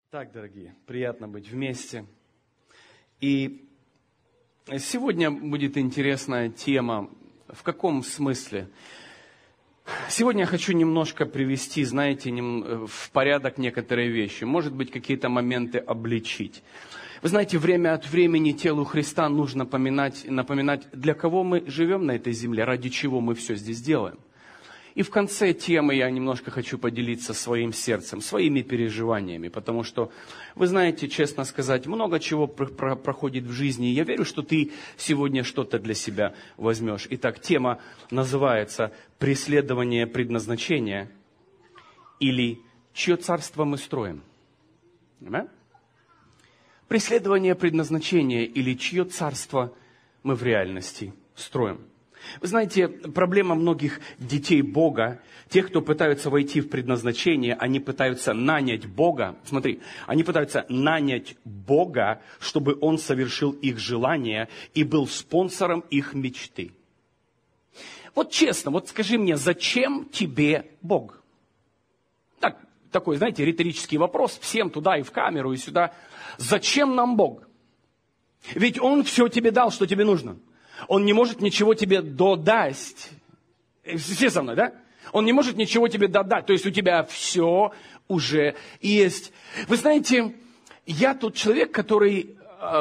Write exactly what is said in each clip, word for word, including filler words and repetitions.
Так, дорогие, приятно быть вместе. И сегодня будет интересная тема. В каком смысле? Сегодня я хочу немножко привести, знаете, в порядок некоторые вещи. Может быть, какие-то моменты обличить. Вы знаете, время от времени телу Христа нужно напоминать, напоминать, для кого мы живем на этой земле, ради чего мы все здесь делаем. И в конце темы я немножко хочу поделиться своим сердцем, своими переживаниями, потому что, вы знаете, честно сказать, много чего про- про- проходит в жизни, и я верю, что ты сегодня что-то для себя возьмешь. Итак, тема называется «Преследование предназначения» или «Чье царство мы строим?» Понимаете? Преследование предназначения или чье царство мы в реальности строим. Вы знаете, проблема многих детей Бога, тех, кто пытаются войти в предназначение, они пытаются нанять Бога. Смотри, они пытаются нанять Бога, чтобы Он совершил их желания и был спонсором их мечты. Вот честно, вот скажи мне, зачем тебе Бог? Так, такой, знаете, риторический вопрос всем туда и в камеру, и сюда. Зачем нам Бог? Ведь Он все тебе дал, что тебе нужно. Он не может ничего тебе додать. Все со мной, да? Он не может ничего тебе додать. То есть у тебя все уже есть. Вы знаете, я тот человек, который э,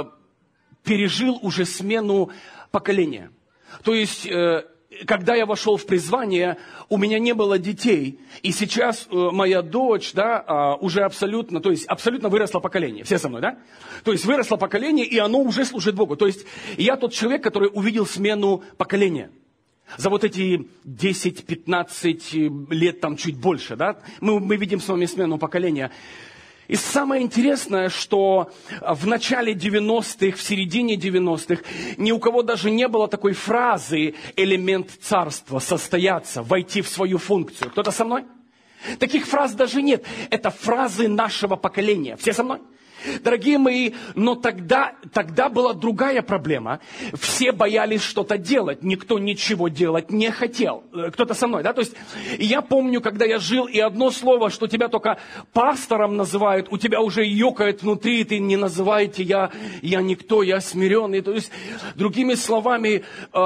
пережил уже смену поколения. То есть, э, когда я вошел в призвание, у меня не было детей. И сейчас э, моя дочь, да, э, уже абсолютно, то есть абсолютно выросло поколение. Все со мной, да? То есть выросло поколение, и оно уже служит Богу. То есть я тот человек, который увидел смену поколения. За вот эти десять-пятнадцать лет, там чуть больше, да, мы, мы видим с вами смену поколения. И самое интересное, что в начале девяностых, в середине девяностых, ни у кого даже не было такой фразы «элемент царства», «состояться», «войти в свою функцию». Кто-то со мной? Таких фраз даже нет. Это фразы нашего поколения. Все со мной? Дорогие мои, но тогда, тогда была другая проблема. Все боялись что-то делать. Никто ничего делать не хотел. Кто-то со мной, да? То есть я помню, когда я жил, и одно слово, что тебя только пастором называют, у тебя уже ёкает внутри, ты не называете я, я никто, я смиренный. То есть, другими словами,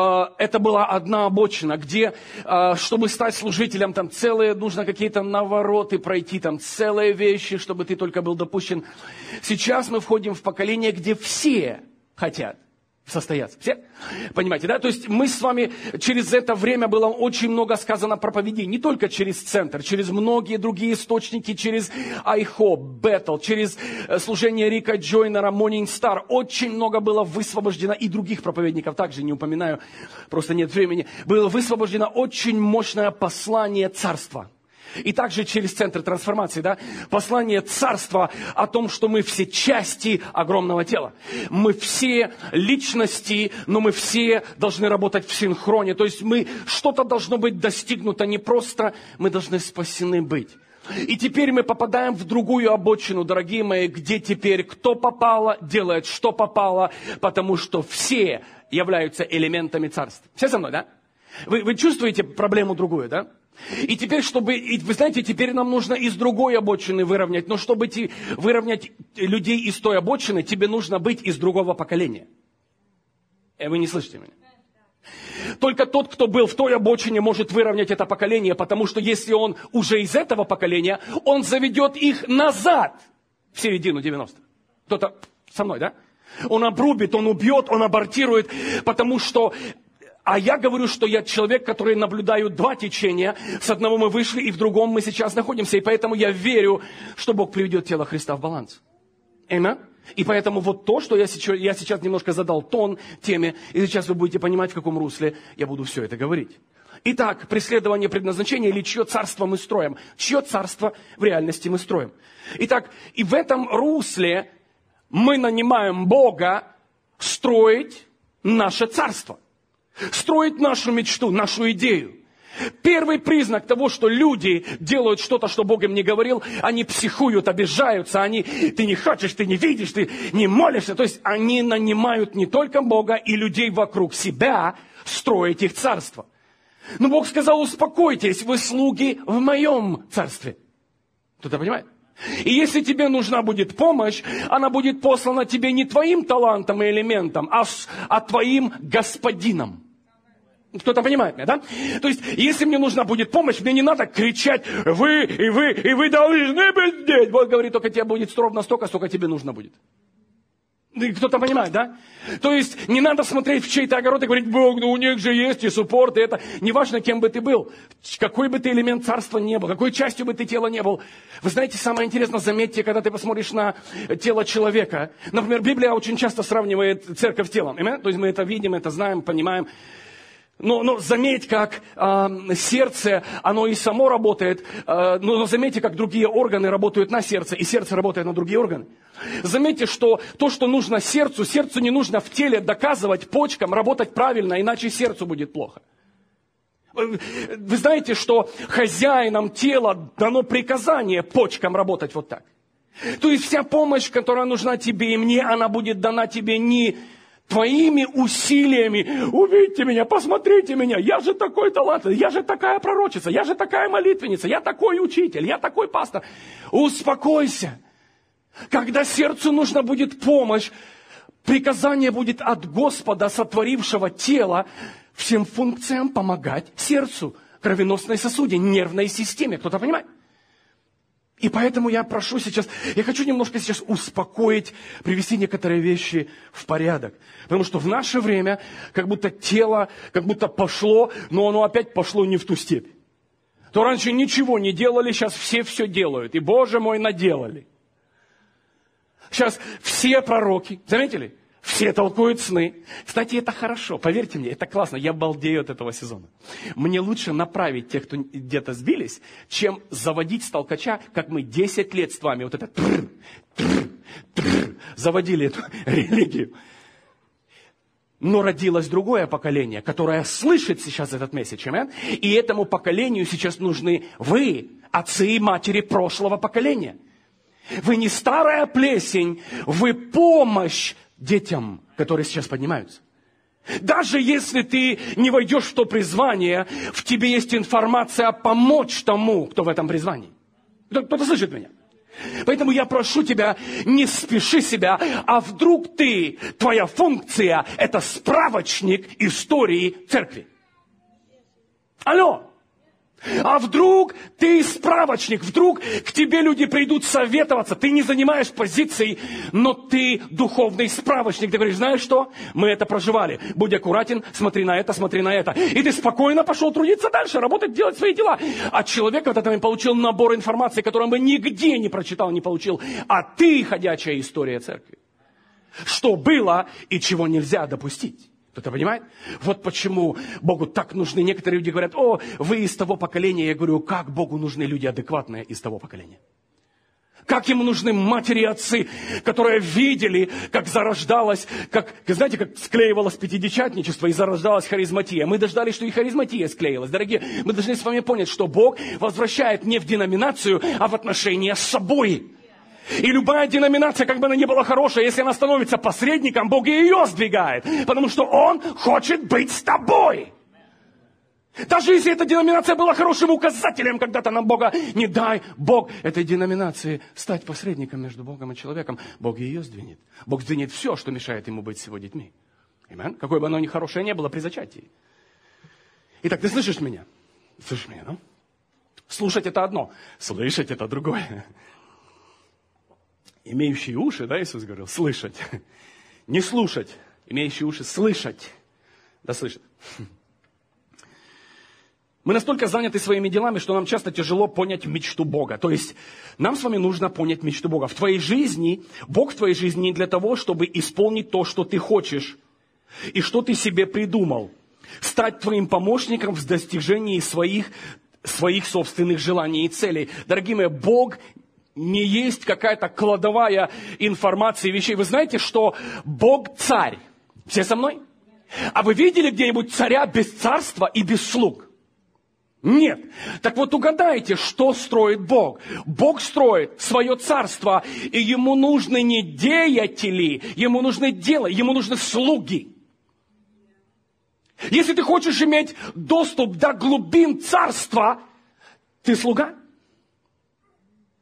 это была одна обочина, где, чтобы стать служителем, там целые, нужно какие-то навороты пройти, там целые вещи, чтобы ты только был допущен. Сейчас мы входим в поколение, где все хотят состояться. Все? Понимаете, да? То есть мы с вами через это время было очень много сказано проповедей. Не только через центр, через многие другие источники, через iHope, Bethel, через служение Рика Джойнера, Morning Star. Очень много было высвобождено, и других проповедников также не упоминаю, просто нет времени. Было высвобождено очень мощное послание царства. И также через центр трансформации, да, послание царства о том, что мы все части огромного тела. Мы все личности, но мы все должны работать в синхроне. То есть мы, что-то должно быть достигнуто, не просто мы должны спасены быть. И теперь мы попадаем в другую обочину, дорогие мои, где теперь кто попало, делает что попало, потому что все являются элементами царства. Все со мной, да? Вы, вы чувствуете проблему другую, да? И теперь, чтобы, и вы знаете, теперь нам нужно из другой обочины выровнять. Но чтобы те, выровнять людей из той обочины, тебе нужно быть из другого поколения. Э, вы не слышите меня? Только тот, кто был в той обочине, может выровнять это поколение, потому что если он уже из этого поколения, он заведет их назад в середину девяностых. Кто-то со мной, да? Он обрубит, он убьет, он абортирует, потому что... А я говорю, что я человек, который наблюдаю два течения. С одного мы вышли, и в другом мы сейчас находимся. И поэтому я верю, что Бог приведет тело Христа в баланс. Аминь. И поэтому вот то, что я сейчас, я сейчас немножко задал тон теме, и сейчас вы будете понимать, в каком русле я буду все это говорить. Итак, преследование предназначения или чье царство мы строим? Чье царство в реальности мы строим? Итак, и в этом русле мы нанимаем Бога строить наше царство. Строить нашу мечту, нашу идею. Первый признак того, что люди делают что-то, что Бог им не говорил, они психуют, обижаются, они, ты не хочешь, ты не видишь, ты не молишься. То есть они нанимают не только Бога и людей вокруг себя строить их царство. Но Бог сказал, успокойтесь, вы слуги в моем царстве. Кто-то понимает? И если тебе нужна будет помощь, она будет послана тебе не твоим талантом и элементом, а, с, а твоим господином. Кто-то понимает меня, да? То есть, если мне нужна будет помощь, мне не надо кричать: вы, и вы, и вы должны быть здесь. Бог говорит, только тебе будет ровно столько, сколько тебе нужно будет. Кто-то понимает, да? То есть, не надо смотреть в чей-то огород и говорить: Бог, ну у них же есть и суппорт, и это. Неважно, кем бы ты был, какой бы ты элемент царства не был, какой частью бы ты тела не был. Вы знаете, самое интересное, заметьте, когда ты посмотришь на тело человека. Например, Библия очень часто сравнивает церковь с телом. То есть, мы это видим, это знаем, понимаем. Но, но заметь, как э, сердце, оно и само работает, э, но, но заметьте, как другие органы работают на сердце, и сердце работает на другие органы. Заметьте, что то, что нужно сердцу, сердцу не нужно в теле доказывать почкам работать правильно, иначе сердцу будет плохо. Вы знаете, что хозяинам тела дано приказание почкам работать вот так. То есть вся помощь, которая нужна тебе и мне, она будет дана тебе не твоими усилиями. Увидьте меня, посмотрите меня, я же такой талантливый, я же такая пророчица, я же такая молитвенница, я такой учитель, я такой пастор. Успокойся. Когда сердцу нужна будет помощь, приказание будет от Господа, сотворившего тело, всем функциям помогать сердцу, кровеносной сосуде, нервной системе. Кто-то понимает? И поэтому я прошу сейчас, я хочу немножко сейчас успокоить, привести некоторые вещи в порядок. Потому что в наше время как будто тело, как будто пошло, но оно опять пошло не в ту степь. То раньше ничего не делали, сейчас все все делают. И, Боже мой, наделали. Сейчас все пророки, заметили? Все толкуют сны. Кстати, это хорошо, поверьте мне, это классно. Я балдею от этого сезона. Мне лучше направить тех, кто где-то сбились, чем заводить с толкача, как мы десять лет с вами вот это тррр, тррр, тррр, заводили эту религию. Но родилось другое поколение, которое слышит сейчас этот месседж. И этому поколению сейчас нужны вы, отцы и матери прошлого поколения. Вы не старая плесень, вы помощь детям, которые сейчас поднимаются. Даже если ты не войдешь в то призвание, в тебе есть информация помочь тому, кто в этом призвании. Кто-то слышит меня? Поэтому я прошу тебя, не спеши себя, а вдруг ты, твоя функция, это справочник истории церкви. Алло! А вдруг ты справочник, вдруг к тебе люди придут советоваться, ты не занимаешь позиций, но ты духовный справочник. Ты говоришь: знаешь что, мы это проживали, будь аккуратен, смотри на это, смотри на это. И ты спокойно пошел трудиться дальше, работать, делать свои дела. А человек в этот момент получил набор информации, который он бы нигде не прочитал, не получил. А ты ходячая история церкви. Что было и чего нельзя допустить. Кто-то понимает? Вот почему Богу так нужны. Некоторые люди говорят: о, вы из того поколения. Я говорю: как Богу нужны люди адекватные из того поколения? Как ему нужны матери и отцы, которые видели, как зарождалось, как, знаете, как склеивалось пятидесятничество и зарождалась харизматия. Мы дождались, что и харизматия склеилась. Дорогие, мы должны с вами понять, что Бог возвращает не в деноминацию, а в отношения с собой. И любая деноминация, как бы она ни была хорошая, если она становится посредником, Бог и ее сдвигает. Потому что Он хочет быть с тобой. Даже если эта деноминация была хорошим указателем когда-то нам Бога, не дай Бог этой деноминации стать посредником между Богом и человеком. Бог ее сдвинет. Бог сдвинет все, что мешает ему быть с его детьми. Аминь. Какое бы оно ни хорошее не было при зачатии. Итак, ты слышишь меня? Слышишь меня, да? Слушать это одно, слышать это другое. Имеющие уши, да, Иисус говорил, слышать. Не слушать, имеющие уши слышать. Да, слышать. Мы настолько заняты своими делами, что нам часто тяжело понять мечту Бога. То есть нам с вами нужно понять мечту Бога. В твоей жизни, Бог в твоей жизни не для того, чтобы исполнить то, что ты хочешь и что ты себе придумал. Стать твоим помощником в достижении своих, своих собственных желаний и целей. Дорогие мои, Бог не есть какая-то кладовая информации, вещей. Вы знаете, что Бог царь. Все со мной? А вы видели где-нибудь царя без царства и без слуг? Нет. Так вот угадайте, что строит Бог. Бог строит свое царство, и ему нужны не деятели, ему нужны дела, ему нужны слуги. Если ты хочешь иметь доступ до глубин царства, ты слуга.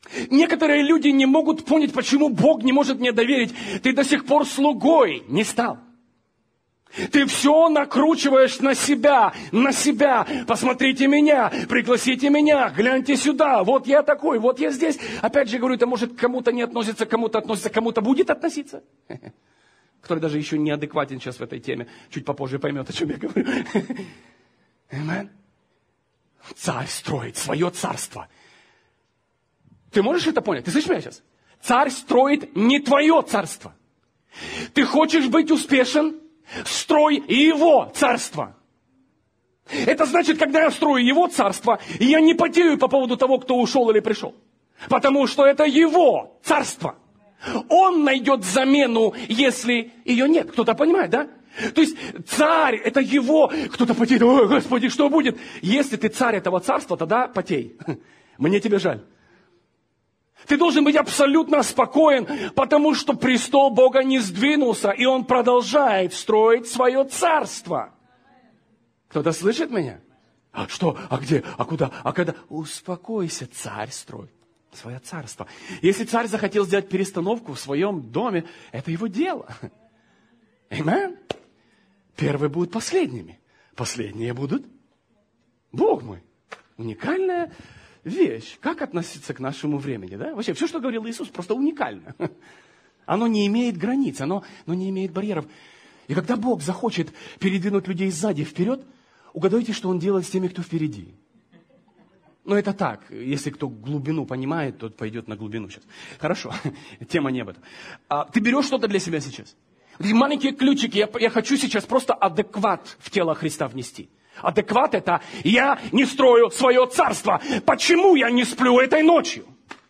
Некоторые люди не могут понять, почему Бог не может мне доверить. Ты до сих пор слугой не стал. Ты все накручиваешь на себя, на себя. Посмотрите меня, пригласите меня, гляньте сюда. Вот я такой, вот я здесь. Опять же говорю, это может к кому-то не относится, к кому-то относится, к кому-то будет относиться. Который даже еще неадекватен сейчас в этой теме. Чуть попозже поймет, о чем я говорю. Amen. Царь строит свое царство. Ты можешь это понять? Ты слышишь меня сейчас? Царь строит не твое царство. Ты хочешь быть успешен? Строй его царство. Это значит, когда я строю его царство, я не потею по поводу того, кто ушел или пришел. Потому что это его царство. Он найдет замену, если ее нет. Кто-то понимает, да? То есть царь, это его. Кто-то потеет, ой, Господи, что будет? Если ты царь этого царства, тогда потей. Мне тебе жаль. Ты должен быть абсолютно спокоен, потому что престол Бога не сдвинулся, и Он продолжает строить свое царство. Кто-то слышит меня? А что? А где? А куда? А когда? Успокойся, царь строит свое царство. Если царь захотел сделать перестановку в своем доме, это его дело. Аминь. Первые будут последними. Последние будут Бог мой. Уникальная вещь. Как относиться к нашему времени, да? Вообще, все, что говорил Иисус, просто уникально. Оно не имеет границ, оно, оно не имеет барьеров. И когда Бог захочет передвинуть людей сзади вперед, угадайте, что Он делает с теми, кто впереди. Ну, это так. Если кто глубину понимает, тот пойдет на глубину сейчас. Хорошо. Тема не об этом. А, ты берешь что-то для себя сейчас. Эти маленькие ключики. Я, я хочу сейчас просто адекват в тело Христа внести. Адекват это я не строю свое царство. Почему я не сплю этой ночью?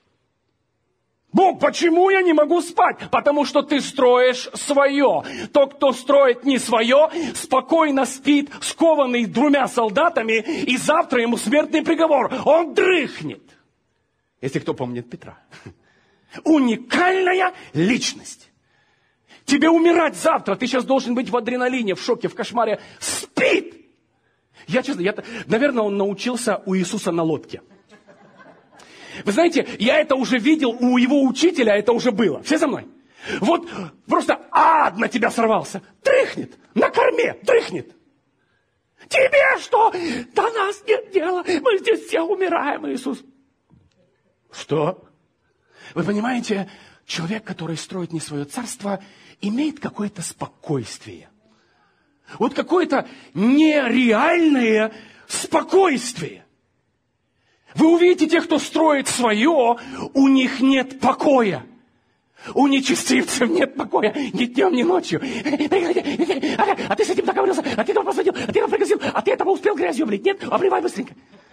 Бог, почему я не могу спать? Потому что ты строишь свое. Тот, кто строит не свое, спокойно спит, скованный двумя солдатами, и завтра ему смертный приговор. Он дрыхнет. Если кто помнит Петра. Уникальная личность. Тебе умирать завтра. Ты сейчас должен быть в адреналине, в шоке, в кошмаре. Спит. Я, честно, я, наверное, он научился у Иисуса на лодке. Вы знаете, я это уже видел у его учителя, это уже было. Все за мной? Вот просто ад на тебя сорвался. Дрыхнет, на корме, дрыхнет. Тебе что? До нас нет дела, мы здесь все умираем, Иисус. Что? Вы понимаете, человек, который строит не свое царство, имеет какое-то спокойствие. Вот какое-то нереальное спокойствие. Вы увидите тех, кто строит свое, у них нет покоя. У нечестивцев нет покоя ни днем, ни ночью. А ты с этим договорился, а ты этого посадил, а ты этого пригласил, а ты этого успел грязью облить. Нет? Обливай быстренько.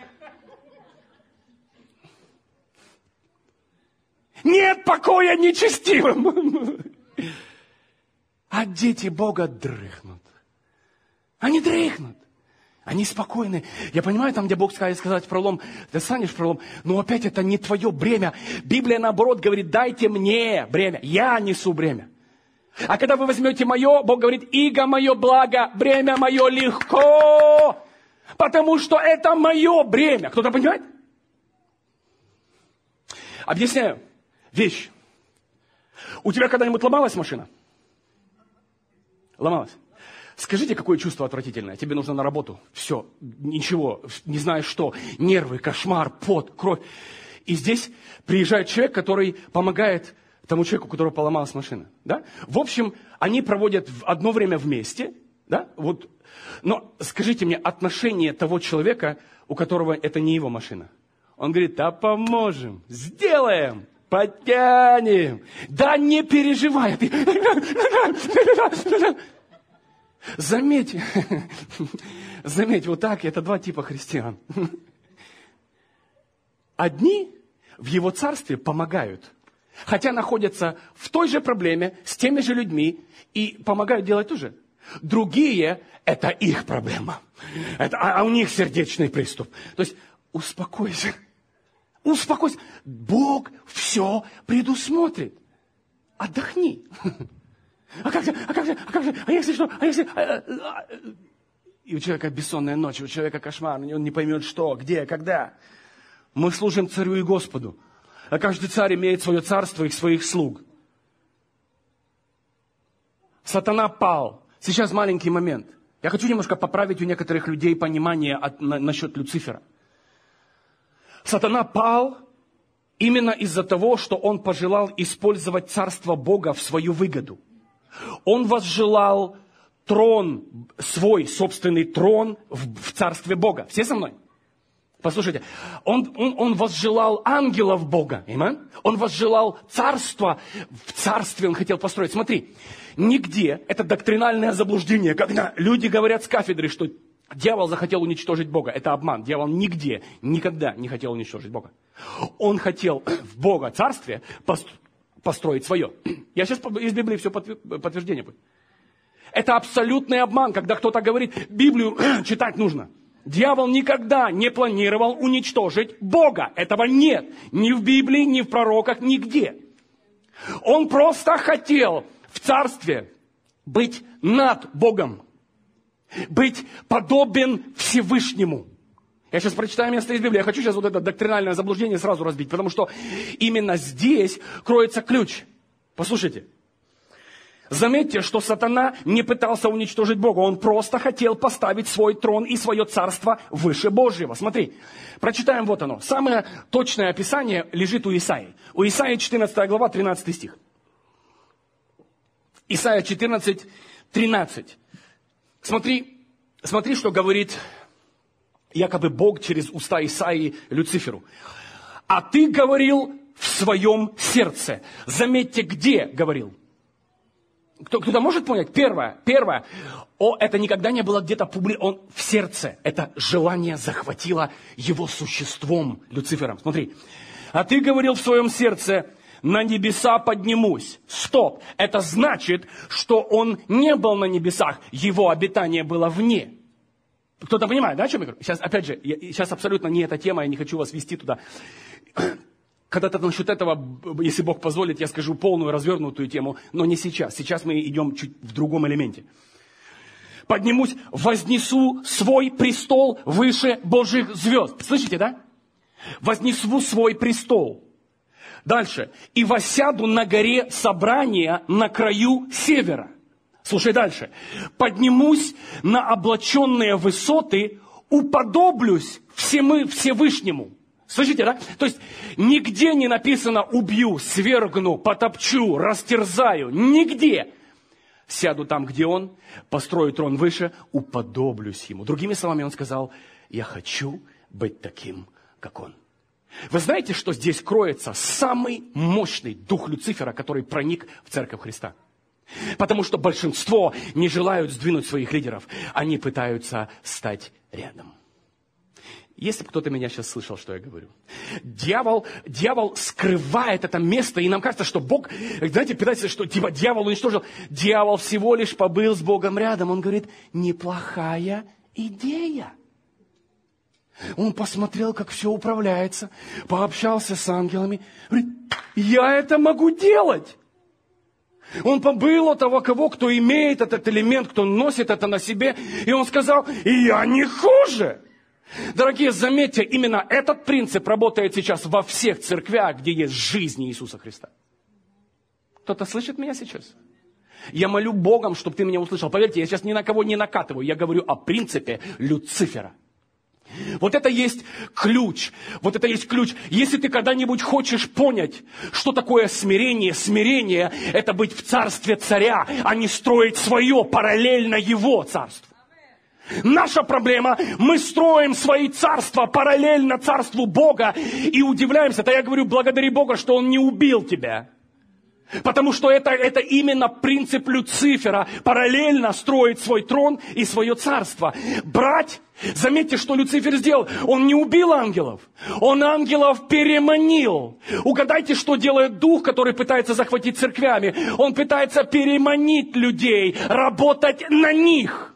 Нет покоя нечестивым. А дети Бога дрыхнут. Они дрыхнут. Они спокойны. Я понимаю, там, где Бог сказал сказать пролом, ты станешь пролом, но опять это не твое бремя. Библия, наоборот, говорит, дайте мне бремя. Я несу бремя. А когда вы возьмете мое, Бог говорит, иго мое благо, бремя мое легко. Потому что это мое бремя. Кто-то понимает? Объясняю. Вещь. У тебя когда-нибудь ломалась машина? Ломалась. Скажите, какое чувство отвратительное. Тебе нужно на работу. Все, ничего, не знаешь что. Нервы, кошмар, пот, кровь. И здесь приезжает человек, который помогает тому человеку, у которого поломалась машина. Да? В общем, они проводят одно время вместе. Да? Вот. Но скажите мне, отношение того человека, у которого это не его машина. Он говорит, да поможем, сделаем. Потянем. Да не переживай. Заметь, заметь, вот так, это два типа христиан. Одни в его царстве помогают, хотя находятся в той же проблеме, с теми же людьми, и помогают делать то же. Другие, это их проблема, это, а у них сердечный приступ. То есть успокойся, успокойся. Бог все предусмотрит. Отдохни. А как же, а как же, а как же, а если что, а если... И у человека бессонная ночь, у человека кошмар, он не поймет что, где, когда. Мы служим Царю и Господу. А каждый царь имеет свое царство и своих слуг. Сатана пал. Сейчас маленький момент. Я хочу немножко поправить у некоторых людей понимание от, на, насчет Люцифера. Сатана пал именно из-за того, что он пожелал использовать царство Бога в свою выгоду. Он возжелал трон, свой собственный трон в, в царстве Бога. Все со мной? Послушайте, он, он, он возжелал ангелов Бога. Amen? Он возжелал царство, в царстве он хотел построить. Смотри, нигде, это доктринальное заблуждение, когда люди говорят с кафедры, что дьявол захотел уничтожить Бога. Это обман. Дьявол нигде, никогда не хотел уничтожить Бога. Он хотел в Бога царстве построить свое. Я сейчас из Библии все подтверждение будет. Это абсолютный обман, когда кто-то говорит, Библию читать нужно. Дьявол никогда не планировал уничтожить Бога. Этого нет. Ни в Библии, ни в пророках, нигде. Он просто хотел в царстве быть над Богом. Быть подобен Всевышнему. Я сейчас прочитаю место из Библии. Я хочу сейчас вот это доктринальное заблуждение сразу разбить, потому что именно здесь кроется ключ. Послушайте. Заметьте, что сатана не пытался уничтожить Бога. Он просто хотел поставить свой трон и свое царство выше Божьего. Смотри, прочитаем вот оно. Самое точное описание лежит у Исаии. У Исаии четырнадцатая глава, тринадцатый стих. Исайя четырнадцать, тринадцать. Смотри, смотри, что говорит якобы Бог через уста Исаии Люциферу. А ты говорил в своем сердце. Заметьте, где говорил. Кто, кто-то может понять? Первое, первое, о, это никогда не было где-то публи, он в сердце. Это желание захватило его существом, Люцифером. Смотри. А ты говорил в своем сердце, на небеса поднимусь. Стоп. Это значит, что он не был на небесах, его обитание было вне. Кто-то понимает, да, о чем я говорю? Сейчас, опять же, я, сейчас абсолютно не эта тема, я не хочу вас вести туда. Когда-то насчет этого, если Бог позволит, я скажу полную развернутую тему, но не сейчас. Сейчас мы идем чуть в другом элементе. Поднимусь, вознесу свой престол выше Божьих звезд. Слышите, да? Вознесу свой престол. Дальше. И воссяду на горе собрания на краю севера. Слушай дальше. Поднимусь на облаченные высоты, уподоблюсь всему Всевышнему. Слышите, да? То есть нигде не написано «убью», «свергну», «потопчу», «растерзаю». Нигде. Сяду там, где он, построю трон выше, уподоблюсь ему. Другими словами, он сказал, я хочу быть таким, как он. Вы знаете, что здесь кроется самый мощный дух Люцифера, который проник в Церковь Христа? Потому что большинство не желают сдвинуть своих лидеров. Они пытаются стать рядом. Если бы кто-то меня сейчас слышал, что я говорю. Дьявол, дьявол скрывает это место, и нам кажется, что Бог, знаете, пытается, что типа дьявол уничтожил. Дьявол всего лишь побыл с Богом рядом. Он говорит, неплохая идея. Он посмотрел, как все управляется, пообщался с ангелами. Говорит, я это могу делать. Он побыл у того, кого, кто имеет этот элемент, кто носит это на себе. И он сказал, я не хуже. Дорогие, заметьте, именно этот принцип работает сейчас во всех церквях, где есть жизнь Иисуса Христа. Кто-то слышит меня сейчас? Я молю Богом, чтобы ты меня услышал. Поверьте, я сейчас ни на кого не накатываю. Я говорю о принципе Люцифера. Вот это есть ключ. Вот это есть ключ. Если ты когда-нибудь хочешь понять, что такое смирение, смирение – это быть в царстве царя, а не строить свое параллельно его царству. Наша проблема, мы строим свои царства параллельно царству Бога и удивляемся. Да я говорю, благодари Бога, что Он не убил тебя. Потому что это, это именно принцип Люцифера, параллельно строить свой трон и свое царство. Брать, заметьте, что Люцифер сделал. Он не убил ангелов, он ангелов переманил. Угадайте, что делает дух, который пытается захватить церквями. Он пытается переманить людей, работать на них.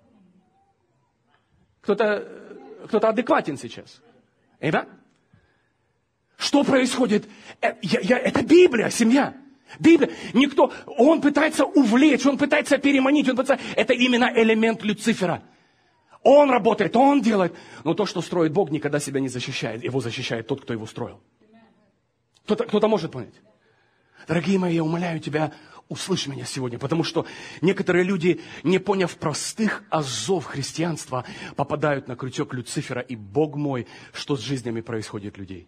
Кто-то, кто-то адекватен сейчас. Эйда? Что происходит? Это, я, я, это Библия, семья. Библия. Никто, он пытается увлечь, он пытается переманить. Он пытается, это именно элемент Люцифера. Он работает, он делает. Но то, что строит Бог, никогда себя не защищает. Его защищает тот, кто его строил. Кто-то, кто-то может понять? Дорогие мои, я умоляю тебя, услышь меня сегодня, потому что некоторые люди, не поняв простых азов христианства, попадают на крючок Люцифера, и, Бог мой, что с жизнями происходит людей.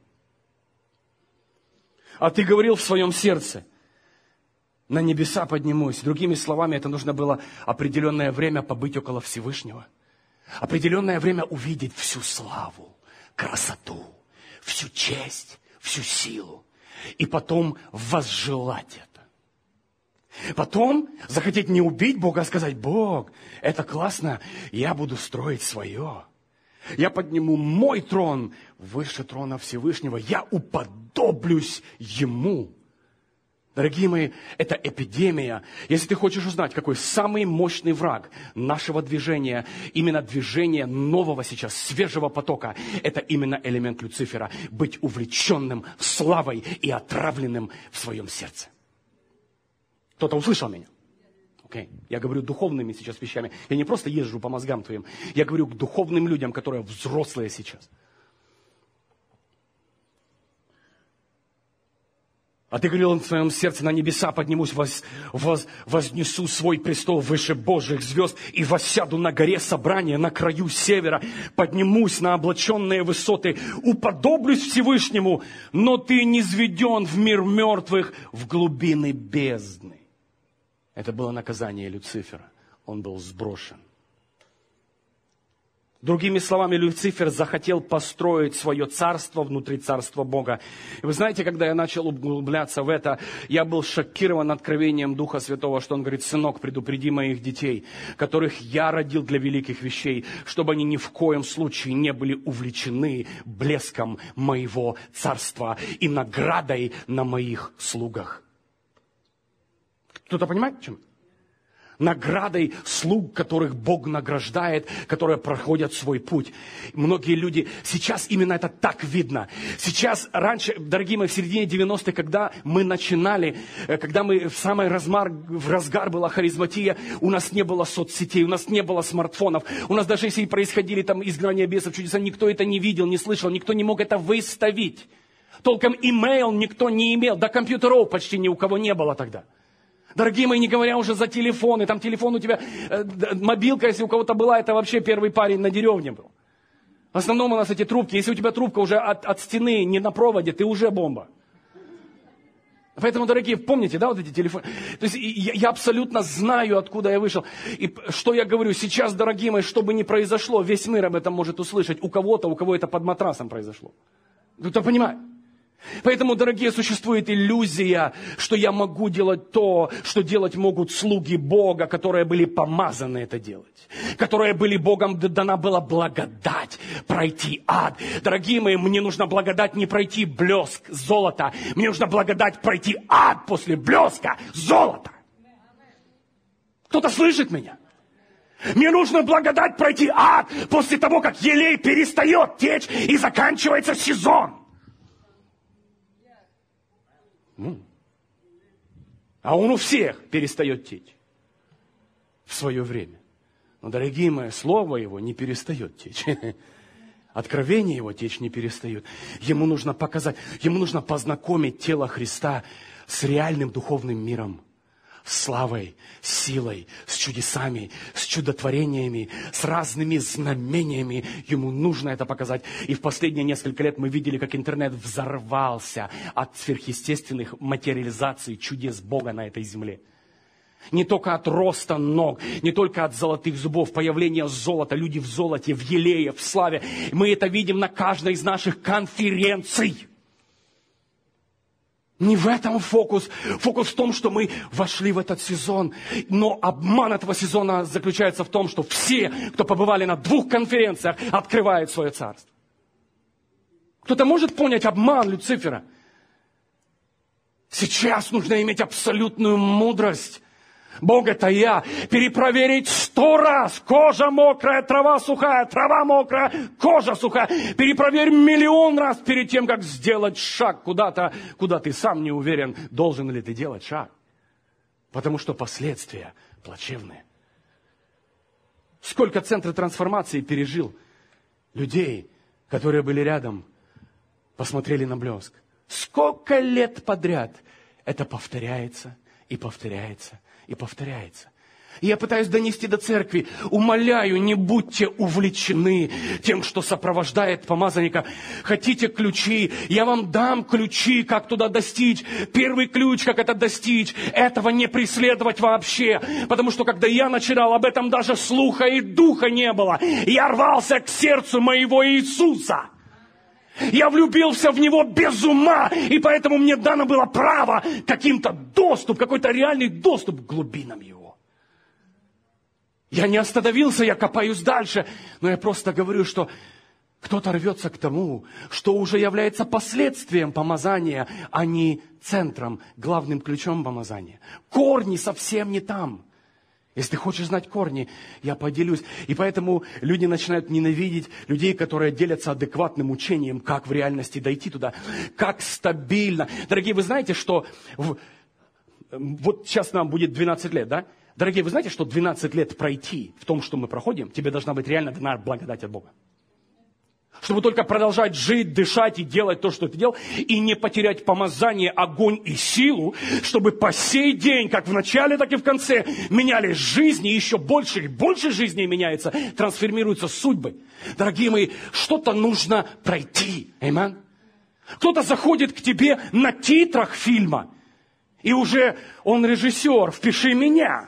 А ты говорил в своем сердце: на небеса поднимусь. Другими словами, это нужно было определенное время побыть около Всевышнего. Определенное время увидеть всю славу, красоту, всю честь, всю силу. И потом возжелать это. Потом захотеть не убить Бога, а сказать: Бог, это классно, я буду строить свое. Я подниму мой трон выше трона Всевышнего, я уподоблюсь Ему. Дорогие мои, это эпидемия. Если ты хочешь узнать, какой самый мощный враг нашего движения, именно движение нового сейчас, свежего потока, это именно элемент Люцифера. Быть увлеченным славой и отравленным в своем сердце. Кто-то услышал меня? Okay. Я говорю духовными сейчас вещами. Я не просто езжу по мозгам твоим. Я говорю к духовным людям, которые взрослые сейчас. А ты говорил в своем сердце: на небеса поднимусь, воз, воз, вознесу свой престол выше Божьих звезд и воссяду на горе собрания, на краю севера, поднимусь на облаченные высоты, уподоблюсь Всевышнему, но ты низведен в мир мертвых, в глубины бездны. Это было наказание Люцифера. Он был сброшен. Другими словами, Люцифер захотел построить свое царство внутри царства Бога. И вы знаете, когда я начал углубляться в это, я был шокирован откровением Духа Святого, что он говорит: сынок, предупреди моих детей, которых я родил для великих вещей, чтобы они ни в коем случае не были увлечены блеском моего царства и наградой на моих слугах. Кто-то понимает, в чем? Наградой слуг, которых Бог награждает, которые проходят свой путь. Многие люди, сейчас именно это так видно. Сейчас, раньше, дорогие мои, в середине девяностых, когда мы начинали, когда мы в самый размар, в разгар была харизматия, у нас не было соцсетей, у нас не было смартфонов, у нас даже если происходили там изгнания бесов, чудеса, никто это не видел, не слышал, никто не мог это выставить. Толком имейл никто не имел, до компьютеров почти ни у кого не было тогда. Дорогие мои, не говоря уже за телефоны, там телефон у тебя, э, мобилка, если у кого-то была, это вообще первый парень на деревне был. В основном у нас эти трубки, если у тебя трубка уже от, от стены, не на проводе, ты уже бомба. Поэтому, дорогие, помните, да, вот эти телефоны? То есть я, я абсолютно знаю, откуда я вышел. И что я говорю, сейчас, дорогие мои, что бы ни произошло, весь мир об этом может услышать. У кого-то, у кого это под матрасом произошло. Кто-то понимает? Поэтому, дорогие, существует иллюзия, что я могу делать то, что делать могут слуги Бога, которые были помазаны это делать. Которые были Богом, дана была благодать пройти ад. Дорогие мои, мне нужна благодать не пройти блеск золота. Мне нужна благодать пройти ад после блеска золота. Кто-то слышит меня? Мне нужно благодать пройти ад после того, как елей перестает течь и заканчивается сезон. А он у всех перестает течь в свое время. Но, дорогие мои, слово его не перестает течь. Откровение его течь не перестает. Ему нужно показать, ему нужно познакомить тело Христа с реальным духовным миром. С славой, с силой, с чудесами, с чудотворениями, с разными знамениями. Ему нужно это показать. И в последние несколько лет мы видели, как интернет взорвался от сверхъестественных материализаций чудес Бога на этой земле. Не только от роста ног, не только от золотых зубов, появления золота, люди в золоте, в елее, в славе. Мы это видим на каждой из наших конференций. Не в этом фокус. Фокус в том, что мы вошли в этот сезон. Но обман этого сезона заключается в том, что все, кто побывали на двух конференциях, открывают свое царство. Кто-то может понять обман Люцифера? Сейчас нужно иметь абсолютную мудрость. Бог это я. Перепроверить сто раз. Кожа мокрая, трава сухая, трава мокрая, кожа сухая. Перепроверь миллион раз перед тем, как сделать шаг куда-то, куда ты сам не уверен, должен ли ты делать шаг. Потому что последствия плачевные. Сколько центров трансформации пережил людей, которые были рядом, посмотрели на блеск, Сколько лет подряд это повторяется и повторяется и повторяется. И я пытаюсь донести до церкви, умоляю, не будьте увлечены тем, что сопровождает помазанника. Хотите ключи? Я вам дам ключи, как туда достичь. Первый ключ, как это достичь, этого не преследовать вообще. Потому что, когда я начинал, об этом даже слуха и духа не было. Я рвался к сердцу моего Иисуса. Я влюбился в Него без ума, и поэтому мне дано было право каким-то доступ, какой-то реальный доступ к глубинам Его. Я не остановился, я копаюсь дальше, но я просто говорю, что кто-то рвется к тому, что уже является последствием помазания, а не центром, главным ключом помазания. Корни совсем не там. Если ты хочешь знать корни, я поделюсь. И поэтому люди начинают ненавидеть людей, которые делятся адекватным учением, как в реальности дойти туда, как стабильно. Дорогие, вы знаете, что в... вот сейчас нам будет двенадцать лет, да? Дорогие, вы знаете, что двенадцать лет пройти в том, что мы проходим, тебе должна быть реально дана благодать от Бога. Чтобы только продолжать жить, дышать и делать то, что ты делал, и не потерять помазание, огонь и силу, чтобы по сей день, как в начале, так и в конце, менялись жизни, и еще больше и больше жизней меняется, трансформируются судьбы. Дорогие мои, что-то нужно пройти. Аминь. Кто-то заходит к тебе на титрах фильма, и уже он режиссер, впиши меня.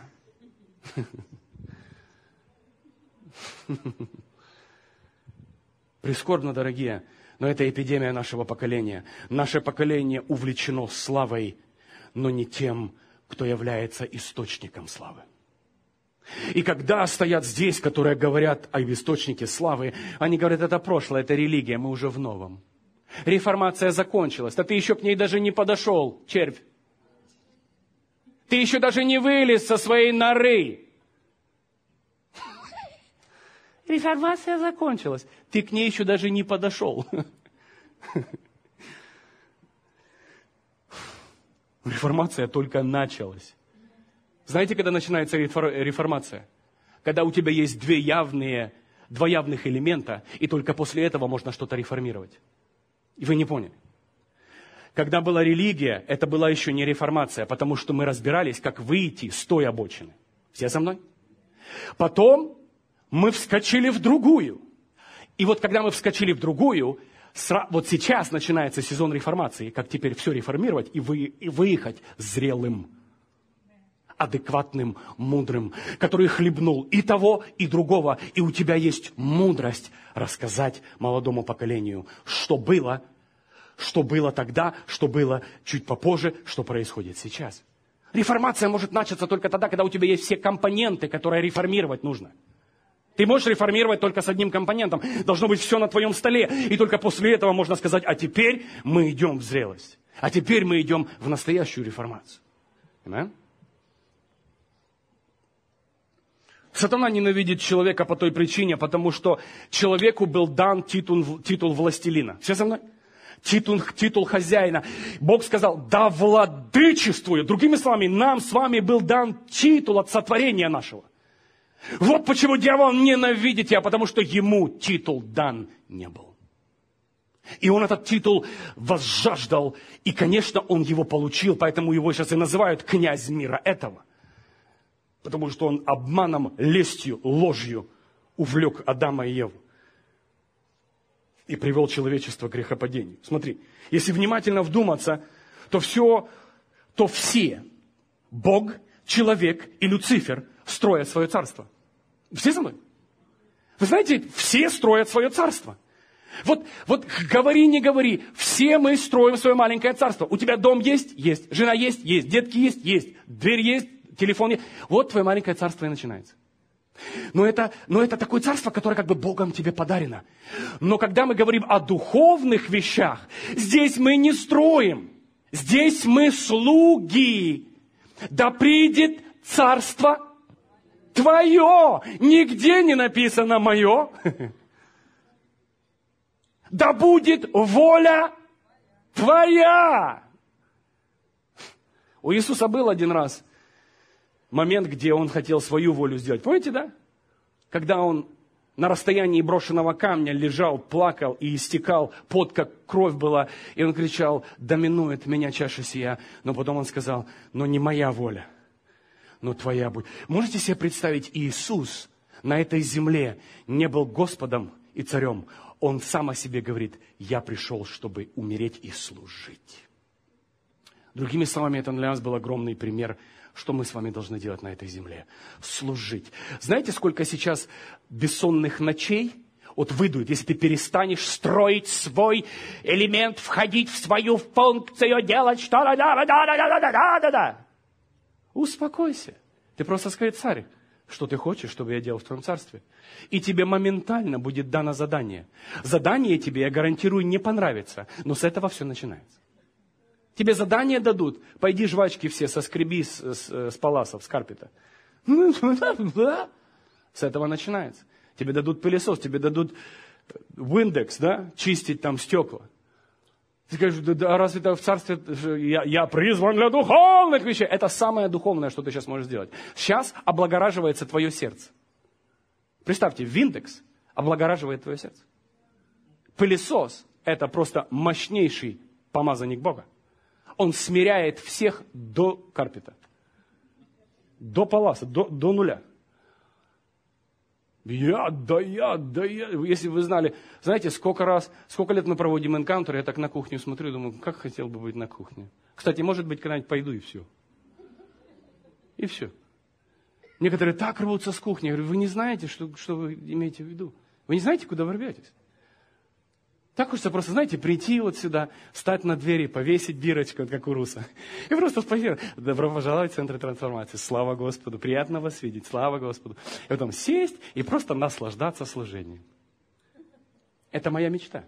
Прискорбно, дорогие, но это эпидемия нашего поколения. Наше поколение увлечено славой, но не тем, кто является источником славы. И когда стоят здесь, которые говорят об источнике славы, они говорят, это прошлое, это религия, мы уже в новом. Реформация закончилась, да ты еще к ней даже не подошел, червь. Ты еще даже не вылез со своей норы. Реформация закончилась. Ты к ней еще даже не подошел. Реформация только началась. Знаете, когда начинается реформация? Когда у тебя есть две явные, два явных элемента, и только после этого можно что-то реформировать. И вы не поняли. Когда была религия, это была еще не реформация, потому что мы разбирались, как выйти с той обочины. Все со мной? Потом мы вскочили в другую. И вот когда мы вскочили в другую, вот сейчас начинается сезон реформации, как теперь все реформировать и, вы, и выехать зрелым, адекватным, мудрым, который хлебнул и того, и другого, и у тебя есть мудрость рассказать молодому поколению, что было, что было тогда, что было чуть попозже, что происходит сейчас. Реформация может начаться только тогда, когда у тебя есть все компоненты, которые реформировать нужно. Ты можешь реформировать только с одним компонентом. Должно быть все на твоем столе. И только после этого можно сказать, а теперь мы идем в зрелость. А теперь мы идем в настоящую реформацию. Понимаем? Сатана ненавидит человека по той причине, потому что человеку был дан титул, титул властелина. Все со мной? Титул, титул хозяина. Бог сказал, да владычествую. Другими словами, нам с вами был дан титул от сотворения нашего. Вот почему дьявол ненавидит тебя, потому что ему титул дан не был. И он этот титул возжаждал, и, конечно, он его получил, поэтому его сейчас и называют князь мира этого. Потому что он обманом, лестью, ложью увлек Адама и Еву. И привел человечество к грехопадению. Смотри, если внимательно вдуматься, то все, то все, Бог, человек и Люцифер, строят свое царство. Все со мной? Вы знаете, все строят свое царство. Вот, вот говори, не говори, все мы строим свое маленькое царство. У тебя дом есть? Есть. Жена есть? Есть. Детки есть? Есть. Дверь есть? Телефон есть? Вот твое маленькое царство и начинается. Но это, но это такое царство, которое как бы Богом тебе подарено. Но когда мы говорим о духовных вещах, здесь мы не строим. Здесь мы слуги. Да придет царство твое. Нигде не написано мое. Да будет воля твоя. У Иисуса был один раз момент, где он хотел свою волю сделать. Помните, да? Когда он на расстоянии брошенного камня лежал, плакал и истекал, пот, как кровь была. И он кричал: да минует меня чаша сия. Но потом он сказал: но не моя воля, но твоя будет. Можете себе представить, Иисус на этой земле не был Господом и царем. Он сам о себе говорит: я пришел, чтобы умереть и служить. Другими словами, это для нас был огромный пример, что мы с вами должны делать на этой земле. Служить. Знаете, сколько сейчас бессонных ночей вот выйдут, если ты перестанешь строить свой элемент, входить в свою функцию, делать что-то, да-да-да-да-да-да-да-да. Успокойся. Ты просто скажи: царь, что ты хочешь, чтобы я делал в твоем царстве? И тебе моментально будет дано задание. Задание тебе, я гарантирую, не понравится, но с этого все начинается. Тебе задание дадут: пойди жвачки все соскреби с, с, с паласов, с карпета. С этого начинается. Тебе дадут пылесос, тебе дадут Windex, да, чистить там стекла. Ты скажешь: да, да, разве это в царстве, я, я призван для духовных вещей. Это самое духовное, что ты сейчас можешь сделать. Сейчас облагораживается твое сердце. Представьте, Windex облагораживает твое сердце. Пылесос – это просто мощнейший помазанник Бога. Он смиряет всех до карпета, до паласа, до, до нуля. Я, да я, да я. Если вы знали, знаете, сколько раз, сколько лет мы проводим энкаунтер, я так на кухню смотрю и думаю: как хотел бы быть на кухне. Кстати, может быть, когда-нибудь пойду и все. И все. Некоторые так рвутся с кухни. Я говорю: вы не знаете, что, что вы имеете в виду? Вы не знаете, куда вы рветесь? Так хочется просто, знаете, прийти вот сюда, встать на двери, повесить бирочку, как у Руса. И просто спросить: добро пожаловать в Центр трансформации. Слава Господу, приятно вас видеть, слава Господу. И потом сесть и просто наслаждаться служением. Это моя мечта.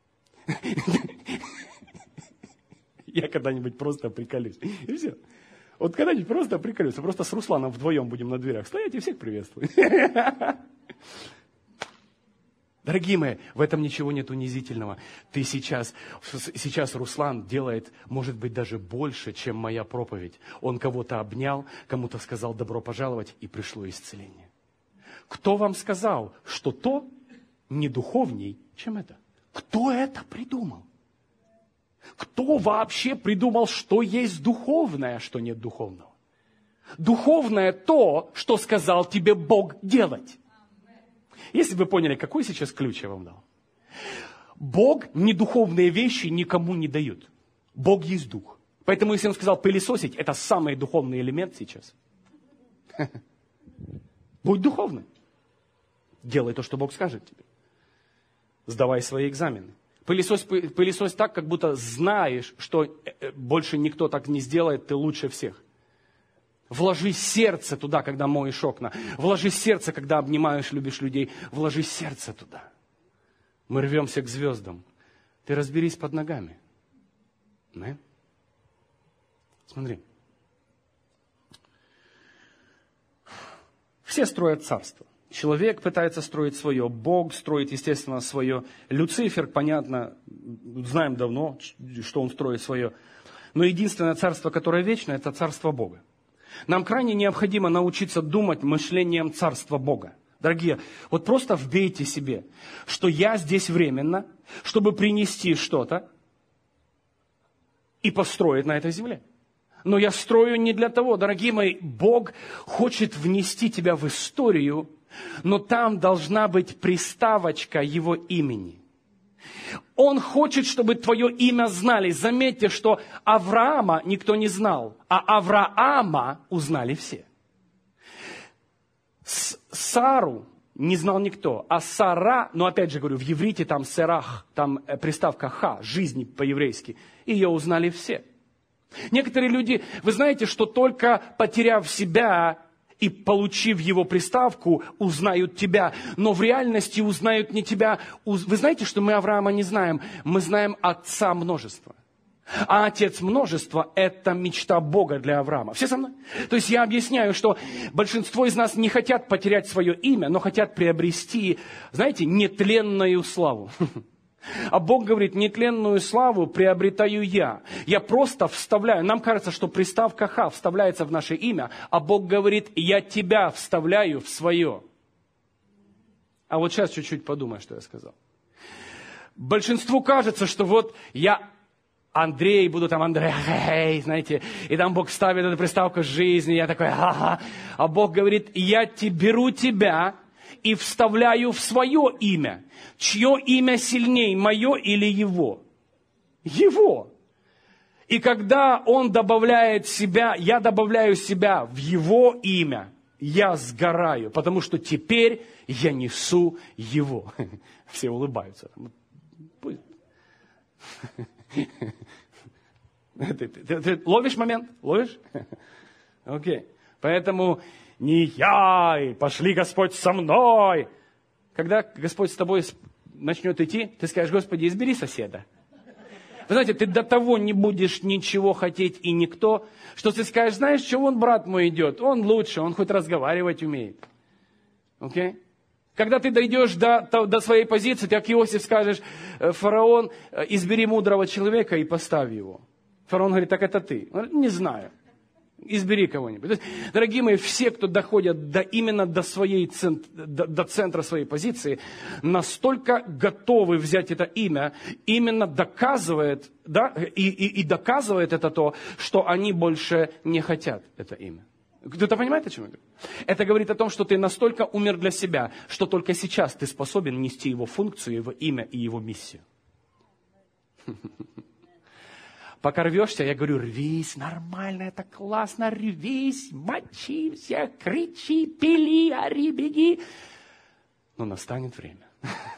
Я когда-нибудь просто приколюсь. И все. Вот когда-нибудь просто приколюсь. Просто с Русланом вдвоем будем на дверях стоять и всех приветствовать. Дорогие мои, в этом ничего нет унизительного. Ты сейчас, сейчас Руслан делает, может быть, даже больше, чем моя проповедь. Он кого-то обнял, кому-то сказал добро пожаловать, и пришло исцеление. Кто вам сказал, что то не духовней, чем это? Кто это придумал? Кто вообще придумал, что есть духовное, а что нет духовного? Духовное то, что сказал тебе Бог делать. Если бы вы поняли, какой сейчас ключ я вам дал. Бог недуховные вещи никому не дает. Бог есть дух. Поэтому, если он сказал пылесосить, это самый духовный элемент сейчас. Будь духовным. Делай то, что Бог скажет тебе. Сдавай свои экзамены. Пылесось, пылесось так, как будто знаешь, что больше никто так не сделает, ты лучше всех. Вложи сердце туда, когда моешь окна. Вложи сердце, когда обнимаешь, любишь людей. Вложи сердце туда. Мы рвемся к звездам. Ты разберись под ногами. Да? Смотри. Все строят царство. Человек пытается строить свое. Бог строит, естественно, свое. Люцифер, понятно, знаем давно, что он строит свое. Но единственное царство, которое вечно, это царство Бога. Нам крайне необходимо научиться думать мышлением Царства Бога. Дорогие, вот просто вбейте себе, что я здесь временно, чтобы принести что-то и построить на этой земле. Но я строю не для того, дорогие мои, Бог хочет внести тебя в историю, но там должна быть приставочка Его имени. Он хочет, чтобы твое имя знали. Заметьте, что Авраама никто не знал, а Авраама узнали все. С- Сару не знал никто, а Сара, ну опять же говорю, в иврите там серах, там приставка ха, жизни по-еврейски, ее узнали все. Некоторые люди, вы знаете, что только потеряв себя и получив его приставку, узнают тебя. Но в реальности узнают не тебя. Вы знаете, что мы Авраама не знаем? Мы знаем отца множества. А отец множества – это мечта Бога для Авраама. Все со мной? То есть я объясняю, что большинство из нас не хотят потерять свое имя, но хотят приобрести, знаете, нетленную славу. А Бог говорит: нетленную славу приобретаю я. Я просто вставляю. Нам кажется, что приставка «ха» вставляется в наше имя, а Бог говорит: я тебя вставляю в свое. А вот сейчас чуть-чуть подумай, что я сказал. Большинству кажется, что вот я Андрей, буду там Андрей, знаете, и там Бог ставит эту приставку жизни, я такой, ага. А Бог говорит, я te, беру тебя и вставляю в свое имя. Чье имя сильнее, мое или его? Его. И когда Он добавляет себя, я добавляю себя в Его имя, я сгораю, потому что теперь я несу Его. Все улыбаются. Ты, ты, ты ловишь момент? Ловишь? Окей. Okay. Поэтому не я, и пошли, Господь, со мной. Когда Господь с тобой начнет идти, ты скажешь, Господи, избери соседа. Вы знаете, ты до того не будешь ничего хотеть и никто, что ты скажешь, знаешь, что вон брат мой идет, он лучше, он хоть разговаривать умеет. Окей? Okay? Когда ты дойдешь до, до своей позиции, ты, как Иосиф, скажешь, фараон, избери мудрого человека и поставь его. Фараон говорит, так это ты. Он говорит, не знаю. Избери кого-нибудь. Есть, дорогие мои, все, кто доходят до, именно до, своей, до, до центра своей позиции, настолько готовы взять это имя, именно доказывает, да, и, и, и доказывает это то, что они больше не хотят это имя. Кто-то понимает, о чем я говорю? Это говорит о том, что ты настолько умер для себя, что только сейчас ты способен нести его функцию, его имя и его миссию. Пока рвешься, я говорю, рвись, нормально, это классно, рвись, мочимся, кричи, пили, ори, беги. Но настанет время.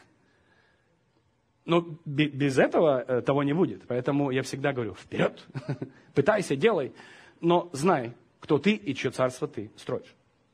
Но без этого того не будет. Поэтому я всегда говорю, вперед, пытайся, делай, но знай, кто ты и чье царство ты строишь.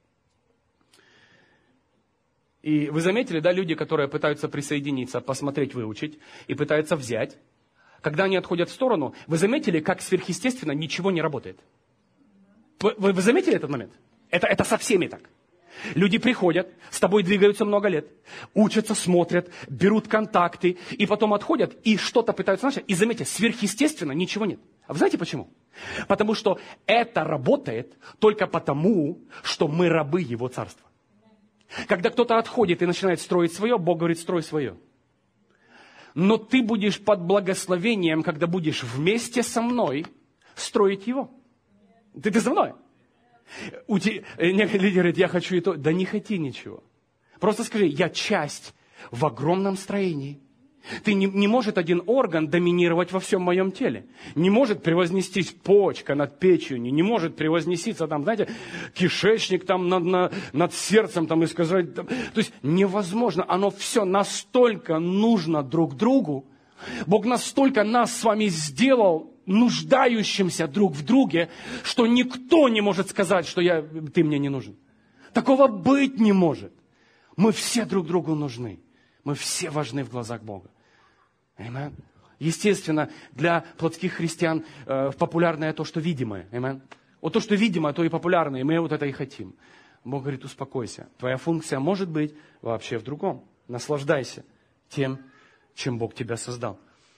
И вы заметили, да, люди, которые пытаются присоединиться, посмотреть, выучить, и пытаются взять, когда они отходят в сторону, вы заметили, как сверхъестественно ничего не работает? Вы, вы, вы заметили этот момент? Это, это со всеми так. Люди приходят, с тобой двигаются много лет, учатся, смотрят, берут контакты, и потом отходят, и что-то пытаются начать. И заметьте, сверхъестественно ничего нет. А вы знаете почему? Потому что это работает только потому, что мы рабы Его Царства. Когда кто-то отходит и начинает строить свое, Бог говорит, строй свое. Но ты будешь под благословением, когда будешь вместе со мной строить его. Ты, ты за мной? У те, некоторые люди говорят, я хочу и то. Да не хоти ничего. Просто скажи, я часть в огромном строении. Ты не, не может один орган доминировать во всем моем теле. Не может превознестись почка над печенью, не может превознеститься там, знаете, кишечник там над, на, над сердцем там и сказать. Там, то есть невозможно. Оно все настолько нужно друг другу. Бог настолько нас с вами сделал нуждающимся друг в друге, что никто не может сказать, что я, ты мне не нужен. Такого быть не может. Мы все друг другу нужны. Мы все важны в глазах Бога. Amen. Естественно, для плотских христиан э, популярное то, что видимое. Amen. Вот то, что видимое, то и популярное, и мы вот это и хотим. Бог говорит, успокойся. Твоя функция может быть вообще в другом. Наслаждайся тем, чем Бог тебя создал.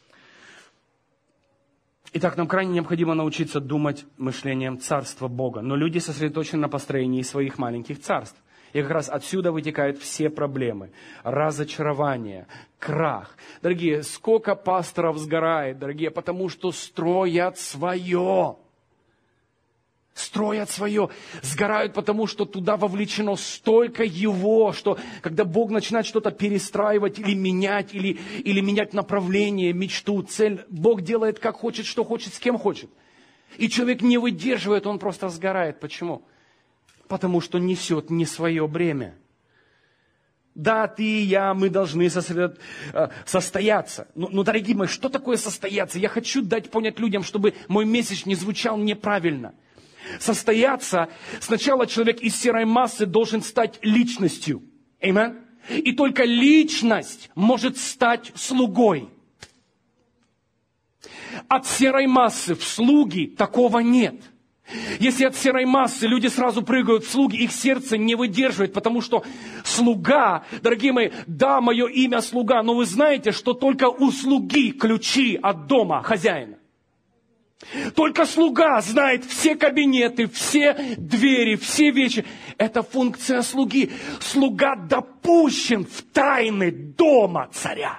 Итак, нам крайне необходимо научиться думать мышлением Царства Бога. Но люди сосредоточены на построении своих маленьких царств. И как раз отсюда вытекают все проблемы. Разочарование, крах. Дорогие, сколько пасторов сгорает, дорогие, потому что строят свое. Строят свое. Сгорают, потому что туда вовлечено столько его, что когда Бог начинает что-то перестраивать или менять, или, или менять направление, мечту, цель, Бог делает как хочет, что хочет, с кем хочет. И человек не выдерживает, он просто сгорает. Почему? Потому что несет не свое бремя. Да, ты и я, мы должны сосредо... состояться. Но, но, дорогие мои, что такое состояться? Я хочу дать понять людям, чтобы мой месседж не звучал неправильно. Состояться, сначала человек из серой массы должен стать личностью. Amen? И только личность может стать слугой. От серой массы в слуги такого нет. Если от серой массы люди сразу прыгают в слуги, их сердце не выдерживает, потому что слуга, дорогие мои, да, мое имя слуга, но вы знаете, что только у слуги ключи от дома хозяина. Только слуга знает все кабинеты, все двери, все вещи. Это функция слуги. Слуга допущен в тайны дома царя.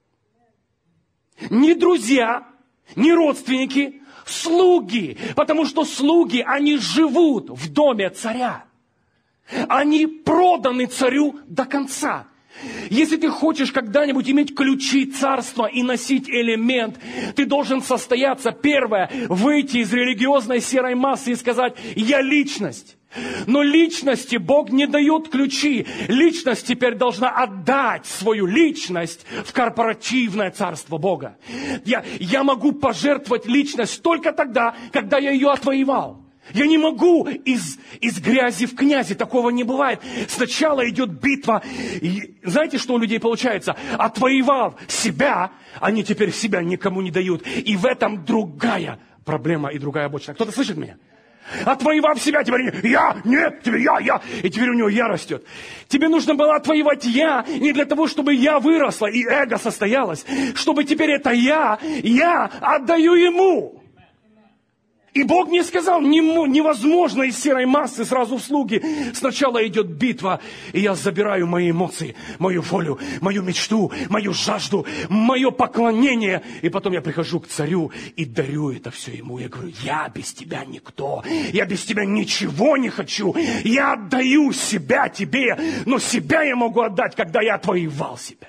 Не друзья, не родственники, слуги. Потому что слуги, они живут в доме царя. Они проданы царю до конца. Если ты хочешь когда-нибудь иметь ключи царства и носить элемент, ты должен состояться, первое, выйти из религиозной серой массы и сказать: я личность. Но личности Бог не дает ключи. Личность теперь должна отдать свою личность в корпоративное царство Бога. Я, я могу пожертвовать личность только тогда, когда я ее отвоевал. Я не могу из, из грязи в князи, такого не бывает. Сначала идет битва. И знаете, что у людей получается? Отвоевав себя, они теперь себя никому не дают. И в этом другая проблема и другая обочина. Кто-то слышит меня? Отвоевав себя, теперь я, нет, теперь я, я. И теперь у него я растет. Тебе нужно было отвоевать я не для того, чтобы я выросла и эго состоялось. Чтобы теперь это я, я отдаю ему. И Бог мне сказал, невозможно из серой массы сразу в слуги. Сначала идет битва, и я забираю мои эмоции, мою волю, мою мечту, мою жажду, мое поклонение. И потом я прихожу к царю и дарю это все ему. Я говорю: я без тебя никто, я без тебя ничего не хочу. Я отдаю себя тебе, но себя я могу отдать, когда я отвоевал себя.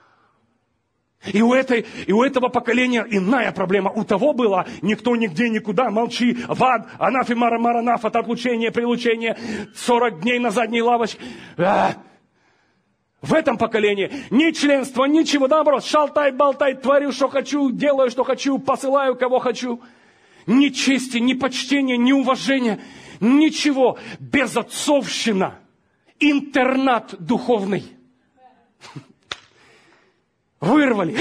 И у, этой, и у этого поколения иная проблема. У того было: никто, нигде, никуда, молчи, в ад, анафема маранаф, от отлучения, прилучения, сорок дней на задней лавочке. А! В этом поколении ни членства, ничего, наоборот, шалтай, болтай, творю, что хочу, делаю, что хочу, посылаю, кого хочу. Ни чести, ни почтения, ни уважения, ничего. Безотцовщина, интернат духовный. Вырвали.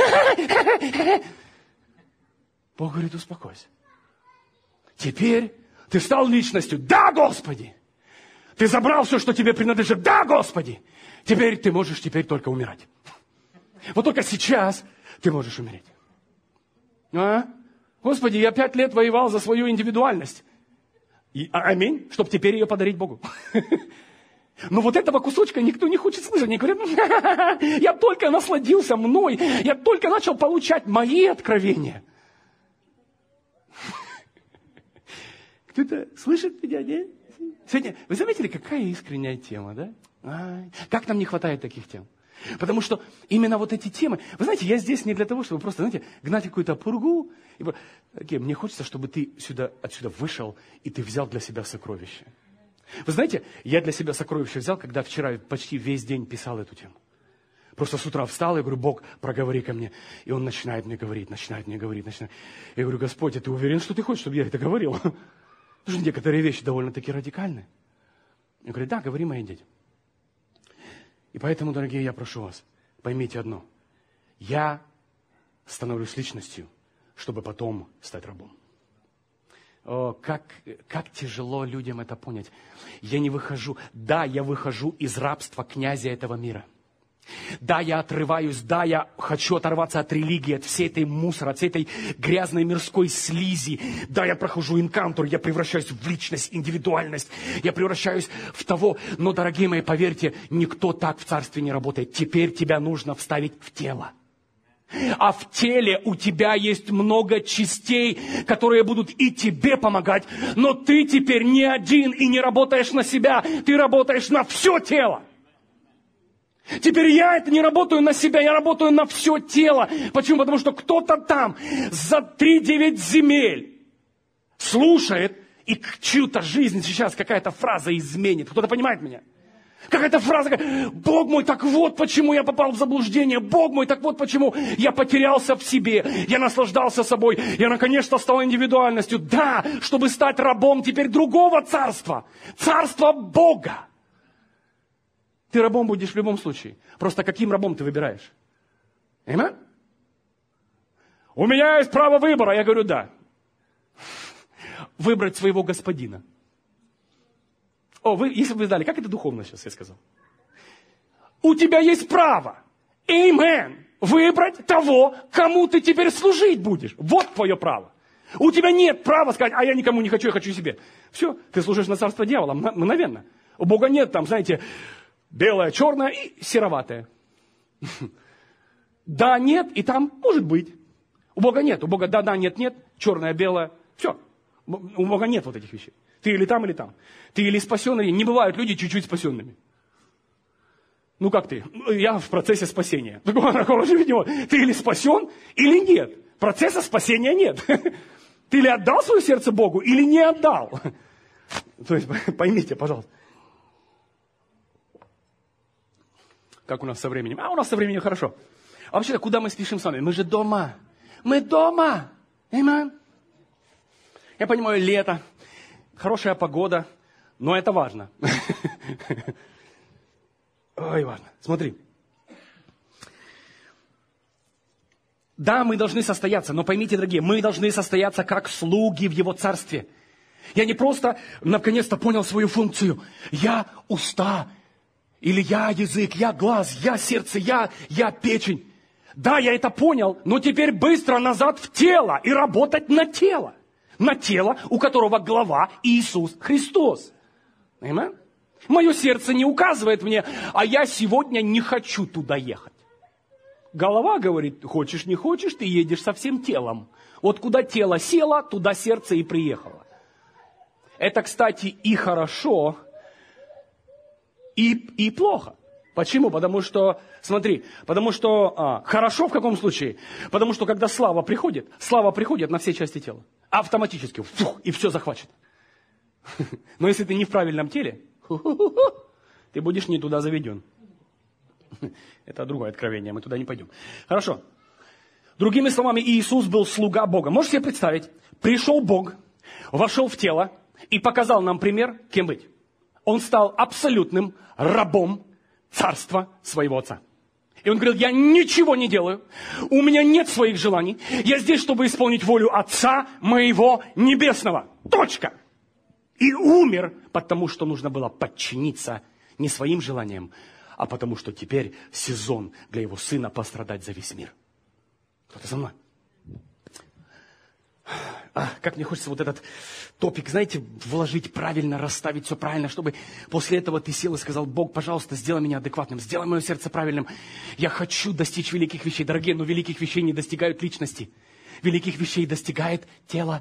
Бог говорит: успокойся. Теперь ты стал личностью. Да, Господи. Ты забрал все, что тебе принадлежит. Да, Господи. Теперь ты можешь теперь только умирать. Вот только сейчас ты можешь умереть. А? Господи, я пять лет воевал за свою индивидуальность. И, а, аминь, чтобы теперь ее подарить Богу. Но вот этого кусочка никто не хочет слышать. Они говорят: я только насладился мной, я только начал получать мои откровения. Кто-то слышит меня, нет? Сегодня, вы заметили, какая искренняя тема, да? Ай, как нам не хватает таких тем? Потому что именно вот эти темы... Вы знаете, я здесь не для того, чтобы просто, знаете, гнать какую-то пургу. И... Okay, мне хочется, чтобы ты сюда, отсюда вышел, и ты взял для себя сокровище. Вы знаете, я для себя сокровище взял, когда вчера почти весь день писал эту тему. Просто с утра встал и говорю: Бог, проговори ко мне. И Он начинает мне говорить, начинает мне говорить, начинает. Я говорю: Господь, а ты уверен, что ты хочешь, чтобы я это говорил? Потому что некоторые вещи довольно-таки радикальны. Я говорю: да, говори моим детям. И поэтому, дорогие, я прошу вас, поймите одно. Я становлюсь личностью, чтобы потом стать рабом. О, как, как тяжело людям это понять. Я не выхожу. Да, я выхожу из рабства князя этого мира. Да, я отрываюсь. Да, я хочу оторваться от религии, от всей этой мусора, от всей этой грязной мирской слизи. Да, я прохожу инкаунтер, я превращаюсь в личность, индивидуальность. Я превращаюсь в того. Но, дорогие мои, поверьте, никто так в царстве не работает. Теперь тебя нужно вставить в тело. А в теле у тебя есть много частей, которые будут и тебе помогать. Но ты теперь не один и не работаешь на себя. Ты работаешь на все тело. Теперь я это не работаю на себя, я работаю на все тело. Почему? Потому что кто-то там за три девять земель слушает, и чью-то жизнь сейчас какая-то фраза изменит. Кто-то понимает меня? Какая-то фраза: Бог мой, так вот почему я попал в заблуждение. Бог мой, так вот почему я потерялся в себе. Я наслаждался собой. Я наконец-то стал индивидуальностью. Да, чтобы стать рабом теперь другого царства. Царства Бога. Ты рабом будешь в любом случае. Просто каким рабом ты выбираешь? Аминь? У меня есть право выбора. Я говорю: да. Выбрать своего господина. О, вы, если бы вы знали, как это духовно сейчас я сказал? У тебя есть право, амен, выбрать того, кому ты теперь служить будешь. Вот твое право. У тебя нет права сказать, а я никому не хочу, я хочу себе. Все, ты служишь на царство дьявола, мгновенно. У Бога нет там, знаете, белое, черное и сероватое. Да, нет, и там может быть. У Бога нет. У Бога да, да, нет, нет, черное, белое. Все. У Бога нет вот этих вещей. Ты или там, или там. Ты или спасенный. Не бывают люди чуть-чуть спасенными. Ну как ты? Я в процессе спасения. Ты или спасен, или нет. Процесса спасения нет. Ты или отдал свое сердце Богу, или не отдал. То есть поймите, пожалуйста. Как у нас со временем? А у нас со временем хорошо. А вообще-то, куда мы спешим с вами? Мы же дома. Мы дома. Аминь. Я понимаю, лето, хорошая погода, но это важно. Ой, важно. Смотри. Да, мы должны состояться, но поймите, дорогие, мы должны состояться как слуги в Его Царстве. Я не просто наконец-то понял свою функцию. Я уста, или я язык, я глаз, я сердце, я, я печень. Да, я это понял, но теперь быстро назад в тело и работать на тело. На тело, у которого глава Иисус Христос. Аминь. Мое сердце не указывает мне, а я сегодня не хочу туда ехать. Голова говорит, хочешь, не хочешь, ты едешь со всем телом. Вот куда тело село, туда сердце и приехало. Это, кстати, и хорошо, и, и плохо. Почему? Потому что, смотри, потому что а, хорошо в каком случае? Потому что когда слава приходит, слава приходит на все части тела. Автоматически, фух, и все захвачено. Но если ты не в правильном теле, ты будешь не туда заведен. Это другое откровение, мы туда не пойдем. Хорошо. Другими словами, Иисус был слуга Бога. Можете себе представить, пришел Бог, вошел в тело и показал нам пример, кем быть. Он стал абсолютным рабом царства своего Отца. И он говорил, я ничего не делаю, у меня нет своих желаний, я здесь, чтобы исполнить волю Отца моего Небесного. Точка. И умер, потому что нужно было подчиниться не своим желаниям, а потому что теперь сезон для его сына пострадать за весь мир. Кто-то за мной? А, как мне хочется вот этот топик, знаете, вложить правильно, расставить все правильно, чтобы после этого ты сел и сказал, Бог, пожалуйста, сделай меня адекватным, сделай мое сердце правильным. Я хочу достичь великих вещей. Дорогие, но великих вещей не достигают личности. Великих вещей достигает тело.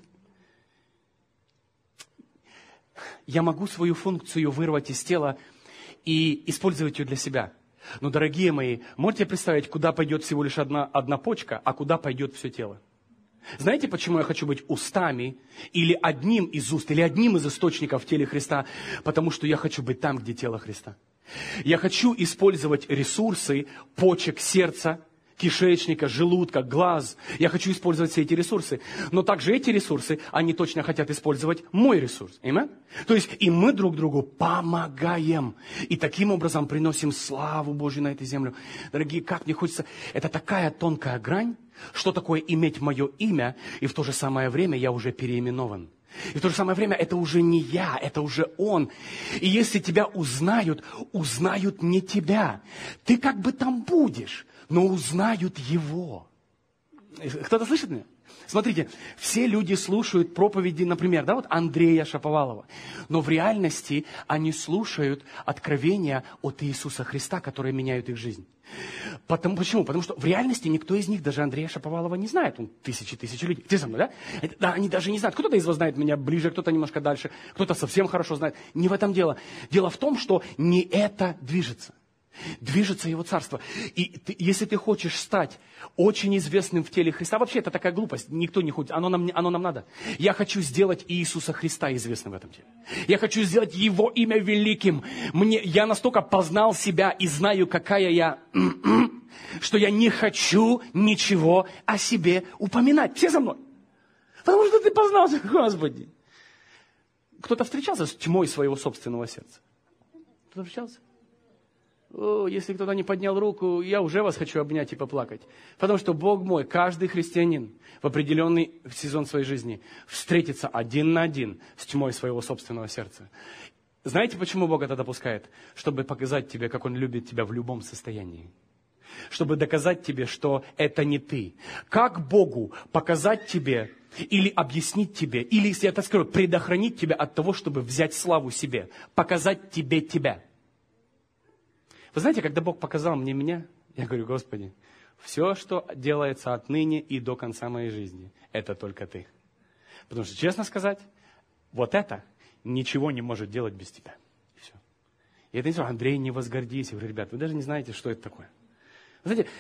Я могу свою функцию вырвать из тела и использовать ее для себя. Но, дорогие мои, можете представить, куда пойдет всего лишь одна, одна почка, а куда пойдет все тело? Знаете, почему я хочу быть устами или одним из уст, или одним из источников в теле Христа? Потому что я хочу быть там, где тело Христа. Я хочу использовать ресурсы почек, сердца, кишечника, желудка, глаз. Я хочу использовать все эти ресурсы. Но также эти ресурсы, они точно хотят использовать мой ресурс. Аминь? То есть и мы друг другу помогаем. И таким образом приносим славу Божью на эту землю. Дорогие, как мне хочется... Это такая тонкая грань, что такое иметь мое имя, и в то же самое время я уже переименован. И в то же самое время это уже не я, это уже Он. И если тебя узнают, узнают не тебя. Ты как бы там будешь, но узнают Его. Кто-то слышит меня? Смотрите, все люди слушают проповеди, например, да, вот Андрея Шаповалова. Но в реальности они слушают откровения от Иисуса Христа, которые меняют их жизнь. Потому, почему? Потому что в реальности никто из них, даже Андрея Шаповалова, не знает. Он тысячи-тысячи людей. Ты со мной, да? Это, да? Они даже не знают. Кто-то из вас знает меня ближе, кто-то немножко дальше, кто-то совсем хорошо знает. Не в этом дело. Дело в том, что не это движется. Движется Его Царство. И ты, если ты хочешь стать очень известным в теле Христа, вообще это такая глупость, никто не хочет, оно нам, оно нам надо. Я хочу сделать Иисуса Христа известным в этом теле. Я хочу сделать Его имя великим. Мне, я настолько познал себя и знаю, какая я, что я не хочу ничего о себе упоминать. Все за мной. Потому что ты познался, Господи. Кто-то встречался с тьмой своего собственного сердца? Кто-то встречался? О, если кто-то не поднял руку, я уже вас хочу обнять и поплакать. Потому что, Бог мой, каждый христианин в определенный сезон своей жизни встретится один на один с тьмой своего собственного сердца. Знаете, почему Бог это допускает? Чтобы показать тебе, как Он любит тебя в любом состоянии. Чтобы доказать тебе, что это не ты. Как Богу показать тебе, или объяснить тебе, или, если я так скажу, предохранить тебя от того, чтобы взять славу себе, показать тебе тебя. Вы знаете, когда Бог показал мне меня, я говорю: Господи, все, что делается отныне и до конца моей жизни, это только Ты. Потому что, честно сказать, вот это ничего не может делать без Тебя. И все. И это не то, Андрей, не возгордись. Я говорю: ребят, вы даже не знаете, что это такое. Вы знаете,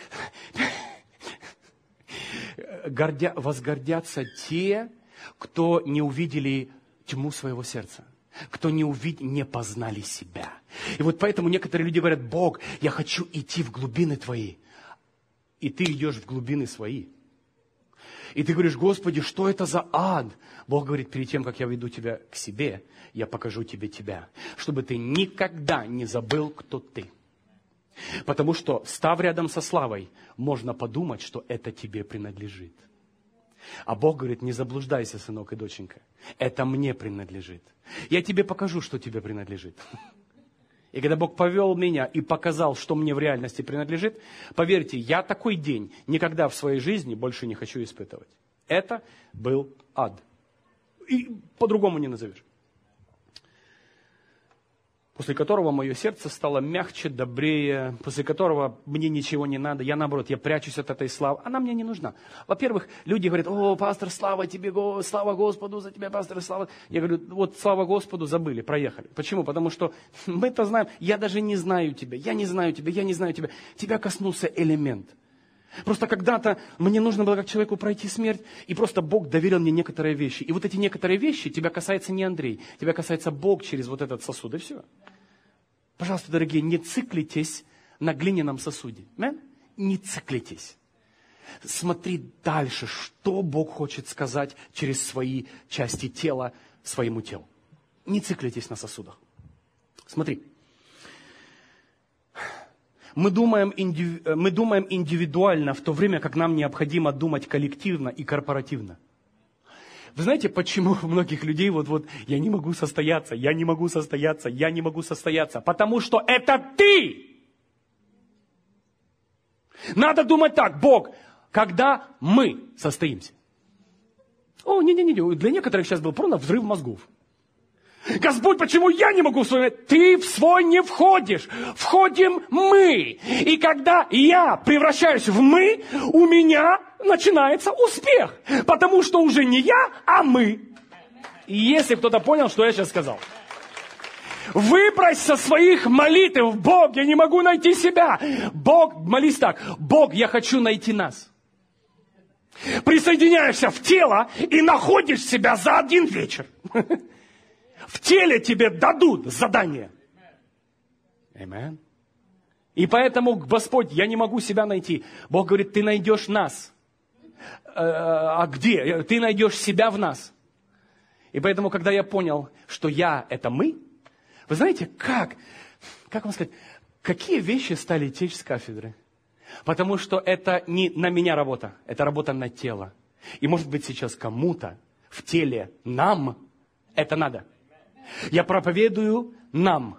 гордя, возгордятся те, кто не увидели тьму своего сердца. Кто не увидели, не познали себя. И вот поэтому некоторые люди говорят: Бог, я хочу идти в глубины Твои. И ты идешь в глубины свои. И ты говоришь: Господи, что это за ад? Бог говорит: перед тем, как я веду тебя к себе, я покажу тебе тебя. Чтобы ты никогда не забыл, кто ты. Потому что, став рядом со славой, можно подумать, что это тебе принадлежит. А Бог говорит: не заблуждайся, сынок и доченька. Это мне принадлежит. Я тебе покажу, что тебе принадлежит. И когда Бог повел меня и показал, что мне в реальности принадлежит, поверьте, я такой день никогда в своей жизни больше не хочу испытывать. Это был ад. И по-другому не назовешь. После которого мое сердце стало мягче, добрее, после которого мне ничего не надо. Я, наоборот, я прячусь от этой славы. Она мне не нужна. Во-первых, люди говорят: о, пастор, слава тебе, слава Господу за тебя, пастор, слава. Я говорю: вот слава Господу, забыли, проехали. Почему? Потому что мы-то знаем, я даже не знаю тебя, я не знаю тебя, я не знаю тебя. Тебя коснулся элемент. Просто когда-то мне нужно было как человеку пройти смерть, и просто Бог доверил мне некоторые вещи. И вот эти некоторые вещи тебя касается не Андрей, тебя касается Бог через вот этот сосуд, и все. Пожалуйста, дорогие, не циклитесь на глиняном сосуде. Мен? Не циклитесь. Смотри дальше, что Бог хочет сказать через свои части тела своему телу. Не циклитесь на сосудах. Смотри. Мы думаем, индиви... мы думаем индивидуально, в то время как нам необходимо думать коллективно и корпоративно. Вы знаете, почему у многих людей вот-вот я не могу состояться, я не могу состояться, я не могу состояться? Потому что это ты! Надо думать так: Бог, когда мы состоимся. О, не-не-не, для некоторых сейчас был просто взрыв мозгов. Господь, почему я не могу в свой... Ты в свой не входишь. Входим мы. И когда я превращаюсь в мы, у меня начинается успех. Потому что уже не я, а мы. И если кто-то понял, что я сейчас сказал. Выбрось со своих молитв: Бог, я не могу найти себя. Бог, молись так: Бог, я хочу найти нас. Присоединяешься в тело и находишь себя за один вечер. В теле тебе дадут задание. Аминь. И поэтому, Господь, я не могу себя найти. Бог говорит: ты найдешь нас. А где? Ты найдешь себя в нас. И поэтому, когда я понял, что я — это мы, вы знаете, как, как вам сказать, какие вещи стали течь с кафедры? Потому что это не на меня работа, это работа на тело. И может быть сейчас кому-то в теле, нам, это надо. Я проповедую нам.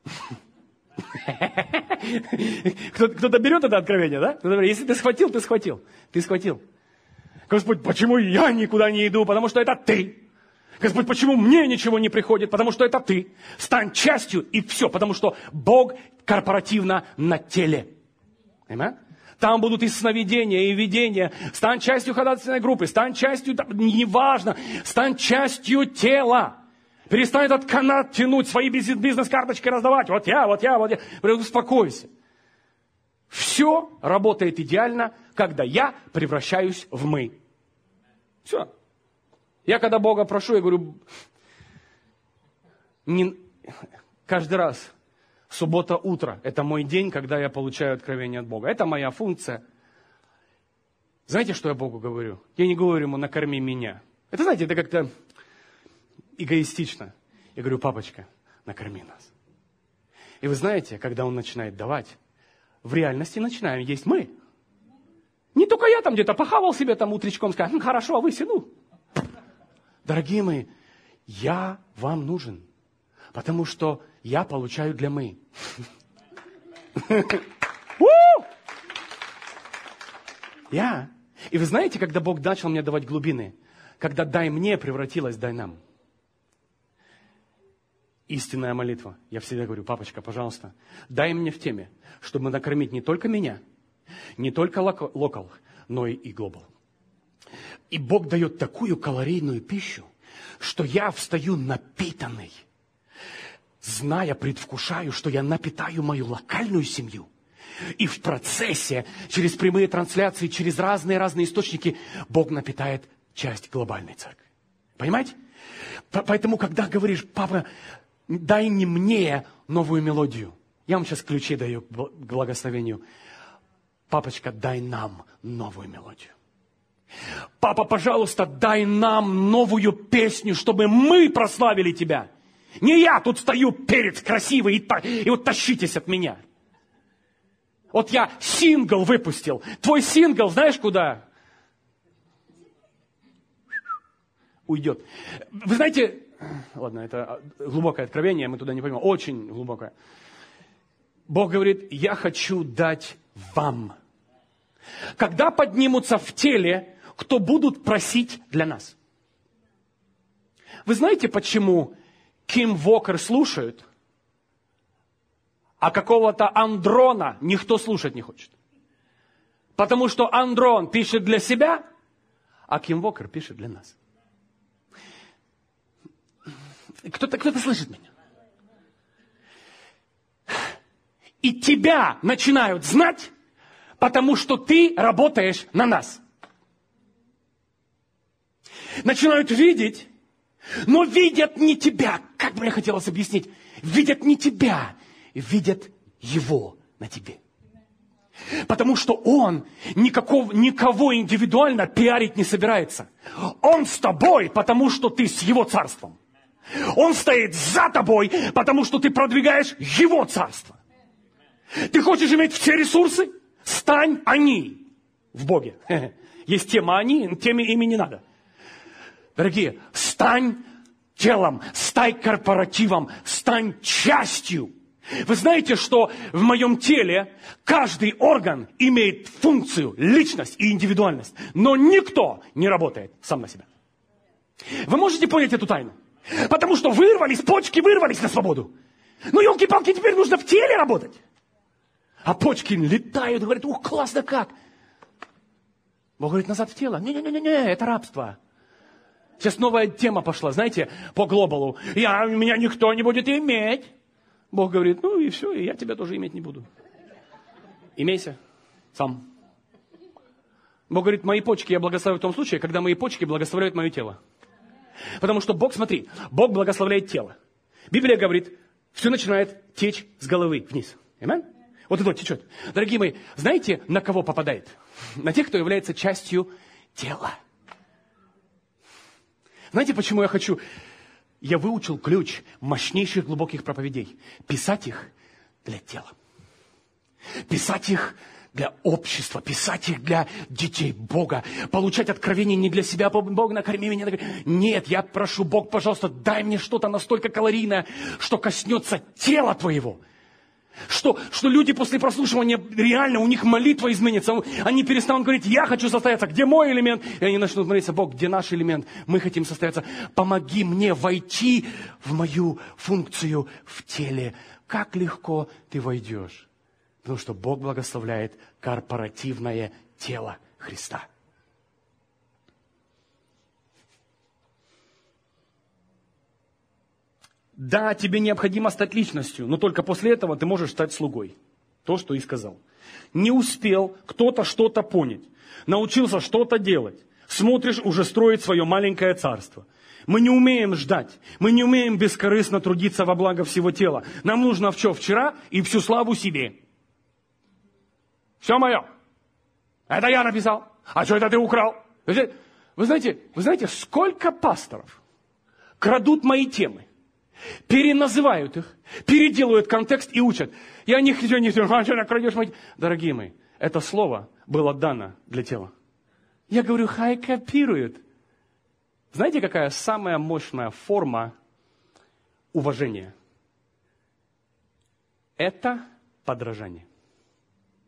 Кто-то берет это откровение, да? Если ты схватил, ты схватил. Ты схватил. Господь, почему я никуда не иду? Потому что это ты. Господь, почему мне ничего не приходит? Потому что это ты. Стань частью, и все. Потому что Бог корпоративно на теле. Аминь. Там будут и сновидения, и видения. Стань частью ходатайственной группы. Стань частью, неважно, стань частью тела. Перестань этот канат тянуть, свои бизнес-карточки раздавать. Вот я, вот я, вот я. Успокойся. Все работает идеально, когда я превращаюсь в мы. Все. Я когда Бога прошу, я говорю, не... каждый раз суббота утро – это мой день, когда я получаю откровение от Бога. Это моя функция. Знаете, что я Богу говорю? Я не говорю ему: накорми меня. Это, знаете, это как-то эгоистично. Я говорю: папочка, накорми нас. И вы знаете, когда он начинает давать, в реальности начинаем есть мы. Не только я там где-то похавал себе там утречком, сказал: хм, хорошо, а вы сину. Дорогие мои, я вам нужен, потому что я получаю для мы. Я. И вы знаете, когда Бог начал мне давать глубины, когда «дай мне» превратилось «дай нам». Истинная молитва. Я всегда говорю: папочка, пожалуйста, дай мне в теме, чтобы накормить не только меня, не только локал, но и глобал. И Бог дает такую калорийную пищу, что я встаю напитанный, зная, предвкушаю, что я напитаю мою локальную семью. И в процессе, через прямые трансляции, через разные-разные источники, Бог напитает часть глобальной церкви. Понимаете? Поэтому, когда говоришь: папа, дай не мне новую мелодию, я вам сейчас ключи даю к благословению. Папочка, дай нам новую мелодию. Папа, пожалуйста, дай нам новую песню, чтобы мы прославили Тебя. Не я тут стою, перец красивый, и, и вот тащитесь от меня. Вот я сингл выпустил. Твой сингл знаешь куда? Уйдет. Вы знаете, ладно, это глубокое откровение, мы туда не поймем, очень глубокое. Бог говорит: я хочу дать вам. Когда поднимутся в теле, кто будут просить для нас. Вы знаете, почему Ким Вокер слушают, а какого-то Андрона никто слушать не хочет? Потому что Андрон пишет для себя, а Ким Вокер пишет для нас. Кто-то, кто-то слышит меня? И тебя начинают знать, потому что ты работаешь на нас. Начинают видеть, но видят не тебя. Как бы мне хотелось объяснить? Видят не тебя, видят Его на тебе. Потому что Он никакого, никого индивидуально пиарить не собирается. Он с тобой, потому что ты с Его царством. Он стоит за тобой, потому что ты продвигаешь Его царство. Ты хочешь иметь все ресурсы? Стань они в Боге. Есть тема они, теме ими не надо. Дорогие, стань телом, стань корпоративом, стань частью. Вы знаете, что в моем теле каждый орган имеет функцию, личность и индивидуальность. Но никто не работает сам на себя. Вы можете понять эту тайну? Потому что вырвались, почки вырвались на свободу. Ну, елки-палки, теперь нужно в теле работать. А почки летают, говорят: ух, классно как. Бог говорит: назад в тело. Не-не-не, это рабство. Сейчас новая тема пошла, знаете, по глобалу. Я, меня никто не будет иметь. Бог говорит: ну и все, и я тебя тоже иметь не буду. Имейся сам. Бог говорит: мои почки я благословляю в том случае, когда мои почки благословляют мое тело. Потому что Бог, смотри, Бог благословляет тело. Библия говорит, все начинает течь с головы вниз. Аминь? Вот это течет. Дорогие мои, знаете, на кого попадает? На тех, кто является частью тела. Знаете, почему я хочу? Я выучил ключ мощнейших глубоких проповедей. Писать их для тела. Писать их для общества, писать их для детей Бога. Получать откровения не для себя. Бог, накорми меня. Нет, я прошу, Бог, пожалуйста, дай мне что-то настолько калорийное, что коснется тела твоего. Что, что люди после прослушивания, реально у них молитва изменится. Они перестанут говорить: я хочу состояться, где мой элемент? И они начнут молиться: Бог, где наш элемент? Мы хотим состояться. Помоги мне войти в мою функцию в теле. Как легко ты войдешь. Потому что Бог благословляет корпоративное тело Христа. Да, тебе необходимо стать личностью, но только после этого ты можешь стать слугой. То, что и сказал. Не успел кто-то что-то понять, научился что-то делать. Смотришь, уже строить свое маленькое царство. Мы не умеем ждать, мы не умеем бескорыстно трудиться во благо всего тела. Нам нужно все вчера и всю славу себе. Все мое. Это я написал. А что это ты украл? Вы знаете, вы знаете, сколько пасторов крадут мои темы, переназывают их, переделывают контекст и учат. Я не хочу, не хочу, а что крадешь мои... Дорогие мои, это слово было дано для тела. Я говорю, хай копирует. Знаете, какая самая мощная форма уважения? Это подражание.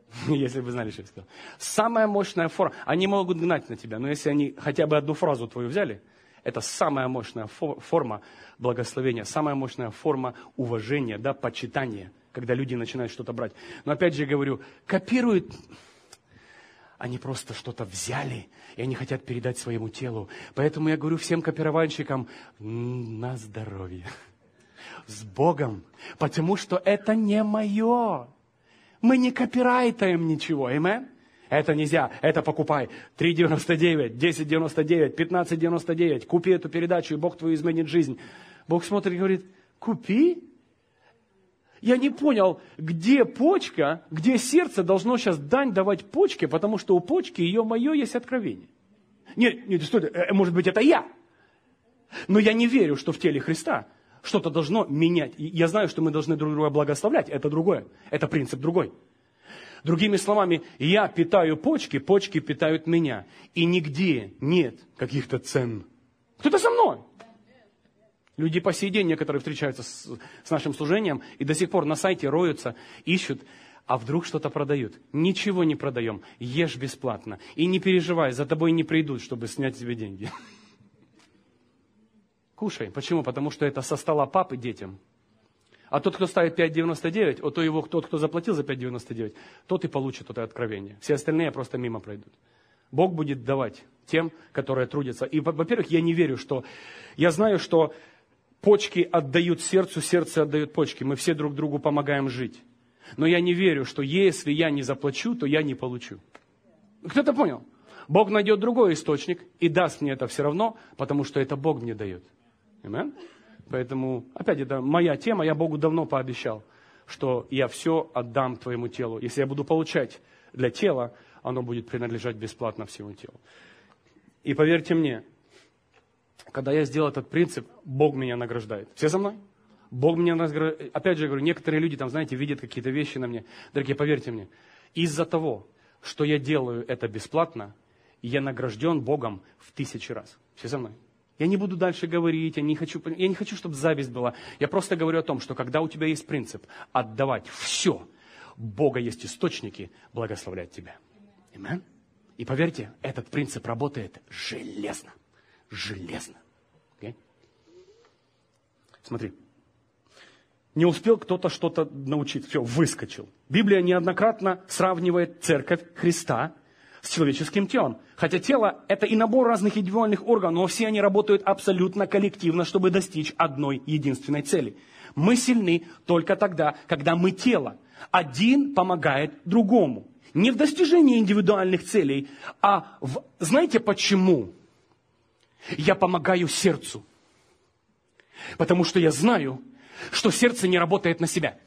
Если бы вы знали, что я сказал. Самая мощная форма. Они могут гнать на тебя, но если они хотя бы одну фразу твою взяли, это самая мощная форма благословения, самая мощная форма уважения, да, почитания, когда люди начинают что-то брать. Но опять же говорю, копируют, они просто что-то взяли, и они хотят передать своему телу. Поэтому я говорю всем копировальщикам, на здоровье, с Богом, потому что это не мое. Мы не копирайтаем ничего, амен? Это нельзя, это покупай. три девяносто девять, десять девяносто девять, пятнадцать девяносто девять. Купи эту передачу, и Бог твою изменит жизнь. Бог смотрит и говорит, купи? Я не понял, где почка, где сердце должно сейчас дань давать почке, потому что у почки ее мое есть откровение. Нет, нет, что это? Может быть, это я. Но я не верю, что в теле Христа что-то должно менять. Я знаю, что мы должны друг друга благословлять. Это другое. Это принцип другой. Другими словами, я питаю почки, почки питают меня. И нигде нет каких-то цен. Кто-то со мной. Люди по сей день, некоторые встречаются с, с нашим служением и до сих пор на сайте роются, ищут, а вдруг что-то продают. Ничего не продаем. Ешь бесплатно. И не переживай, за тобой не придут, чтобы снять тебе деньги. Кушай. Почему? Потому что это со стола папы детям. А тот, кто ставит пять девяносто девять, о, то его, тот, кто заплатил за пять девяносто девять, тот и получит это откровение. Все остальные просто мимо пройдут. Бог будет давать тем, которые трудятся. И, во-первых, я не верю, что... Я знаю, что почки отдают сердцу, сердце отдает почки. Мы все друг другу помогаем жить. Но я не верю, что если я не заплачу, то я не получу. Кто-то понял? Бог найдет другой источник и даст мне это все равно, потому что это Бог мне дает. Аминь? Поэтому, опять, это моя тема, я Богу давно пообещал, что я все отдам твоему телу. Если я буду получать для тела, оно будет принадлежать бесплатно всему телу. И поверьте мне, когда я сделал этот принцип, Бог меня награждает. Все со мной? Бог меня награждает. Опять же говорю, некоторые люди там, знаете, видят какие-то вещи на мне. Дорогие, поверьте мне, из-за того, что я делаю это бесплатно, я награжден Богом в тысячи раз. Все со мной? Я не буду дальше говорить, я не хочу, я не хочу, чтобы зависть была. Я просто говорю о том, что когда у тебя есть принцип отдавать все, Бога есть источники благословлять тебя. Аминь? И поверьте, этот принцип работает железно. Железно. Okay? Смотри. Не успел кто-то что-то научить. Все, выскочил. Библия неоднократно сравнивает церковь Христа с человеческим телом. Хотя тело – это и набор разных индивидуальных органов, но все они работают абсолютно коллективно, чтобы достичь одной единственной цели. Мы сильны только тогда, когда мы тело. Один помогает другому. Не в достижении индивидуальных целей, а в... Знаете почему? Я помогаю сердцу. Потому что я знаю, что сердце не работает на себя.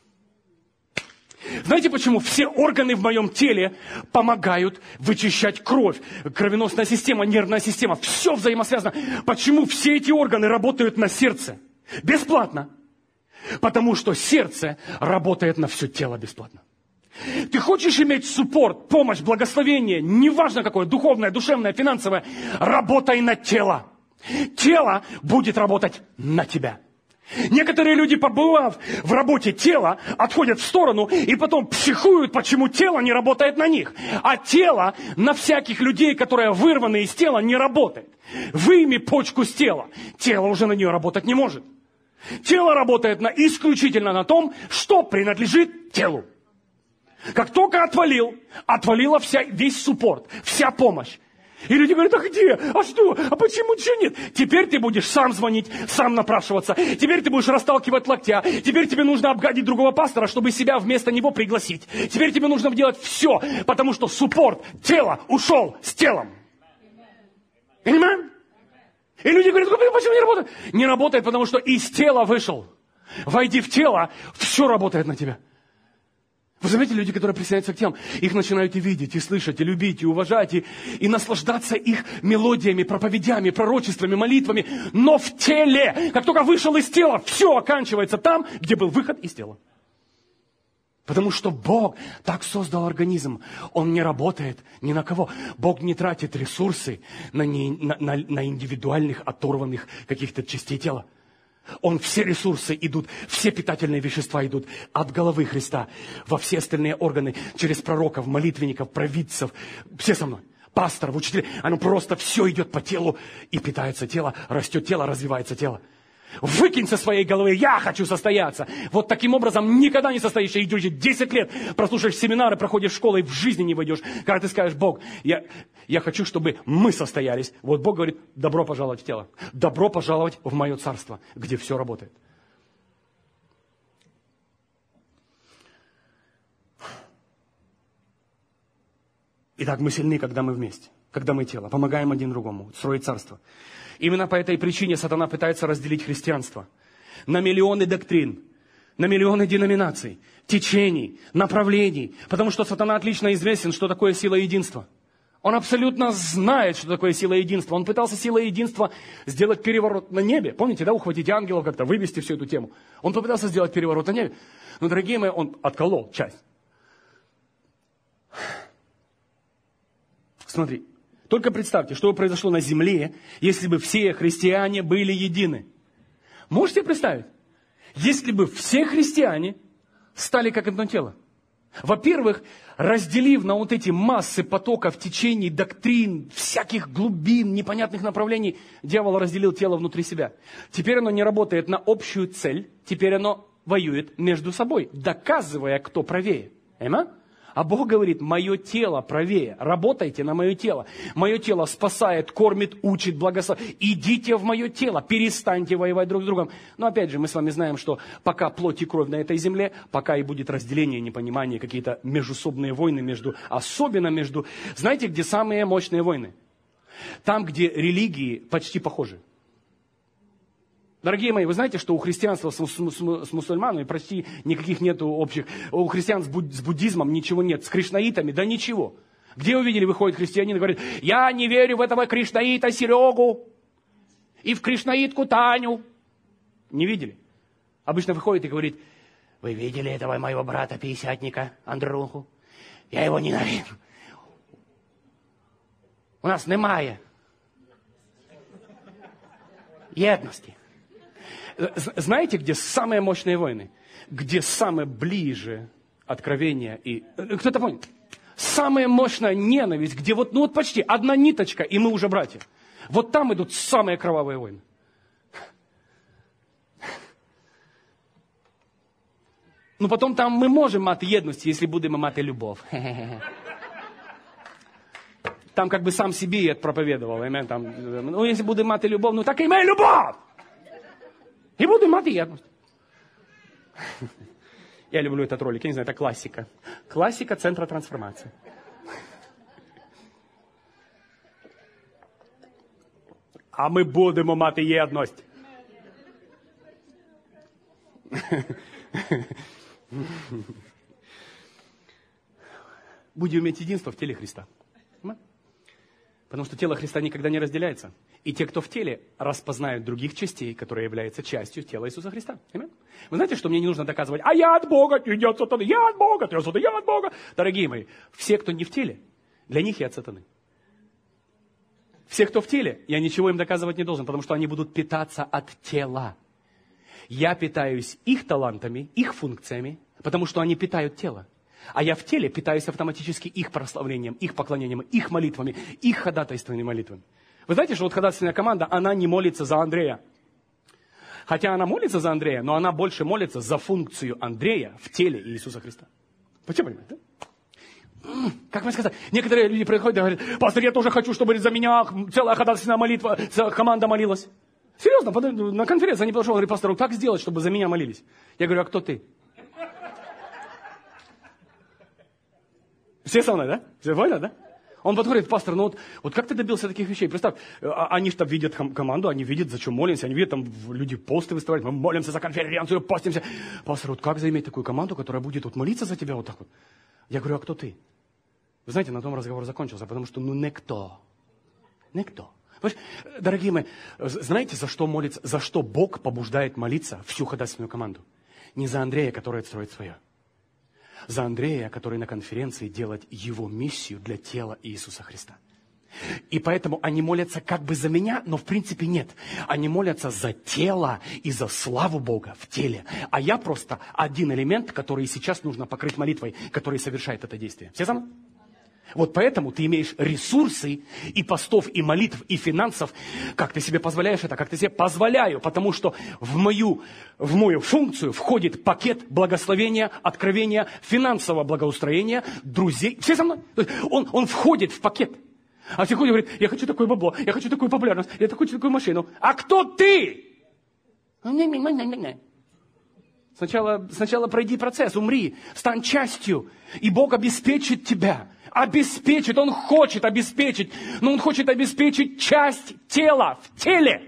Знаете, почему все органы в моем теле помогают вычищать кровь? Кровеносная система, нервная система, все взаимосвязано. Почему все эти органы работают на сердце? Бесплатно. Потому что сердце работает на все тело бесплатно. Ты хочешь иметь суппорт, помощь, благословение, неважно какое, духовное, душевное, финансовое, работай на тело. Тело будет работать на тебя. Некоторые люди, побывав в работе тела, отходят в сторону и потом психуют, почему тело не работает на них. А тело на всяких людей, которые вырваны из тела, не работает. Выйми почку с тела, тело уже на нее работать не может. Тело работает на, исключительно на том, что принадлежит телу. Как только отвалил, отвалила вся, весь суппорт, вся помощь. И люди говорят, а где? А что? А почему ничего нет? Теперь ты будешь сам звонить, сам напрашиваться. Теперь ты будешь расталкивать локтя. Теперь тебе нужно обгадить другого пастора, чтобы себя вместо него пригласить. Теперь тебе нужно делать все, потому что суппорт тела ушел с телом. Понимаем? И люди говорят, почему не работает? Не работает, потому что из тела вышел. Войди в тело, все работает на тебя. Вы заметили, люди, которые присоединяются к телам, их начинаете видеть, и слышать, и любить, и уважать, и, и наслаждаться их мелодиями, проповедями, пророчествами, молитвами. Но в теле, как только вышел из тела, все оканчивается там, где был выход из тела. Потому что Бог так создал организм. Он не работает ни на кого. Бог не тратит ресурсы на, не, на, на, на индивидуальных, оторванных каких-то частей тела. Он все ресурсы идут, все питательные вещества идут от головы Христа во все остальные органы, через пророков, молитвенников, провидцев. Все со мной. Пасторов, учителей. Оно просто все идет по телу и питается тело, растет тело, развивается тело. Выкинь со своей головы, я хочу состояться. Вот таким образом никогда не состоишься. Идешь десять лет, прослушаешь семинары, проходишь школу и в жизни не войдешь. Когда ты скажешь: Бог, я, я хочу, чтобы мы состоялись. Вот Бог говорит: добро пожаловать в тело. Добро пожаловать в мое царство, где все работает. Итак, мы сильны, когда мы вместе, когда мы тело, помогаем один другому строить царство. Именно по этой причине сатана пытается разделить христианство на миллионы доктрин, на миллионы деноминаций, течений, направлений. Потому что сатана отлично известен, что такое сила единства. Он абсолютно знает, что такое сила единства. Он пытался силой единства сделать переворот на небе. Помните, да, ухватить ангелов, как-то вывести всю эту тему. Он попытался сделать переворот на небе. Но, дорогие мои, он отколол часть. Смотри. Только представьте, что бы произошло на земле, если бы все христиане были едины. Можете представить? Если бы все христиане стали как одно тело. Во-первых, разделив на вот эти массы потоков, течений, доктрин, всяких глубин, непонятных направлений, дьявол разделил тело внутри себя. Теперь оно не работает на общую цель, теперь оно воюет между собой, доказывая, кто правее. Эма? А Бог говорит: мое тело правее, работайте на мое тело. Мое тело спасает, кормит, учит, благословит. Идите в мое тело, перестаньте воевать друг с другом. Но опять же, мы с вами знаем, что пока плоть и кровь на этой земле, пока и будет разделение, непонимание, какие-то междусобные войны, между, особенно между... Знаете, где самые мощные войны? Там, где религии почти похожи. Дорогие мои, вы знаете, что у христианства с, с, с мусульманами почти никаких нету общих. У христиан с, буд, с буддизмом ничего нет. С кришнаитами, да ничего. Где увидели, выходит христианин и говорит: я не верю в этого кришнаита Серегу и в кришнаитку Таню. Не видели? Обычно выходит и говорит: вы видели этого моего брата пятидесятника Андруху? Я его ненавижу. У нас немає єдності. Знаете, где самые мощные войны? Где самое ближе откровение и... Кто-то понял? Самая мощная ненависть, где вот, ну вот почти одна ниточка, и мы уже братья. Вот там идут самые кровавые войны. Ну потом там мы можем мати єдності, если будем мати любовь. Там как бы сам себе это проповедовал. Там, ну если будем мати любовь, ну так и имей любовь! И буду мати єдність. Я люблю этот ролик, я не знаю, это классика. Классика центра трансформации. А ми будемо мати єдність. Будем иметь единство в теле Христа. Потому что тело Христа никогда не разделяется. И те, кто в теле, распознают других частей, которые являются частью тела Иисуса Христа. Вы знаете, что мне не нужно доказывать: а я от Бога, идет сатана, я от Бога, ты сатана, я от Бога. Дорогие мои, все, кто не в теле, для них я от сатаны. Все, кто в теле, я ничего им доказывать не должен, потому что они будут питаться от тела. Я питаюсь их талантами, их функциями, потому что они питают тело. А я в теле питаюсь автоматически их прославлением, их поклонением, их молитвами, их ходатайственными молитвами. Вы знаете, что вот ходатайственная команда, она не молится за Андрея. Хотя она молится за Андрея, но она больше молится за функцию Андрея в теле Иисуса Христа. Почему понимаете? Да? Как мне сказать? Некоторые люди приходят и говорят: пастор, я тоже хочу, чтобы за меня целая ходатайственная молитва, команда молилась. Серьезно, на конференции они подошли, говорят: пастор, как сделать, чтобы за меня молились? Я говорю: а кто ты? Все со мной, да? Все поняли, да? Он подходит: пастор, ну вот, вот как ты добился таких вещей? Представь, они же там видят команду, они видят, за что молимся, они видят, там люди посты выставляют, мы молимся за конференцию, постимся. Пастор, вот как заиметь такую команду, которая будет вот молиться за тебя вот так вот? Я говорю: а кто ты? Вы знаете, на том разговор закончился, потому что ну никто. Никто. Дорогие мои, знаете, за что молится, за что Бог побуждает молиться всю ходатайственную команду? Не за Андрея, который отстроит свое. За Андрея, который на конференции делает его миссию для тела Иисуса Христа. И поэтому они молятся как бы за меня, но в принципе нет. Они молятся за тело и за славу Бога в теле. А я просто один элемент, который сейчас нужно покрыть молитвой, который совершает это действие. Все со мной? Вот поэтому ты имеешь ресурсы и постов, и молитв, и финансов. Как ты себе позволяешь это? Как ты себе позволяю? Потому что в мою, в мою функцию входит пакет благословения, откровения, финансового благоустроения, друзей. Все со мной? Он, он входит в пакет. А все ходят и говорят, я хочу такое бабло, я хочу такую популярность, я хочу такую машину. А кто ты? Сначала, сначала пройди процесс, умри, стань частью, и Бог обеспечит тебя. Обеспечит, Он хочет обеспечить, но Он хочет обеспечить часть тела в теле.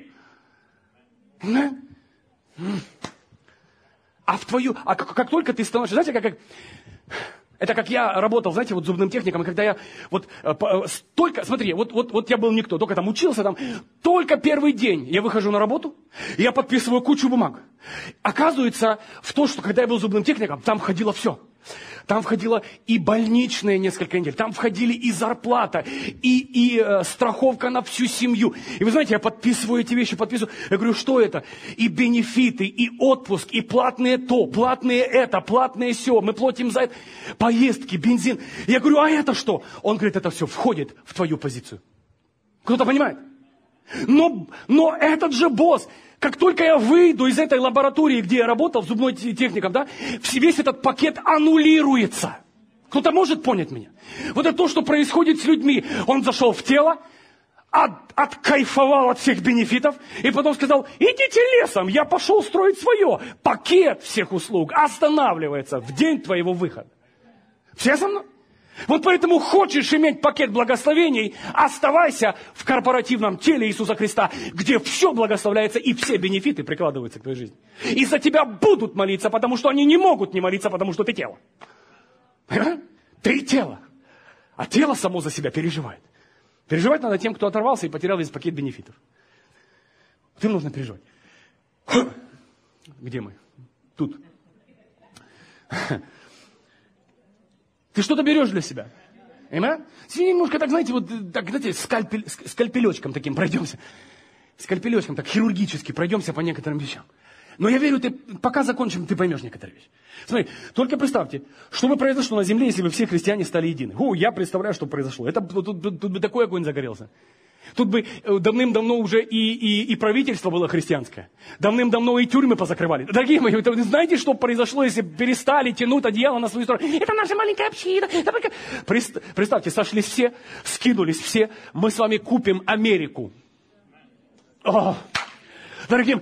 А в твою, а как, как только ты становишься, знаете, как, как это как я работал, знаете, вот зубным техником, и когда я вот только, смотри, вот, вот, вот я был никто, только там учился, там, только первый день я выхожу на работу, и я подписываю кучу бумаг. Оказывается, в то, что когда я был зубным техником, там входило все. Там входило и больничные несколько недель, там входили и зарплата, и, и э, страховка на всю семью. И вы знаете, я подписываю эти вещи, подписываю. Я говорю, что это? И бенефиты, и отпуск, и платные то, платные это, платные сё. Мы платим за это. Поездки, бензин. Я говорю, а это что? Он говорит, это все входит в твою позицию. Кто-то понимает? Но, но этот же босс... Как только я выйду из этой лаборатории, где я работал, зубной техником, да, весь этот пакет аннулируется. Кто-то может понять меня? Вот это то, что происходит с людьми. Он зашел в тело, от, откайфовал от всех бенефитов, и потом сказал, идите лесом, я пошел строить свое. Пакет всех услуг останавливается в день твоего выхода. Все со мной? Вот поэтому хочешь иметь пакет благословений, оставайся в корпоративном теле Иисуса Христа, где все благословляется и все бенефиты прикладываются к твоей жизни. И за тебя будут молиться, потому что они не могут не молиться, потому что ты тело. Ты тело. А тело само за себя переживает. Переживать надо тем, кто оторвался и потерял весь пакет бенефитов. Им нужно переживать. Где мы? Тут. Ты что-то берешь для себя. Amen? Сегодня немножко так, знаете, вот так, знаете, скальпель, скальпелечком таким пройдемся. Скальпелечком так хирургически пройдемся по некоторым вещам. Но я верю, ты, пока закончим, ты поймешь некоторые вещи. Смотри, только представьте, что бы произошло на земле, если бы все христиане стали едины. О, я представляю, что произошло. Это, тут, тут, тут бы такой огонь загорелся. Тут бы давным-давно уже и, и, и правительство было христианское. Давным-давно и тюрьмы позакрывали. Дорогие мои, вы знаете, что произошло, если перестали тянуть одеяло на свою сторону? Это наша маленькая община. Представьте, сошлись все, скинулись все. Мы с вами купим Америку. О, дорогие,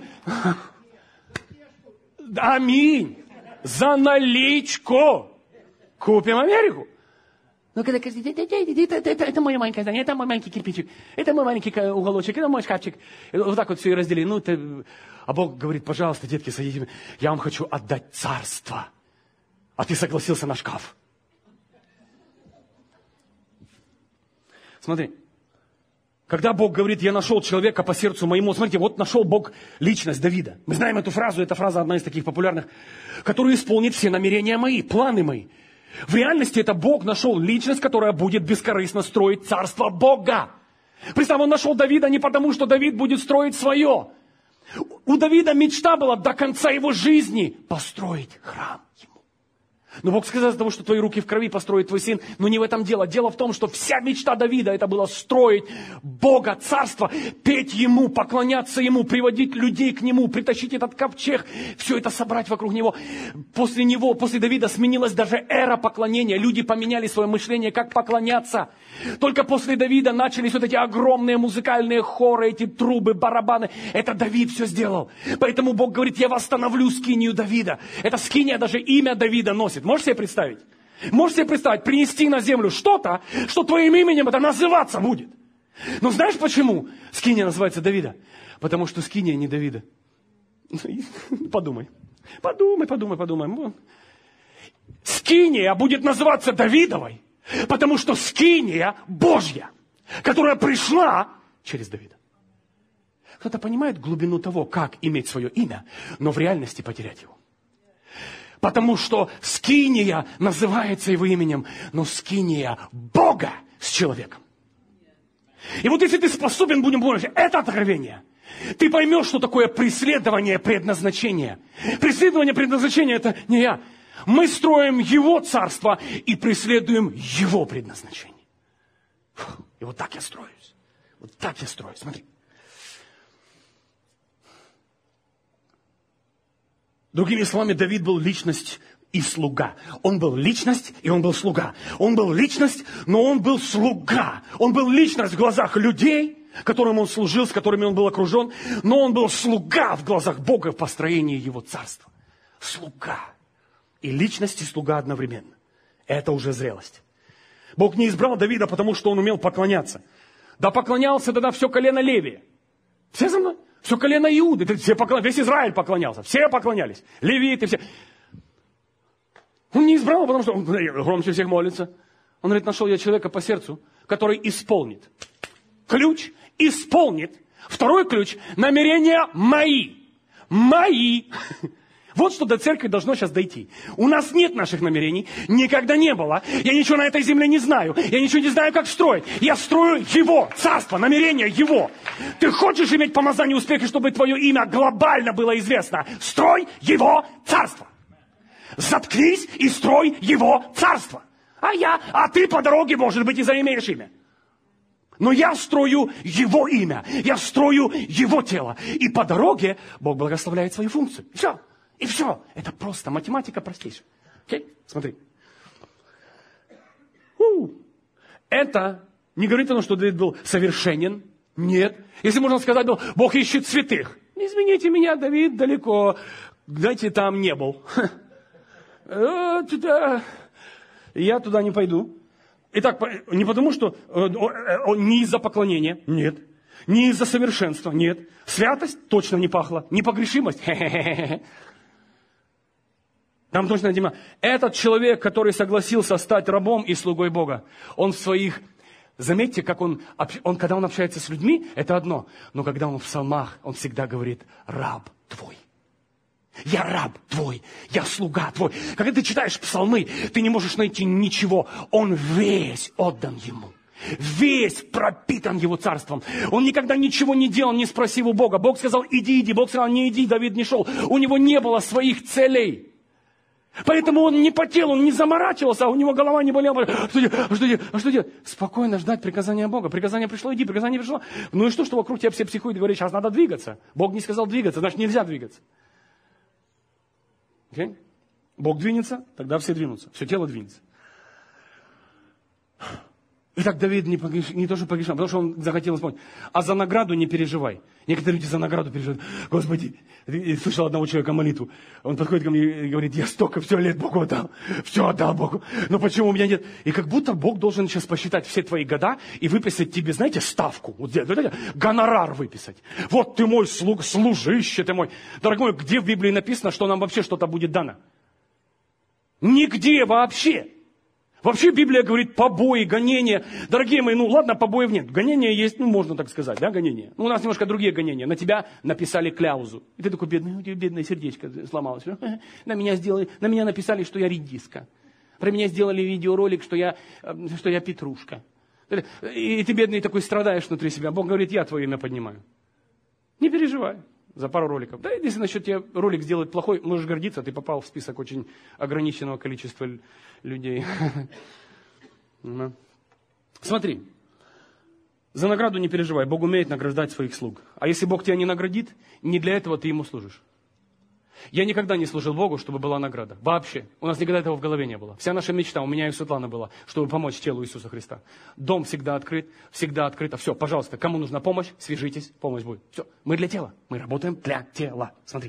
аминь. За наличку купим Америку. Ну, когда каждый день, это, это, это, это мое маленькое здание, это мой маленький кирпичик, это мой маленький уголочек, это мой шкафчик. И вот так вот все и разделили. Ну, это... А Бог говорит, пожалуйста, детки, садитесь, я вам хочу отдать царство. А ты согласился на шкаф. Смотри, когда Бог говорит, я нашел человека по сердцу моему, смотрите, вот нашел Бог личность Давида. Мы знаем эту фразу, эта фраза одна из таких популярных, который исполнит все намерения мои, планы мои. В реальности это Бог нашел личность, которая будет бескорыстно строить царство Бога. Представь, он нашел Давида не потому, что Давид будет строить свое. У Давида мечта была до конца его жизни построить храм ему. Но Бог сказал, из-за того, что твои руки в крови построит твой сын. Но не в этом дело. Дело в том, что вся мечта Давида это было строить Бога, царство, петь Ему, поклоняться Ему, приводить людей к Нему, притащить этот ковчег, все это собрать вокруг Него. После Него, после Давида сменилась даже эра поклонения. Люди поменяли свое мышление, как поклоняться. Только после Давида начались вот эти огромные музыкальные хоры, эти трубы, барабаны. Это Давид все сделал. Поэтому Бог говорит, я восстановлю скинию Давида. Эта скиния даже имя Давида носит. Можешь себе представить? Можешь себе представить, принести на землю что-то, что твоим именем это называться будет. Но знаешь почему скиния называется Давида? Потому что скиния не Давида. Подумай. Подумай, подумай, подумай. Скиния будет называться Давидовой, потому что скиния Божья, которая пришла через Давида. Кто-то понимает глубину того, как иметь свое имя, но в реальности потерять его. Потому что скиния называется его именем, но скиния Бога с человеком. И вот если ты способен, будем говорить, это откровение, ты поймешь, что такое преследование предназначения. Преследование предназначения – это не я. Мы строим Его царство и преследуем Его предназначение. И вот так я строюсь. Вот так я строюсь. Смотри. Другими словами, Давид был личность и слуга. Он был личность, и он был слуга. Он был личность, но он был слуга. Он был личность в глазах людей, которым он служил, с которыми он был окружен, но он был слуга в глазах Бога в построении Его царства. Слуга. И личность, и слуга одновременно. Это уже зрелость. Бог не избрал Давида, потому что он умел поклоняться. Да поклонялся тогда все колено Левия. Все за мной? Все колено Иуды. Все поклон... Весь Израиль поклонялся. Все поклонялись. Левиты, все. Он не избрал, потому что он громче всех молится. Он говорит, нашел я человека по сердцу, который исполнит. Ключ исполнит. Второй ключ – намерения мои. Мои. Вот что до церкви должно сейчас дойти. У нас нет наших намерений, никогда не было. Я ничего на этой земле не знаю. Я ничего не знаю, как строить. Я строю Его царство, намерения Его. Ты хочешь иметь помазание успеха, чтобы твое имя глобально было известно? Строй Его царство. Заткнись и строй Его царство. А я, а ты по дороге, может быть, и заимеешь имя. Но я строю Его имя. Я строю Его тело. И по дороге Бог благословляет свою функцию. Все. И все. Это просто математика простейшая. Окей? Смотри. У-у. Это не говорит о том, что Давид был совершенен. Нет. Если можно сказать, был, Бог ищет святых. Извините меня, Давид далеко. Знаете, там не был. Я туда не пойду. Итак, не потому, что не из-за поклонения. Нет. Не из-за совершенства. Нет. Святость точно не пахла. Непогрешимость. Хе-хе-хе. Там точно Дима. Этот человек, который согласился стать рабом и слугой Бога, он в своих... Заметьте, как он, он, когда он общается с людьми, это одно. Но когда он в псалмах, он всегда говорит, раб твой. Я раб твой, я слуга твой. Когда ты читаешь псалмы, ты не можешь найти ничего. Он весь отдан ему. Весь пропитан Его царством. Он никогда ничего не делал, не спросив у Бога. Бог сказал, иди, иди. Бог сказал, не иди, Давид не шел. У него не было своих целей. Поэтому он не потел, он не заморачивался, а у него голова не болела. Что делать? А что делать? А что делать? Спокойно ждать приказания Бога. Приказание пришло, иди, приказание пришло. Ну и что, что вокруг тебя все психуют и говорят, сейчас надо двигаться. Бог не сказал двигаться, значит нельзя двигаться. Okay? Бог двинется, тогда все двинутся. Все тело двинется. Итак, Давид не, погреш... не то, что погрешил, потому что он захотел исполнить. А за награду не переживай. Некоторые люди за награду переживают. Господи, я слышал одного человека молитву. Он подходит ко мне и говорит, я столько все лет Богу отдал. Все отдал Богу. Но почему у меня нет? И как будто Бог должен сейчас посчитать все твои года и выписать тебе, знаете, ставку. Вот здесь, вот, гонорар выписать. Вот ты мой слуг, служище ты мой. Дорогой мой, где в Библии написано, что нам вообще что-то будет дано? Нигде вообще. Вообще Библия говорит побои, гонения. Дорогие мои, ну ладно, побоев нет. Гонения есть, ну можно так сказать, да, гонения. Ну у нас немножко другие гонения. На тебя написали кляузу. И ты такой бедный, у тебя бедное сердечко сломалось. На меня сделали, на меня написали, что я редиска. Про меня сделали видеоролик, что я, что я петрушка. И ты, бедный, такой страдаешь внутри себя. Бог говорит, я твое имя поднимаю. Не переживай за пару роликов. Да, если насчет тебя ролик сделать плохой, можешь гордиться, ты попал в список очень ограниченного количества людей. Смотри, за награду не переживай, Бог умеет награждать своих слуг. А если Бог тебя не наградит, не для этого ты Ему служишь. Я никогда не служил Богу, чтобы была награда. Вообще. У нас никогда этого в голове не было. Вся наша мечта, у меня и у Светланы была, чтобы помочь телу Иисуса Христа. Дом всегда открыт, всегда открыто. Все, пожалуйста, кому нужна помощь, свяжитесь, помощь будет. Все, мы для тела. Мы работаем для тела. Смотри.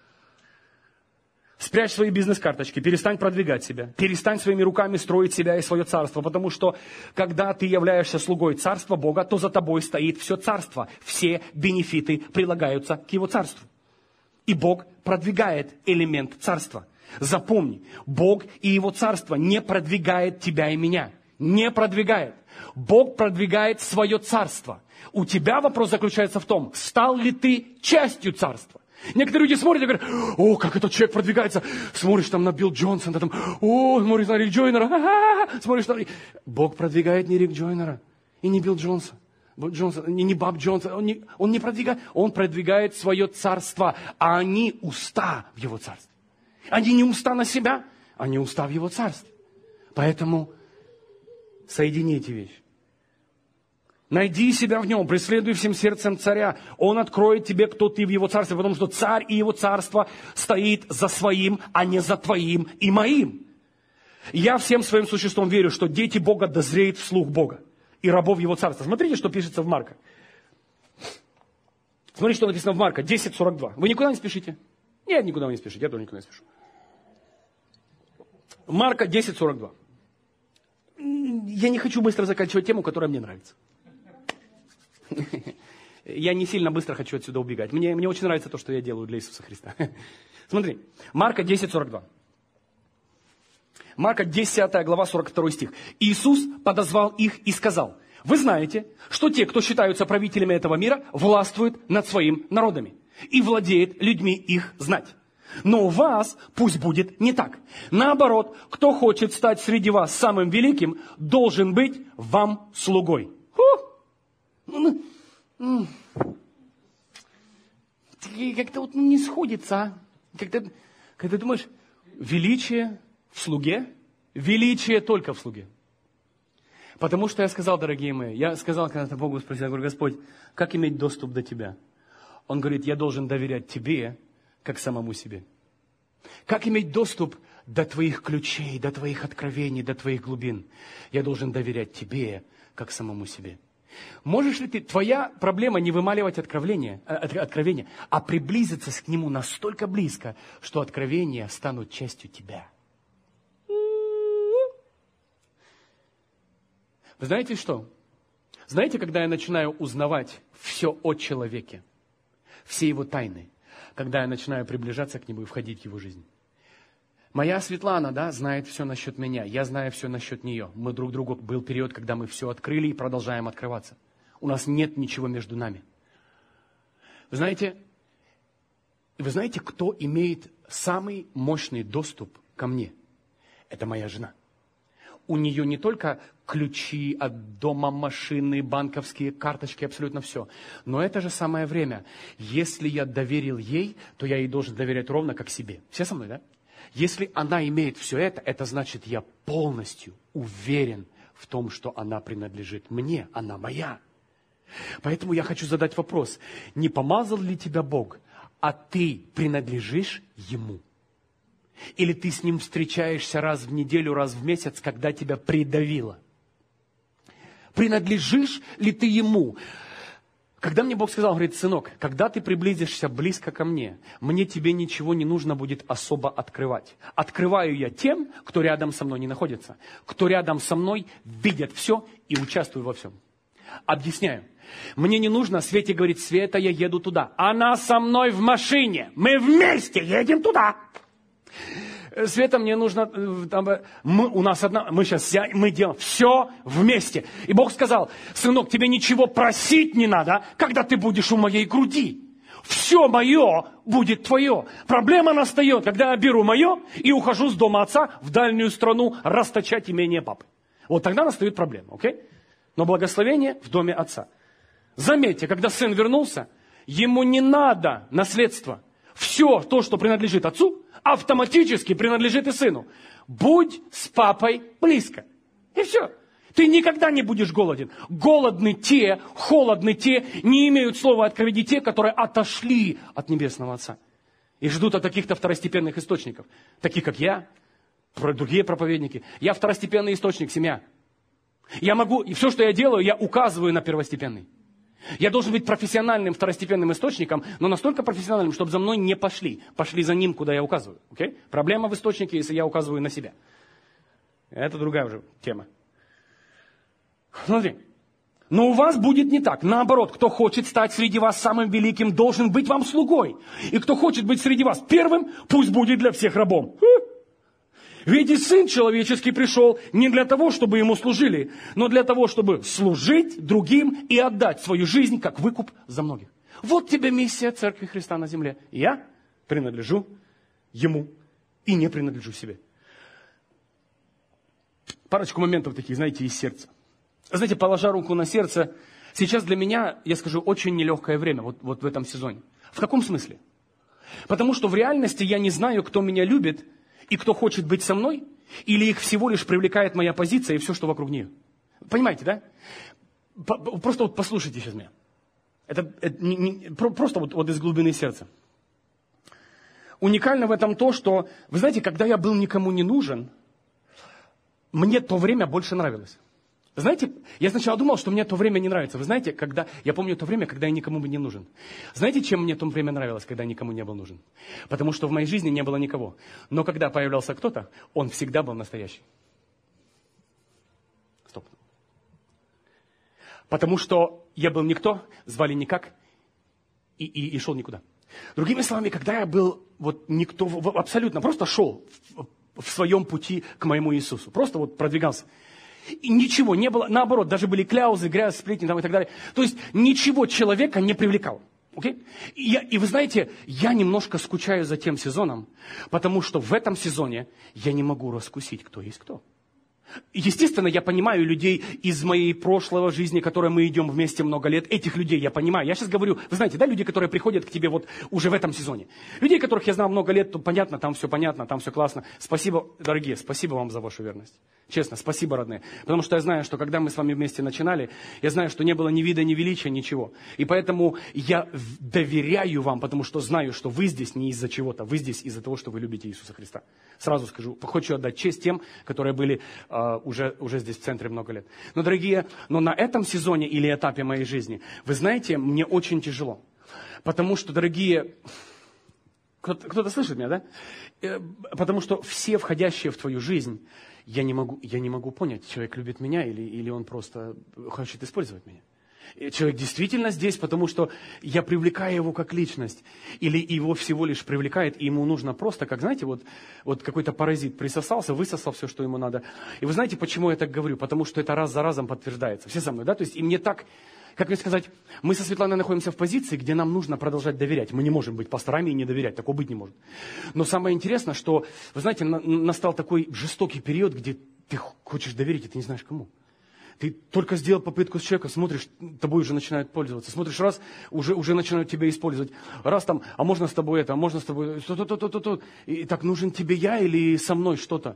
Спрячь свои бизнес-карточки, перестань продвигать себя, перестань своими руками строить себя и свое царство, потому что, когда ты являешься слугой царства Бога, то за тобой стоит все царство. Все бенефиты прилагаются к Его царству. И Бог продвигает элемент царства. Запомни, Бог и Его царство не продвигает тебя и меня. Не продвигает. Бог продвигает свое царство. У тебя вопрос заключается в том, стал ли ты частью царства. Некоторые люди смотрят и говорят, о, как этот человек продвигается. Смотришь там на Билл Джонсона, там, о, смотришь на Рик Джойнера. Смотришь на... Бог продвигает не Рик Джойнера и не Билл Джонса. Джонсон, не, не Боб Джонсон, он не, он не продвигает, он продвигает свое царство, а они уста в его царстве. Они не уста на себя, они уста в его царстве. Поэтому соедини эти вещи. Найди себя в нем, преследуй всем сердцем царя. Он откроет тебе, кто ты в его царстве, потому что царь и его царство стоит за своим, а не за твоим и моим. Я всем своим существом верю, что дети Бога дозреют вслух Бога и рабов его царства. Смотрите, что пишется в Марка. Смотрите, что написано в Марка, десять сорок два. Вы никуда не спешите? Нет, никуда не спешите, я тоже никуда не спешу. Марка десять сорок два. Я не хочу быстро заканчивать тему, которая мне нравится. Я не сильно быстро хочу отсюда убегать. Мне, мне очень нравится то, что я делаю для Иисуса Христа. Смотри, Марка десять сорок два. Марка десятая глава, сорок второй стих. Иисус подозвал их и сказал: вы знаете, что те, кто считаются правителями этого мира, властвуют над своими народами и владеет людьми их знать. Но у вас пусть будет не так. Наоборот, кто хочет стать среди вас самым великим, должен быть вам слугой. Как-то вот не сходится, а? Как-то, когда думаешь, величие в слуге, величие только в слуге. Потому что я сказал, дорогие мои, я сказал когда-то Богу, спросил, я говорю: Господь, как иметь доступ до Тебя? Он говорит: я должен доверять Тебе, как самому себе. Как иметь доступ до Твоих ключей, до Твоих откровений, до Твоих глубин? Я должен доверять Тебе, как самому себе. Можешь ли ты, твоя проблема не вымаливать откровение, откровение, а приблизиться к нему настолько близко, что откровения станут частью тебя? Вы знаете что? Знаете, когда я начинаю узнавать все о человеке, все его тайны, когда я начинаю приближаться к нему и входить в его жизнь? Моя Светлана, да, знает все насчет меня, я знаю все насчет нее. Мы друг другу, был период, когда мы все открыли и продолжаем открываться. У нас нет ничего между нами. Вы знаете, вы знаете, кто имеет самый мощный доступ ко мне? Это моя жена. У нее не только ключи от дома, машины, банковские карточки, абсолютно все. Но это же самое время. Если я доверил ей, то я ей должен доверять ровно как себе. Все со мной, да? Если она имеет все это, это значит, я полностью уверен в том, что она принадлежит мне, она моя. Поэтому я хочу задать вопрос. Не помазал ли тебя Бог, а ты принадлежишь Ему? Или ты с Ним встречаешься раз в неделю, раз в месяц, когда тебя придавило? Принадлежишь ли ты Ему? Когда мне Бог сказал, говорит: сынок, когда ты приблизишься близко ко мне, мне тебе ничего не нужно будет особо открывать. Открываю я тем, кто рядом со мной не находится. Кто рядом со мной видят все и участвуют во всем. Объясняю. Мне не нужно Свете говорить: Света, я еду туда. Она со мной в машине. Мы вместе едем туда. Света, мне нужно, там, мы, у нас одна, мы сейчас, мы делаем все вместе. И Бог сказал: сынок, тебе ничего просить не надо, когда ты будешь у моей груди. Все мое будет твое. Проблема настает, когда я беру мое и ухожу с дома отца в дальнюю страну расточать имение папы. Вот тогда настает проблема, окей? Но благословение в доме отца. Заметьте, когда сын вернулся, ему не надо наследство. Все то, что принадлежит отцу, автоматически принадлежит и сыну. Будь с папой близко. И все. Ты никогда не будешь голоден. Голодны те, холодны те, не имеют слова откровения те, которые отошли от Небесного Отца. И ждут от каких-то второстепенных источников. Таких, как я, другие проповедники. Я второстепенный источник, семья. Я могу, и все, что я делаю, я указываю на первостепенный. Я должен быть профессиональным второстепенным источником, но настолько профессиональным, чтобы за мной не пошли. Пошли за ним, куда я указываю. Okay? Проблема в источнике, если я указываю на себя. Это другая уже тема. Смотри. Но у вас будет не так. Наоборот, кто хочет стать среди вас самым великим, должен быть вам слугой. И кто хочет быть среди вас первым, пусть будет для всех рабом. Ведь и Сын Человеческий пришел не для того, чтобы Ему служили, но для того, чтобы служить другим и отдать свою жизнь как выкуп за многих. Вот тебе миссия Церкви Христа на земле. Я принадлежу Ему и не принадлежу себе. Парочку моментов таких, знаете, из сердца. Знаете, положа руку на сердце, Сейчас для меня, я скажу, очень нелегкое время вот, вот в этом сезоне. В каком смысле? Потому что в реальности я не знаю, кто меня любит и кто хочет быть со мной, или их всего лишь привлекает моя позиция и все, что вокруг нее. Понимаете, да? Просто вот послушайте сейчас меня. Это, это не, не, просто вот, вот из глубины сердца. Уникально в этом то, что, вы знаете, когда я был никому не нужен, мне то время больше нравилось. Знаете, я сначала думал, что мне то время не нравится. Вы знаете, когда, я помню то время, когда я никому не нужен. Знаете, чем мне то время нравилось, когда я никому не был нужен? Потому что в моей жизни не было никого. Но когда появлялся кто-то, он всегда был настоящий. Стоп. Потому что я был никто, звали никак и, и, и шел никуда. Другими словами, когда я был вот никто, абсолютно просто шел в, в своем пути к моему Иисусу. Просто вот продвигался. И ничего не было, наоборот, даже были кляузы, грязь, сплетни там и так далее. То есть ничего человека не привлекал. Okay? И, я, и вы знаете, я немножко скучаю за тем сезоном, потому что в этом сезоне я не могу раскусить, кто есть кто. Естественно, я понимаю людей из моей прошлой жизни, которые мы идем вместе много лет. Этих людей я понимаю. Я сейчас говорю, вы знаете, да, люди, которые приходят к тебе вот уже в этом сезоне. Людей, которых я знал много лет, то понятно, там все понятно, там все классно. Спасибо, дорогие, спасибо вам за вашу верность. Честно, спасибо, родные. Потому что я знаю, что когда мы с вами вместе начинали, я знаю, что не было ни вида, ни величия, ничего. И поэтому я доверяю вам, потому что знаю, что вы здесь не из-за чего-то, вы здесь из-за того, что вы любите Иисуса Христа. Сразу скажу, хочу отдать честь тем, которые были э, уже, уже здесь в центре много лет. Но, дорогие, но на этом сезоне или этапе моей жизни, вы знаете, мне очень тяжело. Потому что, дорогие, кто-то, кто-то слышит меня, да? Э, потому что все входящие в твою жизнь, я не могу, я не могу понять, человек любит меня или, или он просто хочет использовать меня. Человек действительно здесь, потому что я привлекаю его как личность. Или его всего лишь привлекает, и ему нужно просто, как, знаете, вот, вот какой-то паразит присосался, высосал все, что ему надо. И вы знаете, почему я так говорю? Потому что это раз за разом подтверждается. Все со мной, да? То есть, и мне так, как мне сказать, мы со Светланой находимся в позиции, где нам нужно продолжать доверять. Мы не можем быть пасторами и не доверять, такого быть не может. Но самое интересное, что, вы знаете, на, настал такой жестокий период, где ты хочешь доверить, и ты не знаешь кому. Ты только сделал попытку с человеком, смотришь, тобой уже начинают пользоваться. Смотришь, раз, уже, уже начинают тебя использовать. Раз там, а можно с тобой это, а можно с тобой то-то-то-то-то. И так, нужен тебе я или со мной что-то?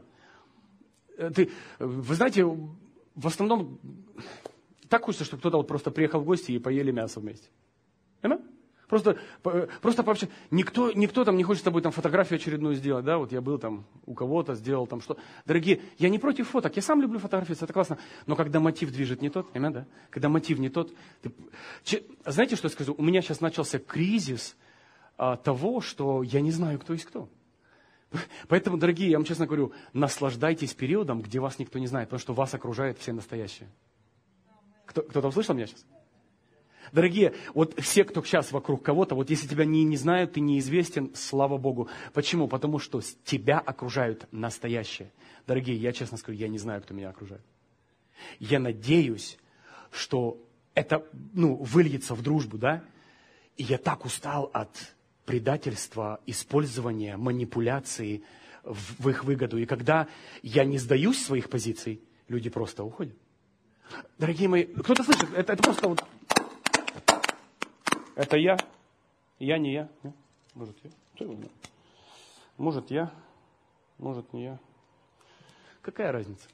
Ты, вы знаете, в основном так хочется, чтобы кто-то вот просто приехал в гости и поели мясо вместе. Понимаешь? Просто, просто пообщаться. Никто, никто там не хочет с тобой там фотографию очередную сделать, да, вот я был там у кого-то, сделал там что. Дорогие, я не против фоток, я сам люблю фотографироваться, это классно, но когда мотив движет не тот, понимаете, да, когда мотив не тот, ты... Че... знаете, что я скажу? У меня сейчас начался кризис а, того, что я не знаю, кто есть кто. Поэтому, дорогие, я вам честно говорю, наслаждайтесь периодом, где вас никто не знает, потому что вас окружают все настоящие. Кто, кто-то услышал меня сейчас? Дорогие, вот все, кто сейчас вокруг кого-то, вот если тебя не, не знают, ты неизвестен, слава Богу. Почему? Потому что тебя окружают настоящие. Дорогие, я честно скажу, я не знаю, кто меня окружает. Я надеюсь, что это, ну, выльется в дружбу, да? И я так устал от предательства, использования, манипуляции в, в их выгоду. И когда я не сдаюсь своих позиций, люди просто уходят. Дорогие мои, кто-то слышит, это, это просто вот... Это я, я не я. Может, я? Может, я, может, не я. Какая разница?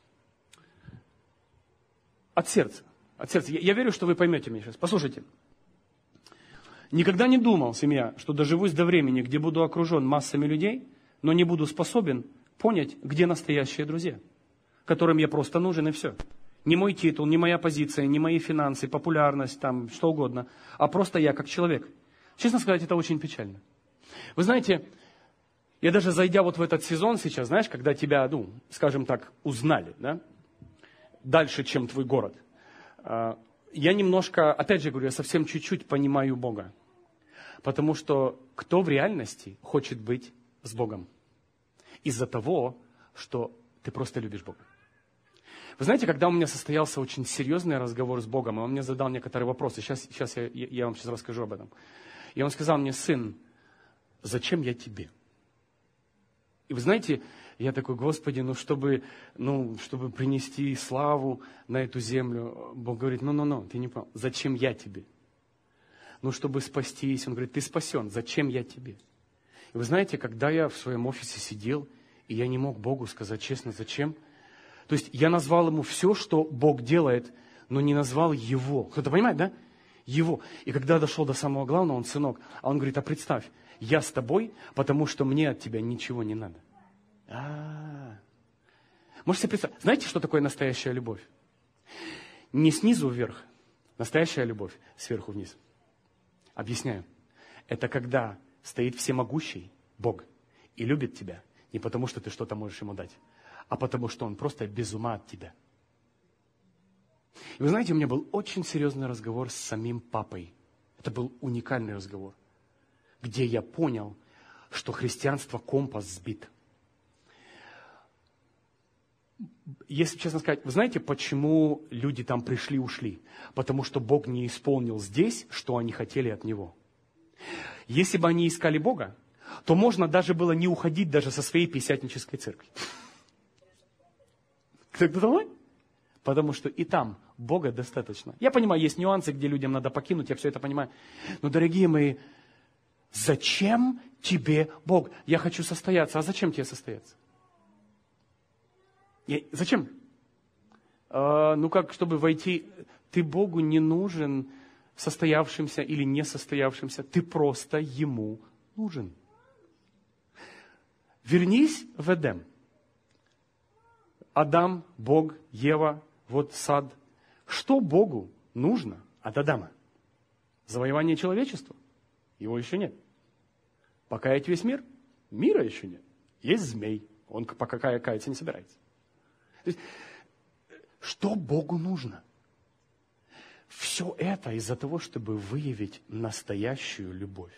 От сердца. От сердца. Я, я верю, что вы поймете меня сейчас. Послушайте. Никогда не думал, семья, что доживусь до времени, где буду окружен массами людей, но не буду способен понять, где настоящие друзья, которым я просто нужен, и все. Не мой титул, не моя позиция, не мои финансы, популярность, там, что угодно, а просто я как человек. Честно сказать, это очень печально. Вы знаете, я даже зайдя вот в этот сезон сейчас, знаешь, когда тебя, ну, скажем так, узнали, да, дальше, чем твой город, я немножко, опять же говорю, я совсем чуть-чуть понимаю Бога. Потому что кто в реальности хочет быть с Богом? Из-за того, что ты просто любишь Бога. Вы знаете, когда у меня состоялся очень серьезный разговор с Богом, и он мне задал некоторые вопросы, сейчас, сейчас я, я вам сейчас расскажу об этом. И он сказал мне: сын, зачем я тебе? И вы знаете, я такой, Господи, ну чтобы, ну, чтобы принести славу на эту землю, Бог говорит, ну-ну-ну, ты не понял, зачем я тебе? Ну, чтобы спастись. Он говорит, ты спасен, зачем я тебе? И вы знаете, когда я в своем офисе сидел, и я не мог Богу сказать честно, зачем? То есть я назвал ему все, что Бог делает, но не назвал его. Кто-то понимает, да? Его. И когда дошел до самого главного, он сынок, а он говорит, а представь, я с тобой, потому что мне от тебя ничего не надо. А-а-а. Можете себе представить, знаете, что такое настоящая любовь? Не снизу вверх, настоящая любовь сверху вниз. Объясняю. Это когда стоит всемогущий Бог и любит тебя не потому, что ты что-то можешь ему дать, а потому, что он просто без ума от тебя. И вы знаете, у меня был очень серьезный разговор с самим папой. Это был уникальный разговор, где я понял, что христианство компас сбит. Если честно сказать, вы знаете, почему люди там пришли-ушли? Потому что Бог не исполнил здесь, что они хотели от Него. Если бы они искали Бога, то можно даже было не уходить даже со своей пятидесятнической церкви. Кто-то думает? Потому что и там Бога достаточно. Я понимаю, есть нюансы, где людям надо покинуть, я все это понимаю. Но, дорогие мои, зачем тебе Бог? Я хочу состояться. А зачем тебе состояться? Я... Зачем? А, ну как, чтобы войти... Ты Богу не нужен состоявшимся или несостоявшимся. Ты просто Ему нужен. Вернись в Эдем. Адам, Бог, Ева, вот сад. Что Богу нужно от Адама? Завоевание человечества? Его еще нет. Покаять весь мир? Мира еще нет. Есть змей. Он пока каяться не собирается. То есть, что Богу нужно? Все это из-за того, чтобы выявить настоящую любовь.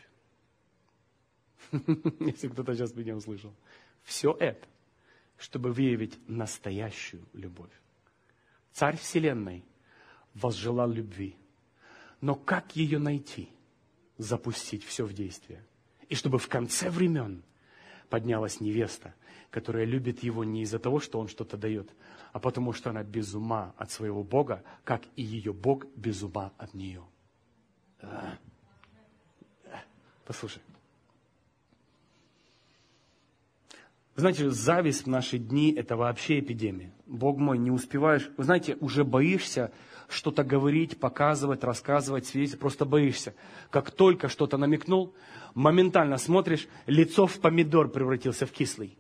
Если кто-то сейчас меня услышал. Все это, чтобы выявить настоящую любовь. Царь Вселенной возжелал любви. Но как ее найти? Запустить все в действие. И чтобы в конце времен поднялась невеста, которая любит его не из-за того, что он что-то дает, а потому что она без ума от своего Бога, как и ее Бог без ума от нее. Послушай. Знаете, зависть в наши дни – это вообще эпидемия. Бог мой, не успеваешь, вы знаете, уже боишься что-то говорить, показывать, рассказывать, свидетельствовать, просто боишься. Как только что-то намекнул, моментально смотришь, лицо в помидор превратился в кислый.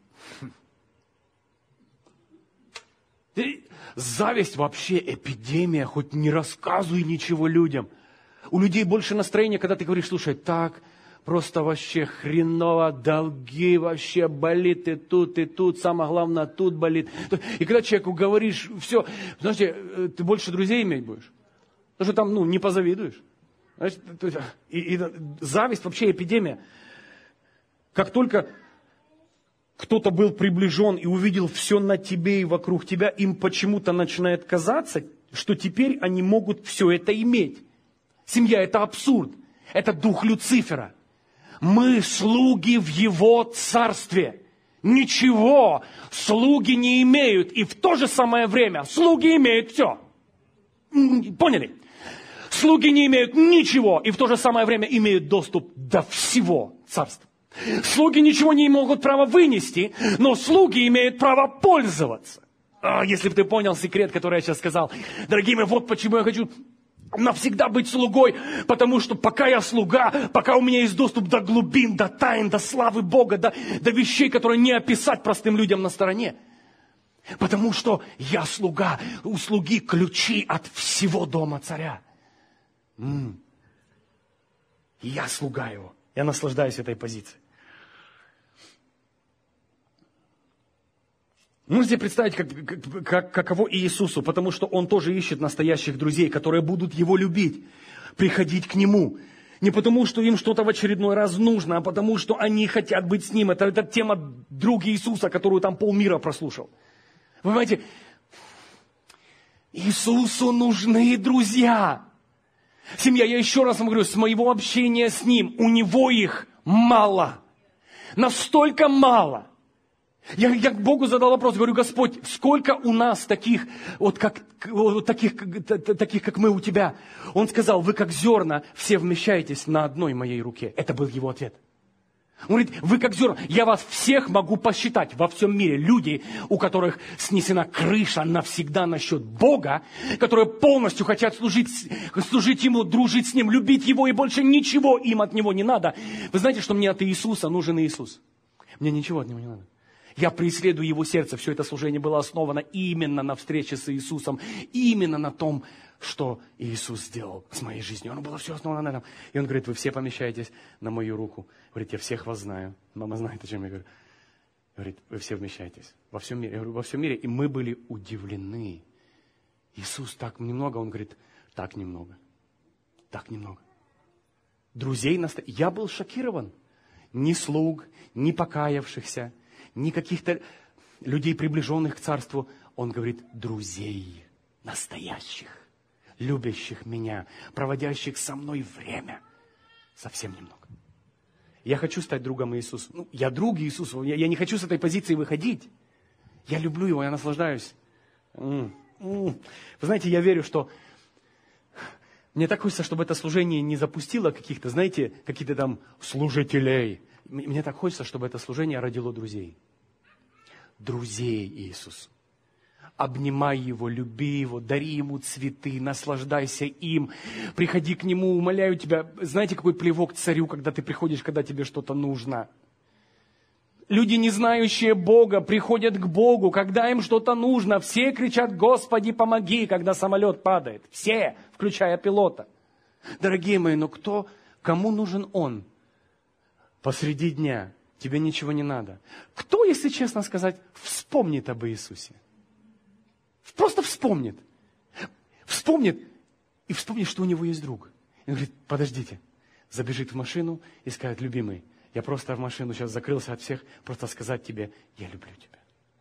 Зависть вообще эпидемия, хоть не рассказывай ничего людям. У людей больше настроения, когда ты говоришь, слушай, так... Просто вообще хреново, долги вообще болит и тут, и тут, самое главное, тут болит. И когда человеку говоришь, все, знаете, ты больше друзей иметь будешь. Потому что там, ну, не позавидуешь. Знаешь, и, и зависть вообще эпидемия. Как только кто-то был приближен и увидел все на тебе и вокруг тебя, им почему-то начинает казаться, что теперь они могут все это иметь. Семья – это абсурд. Это дух Люцифера. Мы слуги в Его царстве. Ничего слуги не имеют. И в то же самое время слуги имеют все. Поняли? Слуги не имеют ничего. И в то же самое время имеют доступ до всего царства. Слуги ничего не могут права вынести, но слуги имеют право пользоваться. А, если бы ты понял секрет, который я сейчас сказал. Дорогие мои, вот почему я хочу... навсегда быть слугой, потому что пока я слуга, пока у меня есть доступ до глубин, до тайн, до славы Бога, до, до вещей, которые не описать простым людям на стороне. Потому что я слуга, у слуги ключи от всего дома царя. М-м. Я слуга его, я наслаждаюсь этой позицией. Можете представить, как, как, каково Иисусу, потому что Он тоже ищет настоящих друзей, которые будут Его любить, приходить к Нему. Не потому, что им что-то в очередной раз нужно, а потому, что они хотят быть с Ним. Это, это тема друга Иисуса, которую там полмира прослушал. Вы понимаете, Иисусу нужны друзья. Семья, я еще раз вам говорю, с моего общения с Ним, у Него их мало. Настолько мало, Я, я к Богу задал вопрос, говорю: Господь, сколько у нас таких, вот как, вот таких, таких, как мы у Тебя? Он сказал: вы как зерна все вмещаетесь на одной моей руке. Это был его ответ. Он говорит: вы как зерна, я вас всех могу посчитать во всем мире. Люди, у которых снесена крыша навсегда насчет Бога, которые полностью хотят служить, служить Ему, дружить с Ним, любить Его, и больше ничего им от Него не надо. Вы знаете, что мне от Иисуса нужен Иисус? Мне ничего от Него не надо. Я преследую Его сердце. Все это служение было основано именно на встрече с Иисусом, именно на том, что Иисус сделал с моей жизнью. Оно было все основано на этом. И Он говорит: вы все помещаетесь на мою руку. Говорит: я всех вас знаю. Мама знает, о чем я говорю. Говорит: вы все вмещаетесь во всем мире. Я говорю: во всем мире. И мы были удивлены. Иисус, так немного? Он говорит: так немного. Так немного. Друзей настоящих. Я был шокирован. Ни слуг, ни покаявшихся, ни каких-то людей, приближенных к Царству. Он говорит: друзей настоящих, любящих меня, проводящих со мной время. Совсем немного. Я хочу стать другом Иисуса. Ну, я друг Иисуса. Я, я не хочу с этой позиции выходить. Я люблю Его, я наслаждаюсь. М-м-м. Вы знаете, я верю, что... Мне так хочется, чтобы это служение не запустило каких-то, знаете, каких-то там служителей. Мне так хочется, чтобы это служение родило друзей. Друзей Иисуса. Обнимай Его, люби Его, дари Ему цветы, наслаждайся им. Приходи к Нему, умоляю тебя. Знаете, какой плевок царю, когда ты приходишь, когда тебе что-то нужно? Люди, не знающие Бога, приходят к Богу, когда им что-то нужно. Все кричат: Господи, помоги, когда самолет падает. Все, включая пилота. Дорогие мои, но кто, кому нужен Он? Посреди дня тебе ничего не надо. Кто, если честно сказать, вспомнит об Иисусе? Просто вспомнит. Вспомнит и вспомнит, что у него есть друг. И он говорит: подождите. Забежит в машину и скажет: любимый, я просто в машину сейчас закрылся от всех, просто сказать тебе: я люблю тебя.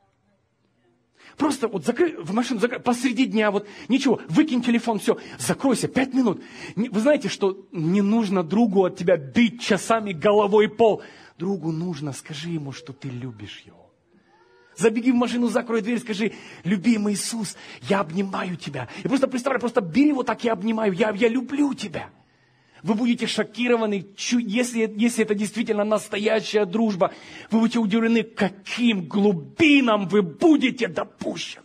Просто вот закрой, в машину закрой, посреди дня, вот ничего, выкинь телефон, все, закройся, пять минут. Вы знаете, что не нужно другу от тебя бить часами головой пол. Другу нужно, скажи ему, что ты любишь его. Забеги в машину, закрой дверь, скажи: любимый Иисус, я обнимаю тебя. И просто представляй, просто бери вот так и обнимаю, я, я люблю тебя. Вы будете шокированы, если, если это действительно настоящая дружба. Вы будете удивлены, каким глубинам вы будете допущены.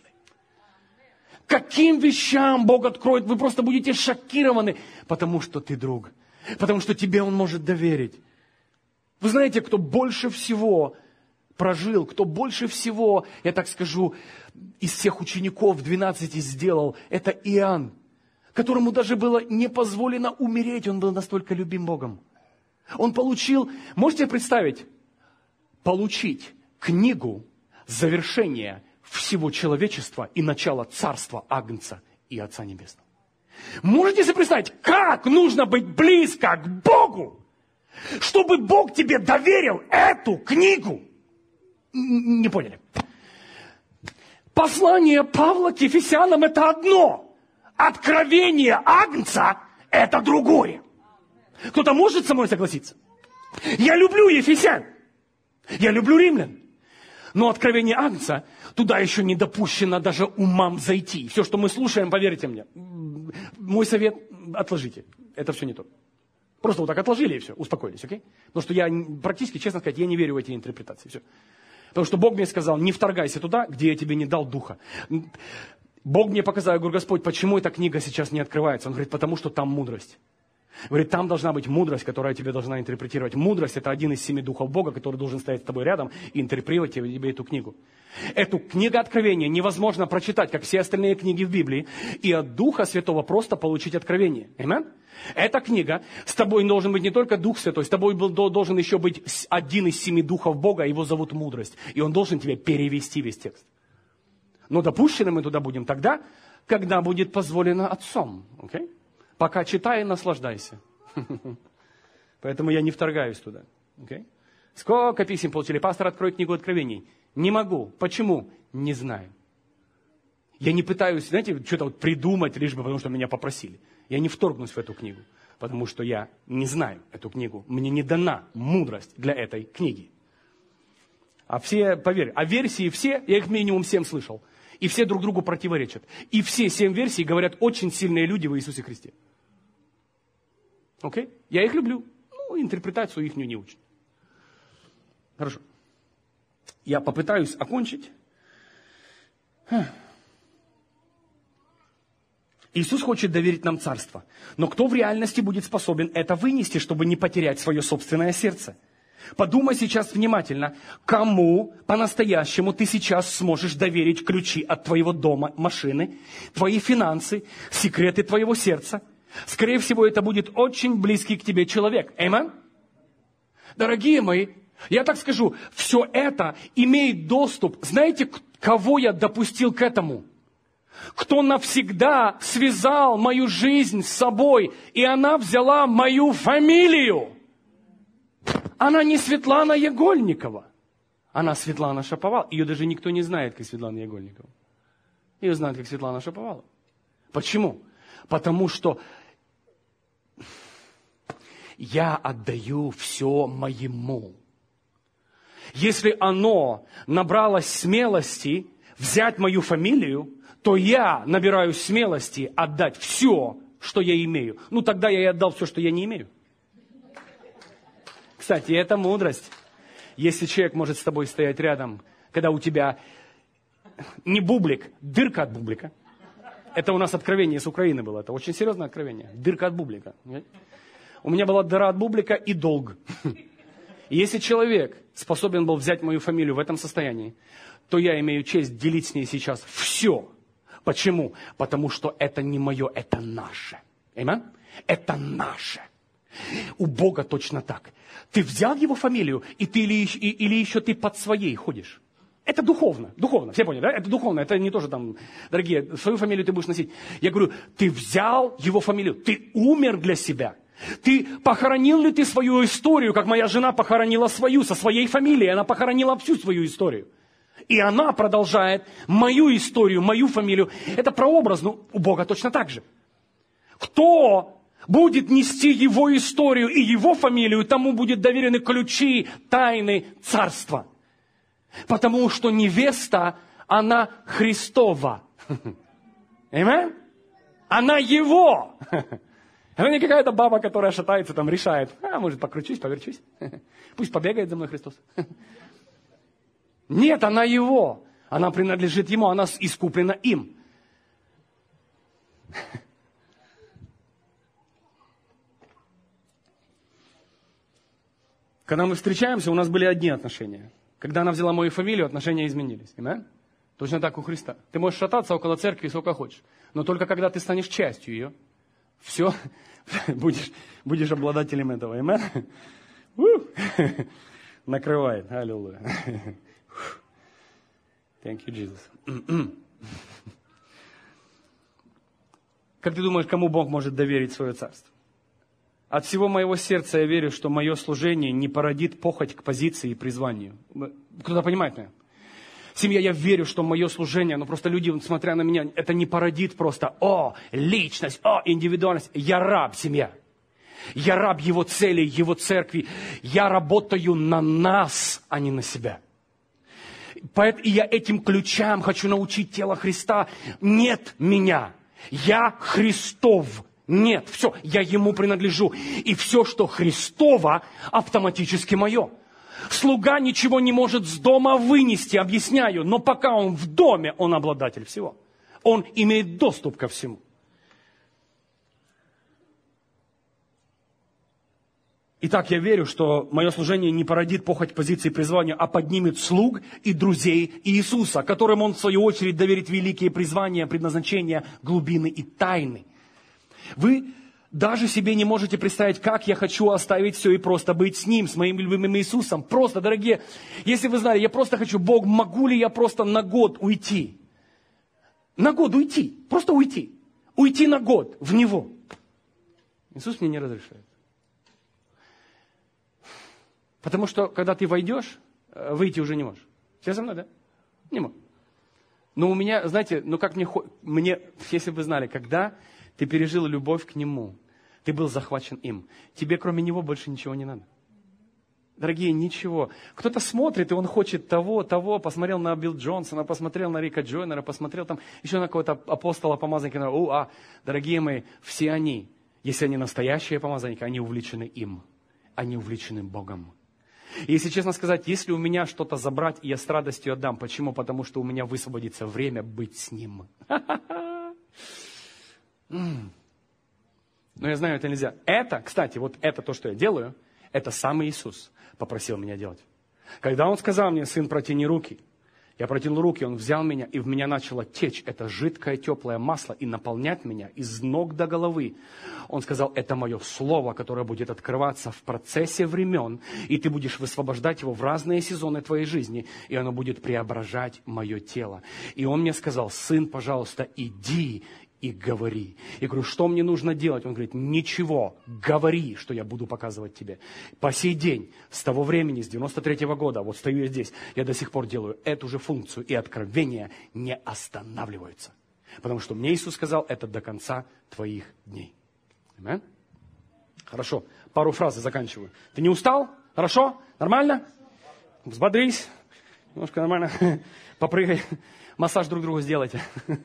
Каким вещам Бог откроет, вы просто будете шокированы, потому что ты друг. Потому что тебе Он может доверить. Вы знаете, кто больше всего прожил, кто больше всего, я так скажу, из всех учеников двенадцати сделал, это Иоанн, которому даже было не позволено умереть, он был настолько любим Богом. Он получил, можете представить, получить книгу завершения всего человечества и начала царства Агнца и Отца Небесного. Можете себе представить, как нужно быть близко к Богу, чтобы Бог тебе доверил эту книгу? Не поняли. Послание Павла к Ефесянам — это одно. Откровение Агнца — это другое. Кто-то может со мной согласиться? Я люблю Ефесян. Я люблю римлян. Но откровение Агнца, туда еще не допущено даже умам зайти. Все, что мы слушаем, поверьте мне, мой совет — отложите. Это все не то. Просто вот так отложили и все, успокоились, окей? Потому что я практически, честно сказать, я не верю в эти интерпретации. Все. Потому что Бог мне сказал: не вторгайся туда, где я тебе не дал духа. Бог мне показал, я говорю: Господь, почему эта книга сейчас не открывается? Он говорит: потому что там мудрость. Говорит: там должна быть мудрость, которая тебе должна интерпретировать. Мудрость — это один из семи духов Бога, который должен стоять с тобой рядом и интерпретировать тебе эту книгу. Эту книгу Откровения невозможно прочитать, как все остальные книги в Библии, и от Духа Святого просто получить откровение. Аминь? Эта книга, с тобой должен быть не только Дух Святой, с тобой был, должен еще быть один из семи духов Бога, его зовут мудрость. И он должен тебе перевести весь текст. Но допущены мы туда будем тогда, когда будет позволено Отцом. Okay? Пока читай и наслаждайся. Поэтому я не вторгаюсь туда. Okay? Сколько писем получили? Пастор, открой книгу Откровений. Не могу. Почему? Не знаю. Я не пытаюсь, знаете, что-то вот придумать, лишь бы потому, что меня попросили. Я не вторгнусь в эту книгу, потому что я не знаю эту книгу. Мне не дана мудрость для этой книги. А все, поверь, а версии все, я их минимум семь слышал. И все друг другу противоречат. И все семь версий говорят очень сильные люди в Иисусе Христе. Окей? Я их люблю. Ну, интерпретацию их не учат. Хорошо. Я попытаюсь окончить. Иисус хочет доверить нам царство. Но кто в реальности будет способен это вынести, чтобы не потерять свое собственное сердце? Подумай сейчас внимательно, кому по-настоящему ты сейчас сможешь доверить ключи от твоего дома, машины, твои финансы, секреты твоего сердца. Скорее всего, это будет очень близкий к тебе человек. Аминь? Дорогие мои, я так скажу, все это имеет доступ. Знаете, кого я допустил к этому? Кто навсегда связал мою жизнь с собой, и она взяла мою фамилию. Она не Светлана Егольникова. Она Светлана Шаповалова. Ее даже никто не знает, как Светлана Егольникова. Ее знают, как Светлана Шаповалова. Почему? Потому что я отдаю все моему. Если оно набралось смелости взять мою фамилию, то я набираюсь смелости отдать все, что я имею. Ну, тогда я и отдал все, что я не имею. Кстати, это мудрость. Если человек может с тобой стоять рядом, когда у тебя не бублик, дырка от бублика. Это у нас откровение с Украины было. Это очень серьезное откровение. Дырка от бублика. У меня была дыра от бублика и долг. И если человек способен был взять мою фамилию в этом состоянии, то я имею честь делить с ней сейчас все. Почему? Потому что это не мое, это наше. Аминь? Это наше. У Бога точно так. Ты взял его фамилию, и ты или, или еще ты под своей ходишь. Это духовно, духовно, все поняли, да? Это духовно, это не то, что там, дорогие, свою фамилию ты будешь носить. Я говорю, ты взял его фамилию, ты умер для себя. Ты похоронил ли ты свою историю, как моя жена похоронила свою, со своей фамилией, она похоронила всю свою историю. И она продолжает мою историю, мою фамилию. Это прообраз, ну, у Бога точно так же. Кто будет нести его историю и его фамилию, тому будет доверены ключи тайны царства. Потому что невеста, она Христова. Аминь? Она его. Это не какая-то баба, которая шатается, там решает. А, может, покручусь, поверчусь. Пусть побегает за мной Христос. Нет, она его. Она принадлежит ему, она искуплена им. Когда мы встречаемся, у нас были одни отношения. Когда она взяла мою фамилию, отношения изменились. Понимаешь? Точно так у Христа. Ты можешь шататься около церкви сколько хочешь, но только когда ты станешь частью ее, все, будешь, будешь обладателем этого. Аминь? Накрывает. Аллилуйя. Thank you, Jesus. Как ты думаешь, кому Бог может доверить свое царство? От всего моего сердца я верю, что мое служение не породит похоть к позиции и призванию. Кто-то понимает меня? Семья, я верю, что мое служение, но просто люди, смотря на меня, это не породит просто, о, личность, о, индивидуальность. Я раб, семья. Я раб его целей, его церкви. Я работаю на нас, а не на себя. И я этим ключам хочу научить тело Христа. Нет меня. Я Христов. Нет, все, я ему принадлежу. И все, что Христово, автоматически мое. Слуга ничего не может с дома вынести, объясняю, но пока он в доме, он обладатель всего. Он имеет доступ ко всему. Итак, я верю, что мое служение не породит похоть позиции призвания, а поднимет слуг и друзей Иисуса, которым он, в свою очередь, доверит великие призвания, предназначения, глубины и тайны. Вы даже себе не можете представить, как я хочу оставить все и просто быть с Ним, с моим любимым Иисусом. Просто, дорогие, если вы знали, я просто хочу, Бог, могу ли я просто на год уйти? На год уйти, просто уйти. Уйти на год в Него. Иисус мне не разрешает. Потому что, когда ты войдешь, выйти уже не можешь. Все со мной, да? Не можешь. Но у меня, знаете, ну как мне, мне, если бы вы знали, когда ты пережил любовь к Нему, ты был захвачен им, тебе кроме Него больше ничего не надо. Дорогие, ничего. Кто-то смотрит, и он хочет того, того, посмотрел на Билл Джонсона, посмотрел на Рика Джойнера, посмотрел там еще на какого-то апостола, помазанника. О, а, дорогие мои, все они, если они настоящие помазанники, они увлечены им, они увлечены Богом. И если честно сказать, если у меня что-то забрать, я с радостью отдам. Почему? Потому что у меня высвободится время быть с Ним. Но я знаю, это нельзя. Это, кстати, вот это то, что я делаю, это сам Иисус попросил меня делать. Когда Он сказал мне: сын, протяни руки, я протянул руки, Он взял меня, и в меня начало течь это жидкое теплое масло и наполнять меня из ног до головы. Он сказал: это мое слово, которое будет открываться в процессе времен, и ты будешь высвобождать его в разные сезоны твоей жизни, и оно будет преображать мое тело. И Он мне сказал: сын, пожалуйста, иди и говори. Я говорю: что мне нужно делать? Он говорит: ничего, говори, что я буду показывать тебе. По сей день, с того времени, с девяносто третьего года, вот стою я здесь, я до сих пор делаю эту же функцию, и откровения не останавливаются. Потому что мне Иисус сказал: это до конца твоих дней. Аминь? Хорошо, пару фраз и заканчиваю. Ты не устал? Хорошо? Нормально? Взбодрись. Немножко нормально. Попрыгай. Массаж друг другу сделайте.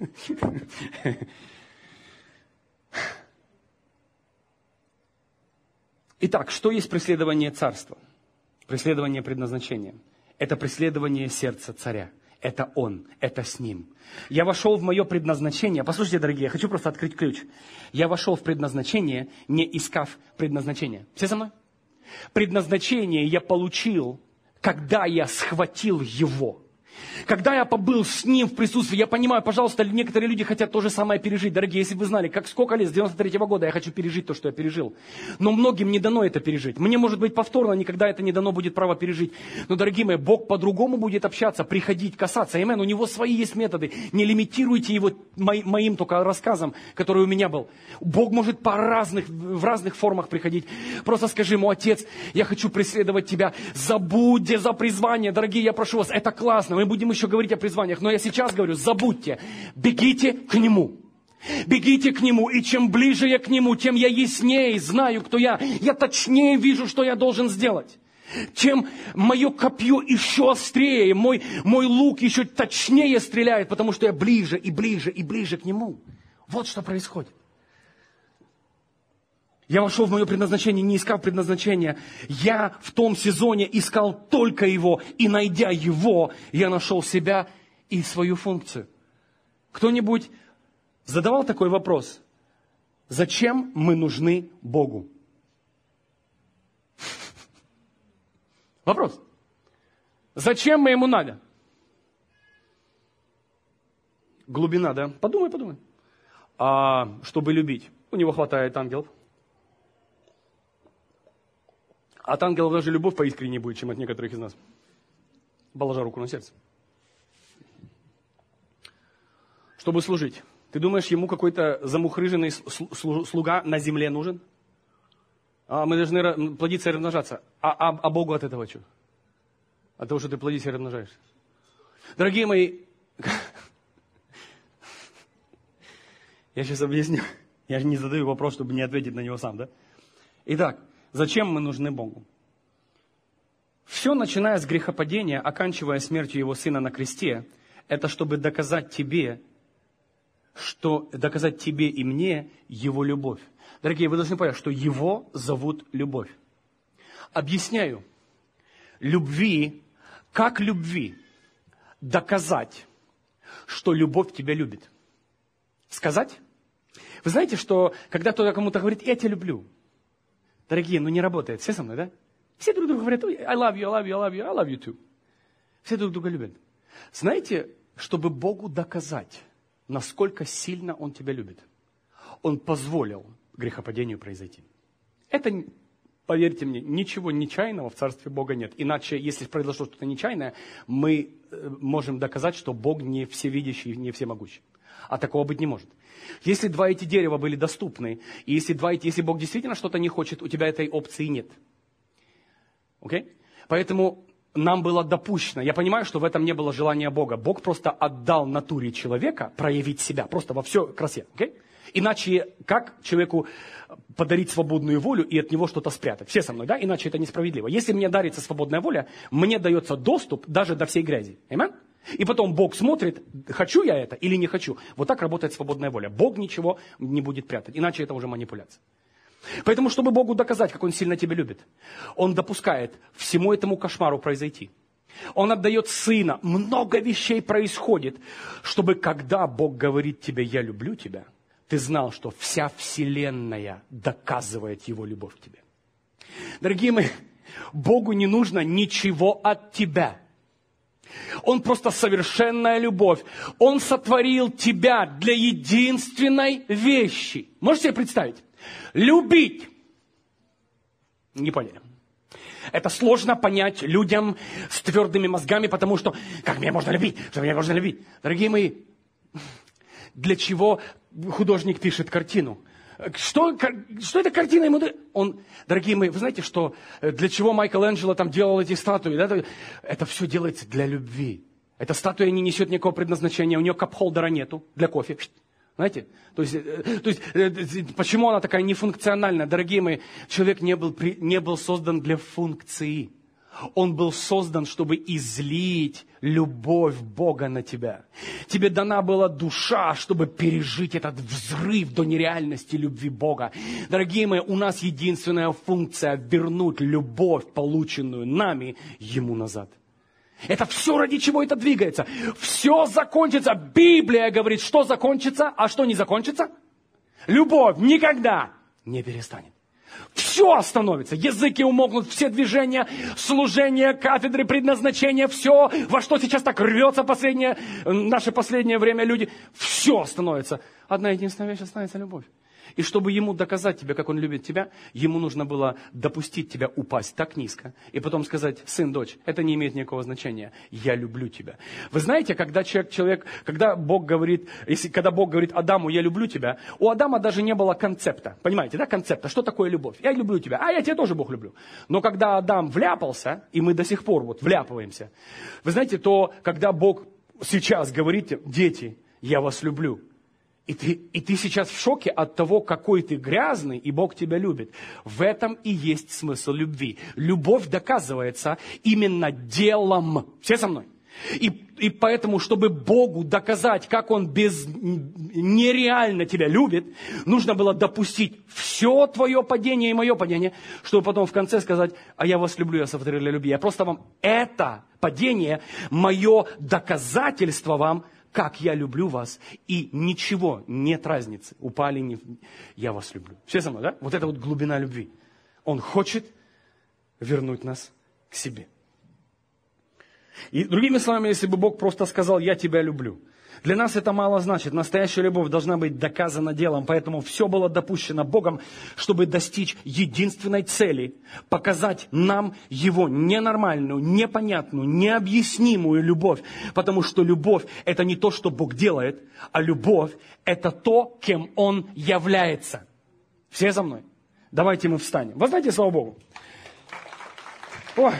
Итак, что есть преследование царства? Преследование предназначения. Это преследование сердца царя. Это он, это с ним. Я вошел в мое предназначение. Послушайте, дорогие, я хочу просто открыть ключ. Я вошел в предназначение, не искав предназначения. Все со мной? Предназначение я получил, когда я схватил его. Когда я побыл с ним в присутствии, я понимаю, пожалуйста, некоторые люди хотят то же самое пережить. Дорогие, если бы вы знали, как сколько лет, с девяносто третьего года я хочу пережить то, что я пережил. Но многим не дано это пережить. Мне, может быть, повторно никогда это не дано будет право пережить. Но, дорогие мои, Бог по-другому будет общаться, приходить, касаться. Амен, у Него свои есть методы. Не лимитируйте Его моим, моим только рассказом, который у меня был. Бог может по разных, в разных формах приходить. Просто скажи Ему: Отец, я хочу преследовать Тебя. Забудьте за призвание. Дорогие, я прошу вас, это классно. Мы будем еще говорить о призваниях, но я сейчас говорю: забудьте, бегите к Нему. Бегите к Нему, и чем ближе я к Нему, тем я яснее знаю, кто я. Я точнее вижу, что я должен сделать. Чем мое копье еще острее, мой, мой лук еще точнее стреляет, потому что я ближе и ближе и ближе к Нему. Вот что происходит. Я вошел в мое предназначение, не искал предназначения. Я в том сезоне искал только Его. И найдя Его, я нашел себя и свою функцию. Кто-нибудь задавал такой вопрос: зачем мы нужны Богу? Вопрос. Зачем мы Ему надо? Глубина, да? Подумай, подумай. А чтобы любить, у Него хватает ангелов. От ангелов даже любовь поискреннее будет, чем от некоторых из нас. Положа руку на сердце. Чтобы служить. Ты думаешь, ему какой-то замухрыженный слуга на земле нужен? А мы должны плодиться и размножаться. А, а, а Богу от этого что? От того, что ты плодишься и размножаешься. Дорогие мои, я сейчас объясню. Я же не задаю вопрос, чтобы не ответить на него сам, да? Итак, зачем мы нужны Богу? Все, начиная с грехопадения, оканчивая смертью Его Сына на кресте, это чтобы доказать тебе, что, доказать тебе и мне Его любовь. Дорогие, вы должны понять, что Его зовут любовь. Объясняю. Любви, как любви, доказать, что любовь тебя любит. Сказать? Вы знаете, что когда кто-то кому-то говорит: я тебя люблю, дорогие, ну не работает. Все со мной, да? Все друг другу говорят: I love you, I love you, I love you, I love you too. Все друг друга любят. Знаете, чтобы Богу доказать, насколько сильно Он тебя любит, Он позволил грехопадению произойти. Это, поверьте мне, ничего нечаянного в Царстве Бога нет. Иначе, если произошло что-то нечаянное, мы можем доказать, что Бог не всевидящий, не всемогущий. А такого быть не может. Если два эти дерева были доступны, и если, два эти, если Бог действительно что-то не хочет, у тебя этой опции нет. Okay? Поэтому нам было допущено. Я понимаю, что в этом не было желания Бога. Бог просто отдал натуре человека проявить себя, просто во всей красе. Okay? Иначе как человеку подарить свободную волю и от него что-то спрятать? Все со мной, да? Иначе это несправедливо. Если мне дарится свободная воля, мне дается доступ даже до всей грязи. Аминь? И потом Бог смотрит, хочу я это или не хочу. Вот так работает свободная воля. Бог ничего не будет прятать, иначе это уже манипуляция. Поэтому, чтобы Богу доказать, как Он сильно тебя любит, Он допускает всему этому кошмару произойти. Он отдает Сына, много вещей происходит, чтобы когда Бог говорит тебе «я люблю тебя», ты знал, что вся вселенная доказывает Его любовь к тебе. Дорогие мои, Богу не нужно ничего от тебя. Он просто совершенная любовь. Он сотворил тебя для единственной вещи. Можете себе представить? Любить. Не поняли. Это сложно понять людям с твердыми мозгами, потому что как меня можно любить? Что меня можно любить? Дорогие мои, для чего художник пишет картину? Что, что эта картина ему дает? Он, дорогие мои, вы знаете, что для чего Майкеланджело там делал эти статуи? Да? Это все делается для любви. Эта статуя не несет никакого предназначения, у нее кап-холдера нету для кофе. Знаете? То есть, то есть, почему она такая нефункциональная? Дорогие мои, человек не был, не был создан для функции. Он был создан, чтобы излить любовь Бога на тебя. Тебе дана была душа, чтобы пережить этот взрыв до нереальности любви Бога. Дорогие мои, у нас единственная функция – вернуть любовь, полученную нами, Ему назад. Это все, ради чего это двигается. Все закончится. Библия говорит, что закончится, а что не закончится? Любовь никогда не перестанет. Все остановится. Языки умолкнут, все движения, служения, кафедры, предназначения, все, во что сейчас так рвется последнее, наше последнее время люди, все остановится. Одна единственная вещь останется — любовь. И чтобы Ему доказать тебе, как Он любит тебя, Ему нужно было допустить тебя упасть так низко. И потом сказать: сын, дочь, это не имеет никакого значения. Я люблю тебя. Вы знаете, когда человек, человек когда Бог говорит, если, когда Бог говорит Адаму: я люблю тебя, у Адама даже не было концепта. Понимаете, да, концепта? Что такое любовь? Я люблю тебя. А я тебя тоже, Бог, люблю. Но когда Адам вляпался, и мы до сих пор вот вляпываемся, вы знаете, то когда Бог сейчас говорит: дети, я вас люблю. И ты, и ты сейчас в шоке от того, какой ты грязный, и Бог тебя любит. В этом и есть смысл любви. Любовь доказывается именно делом. Все со мной? И, и поэтому, чтобы Богу доказать, как Он без, нереально тебя любит, нужно было допустить все твое падение и мое падение, чтобы потом в конце сказать: а я вас люблю, я сотворил для любви. Я просто вам это падение, мое доказательство вам, как я люблю вас, и ничего, нет разницы, упали, не... я вас люблю. Все со мной, да? Вот это вот глубина любви. Он хочет вернуть нас к себе. И другими словами, если бы Бог просто сказал: я тебя люблю, для нас это мало значит. Настоящая любовь должна быть доказана делом. Поэтому все было допущено Богом, чтобы достичь единственной цели – показать нам Его ненормальную, непонятную, необъяснимую любовь. Потому что любовь – это не то, что Бог делает, а любовь – это то, кем Он является. Все за мной? Давайте мы встанем. Вы знаете, слава Богу. Ой.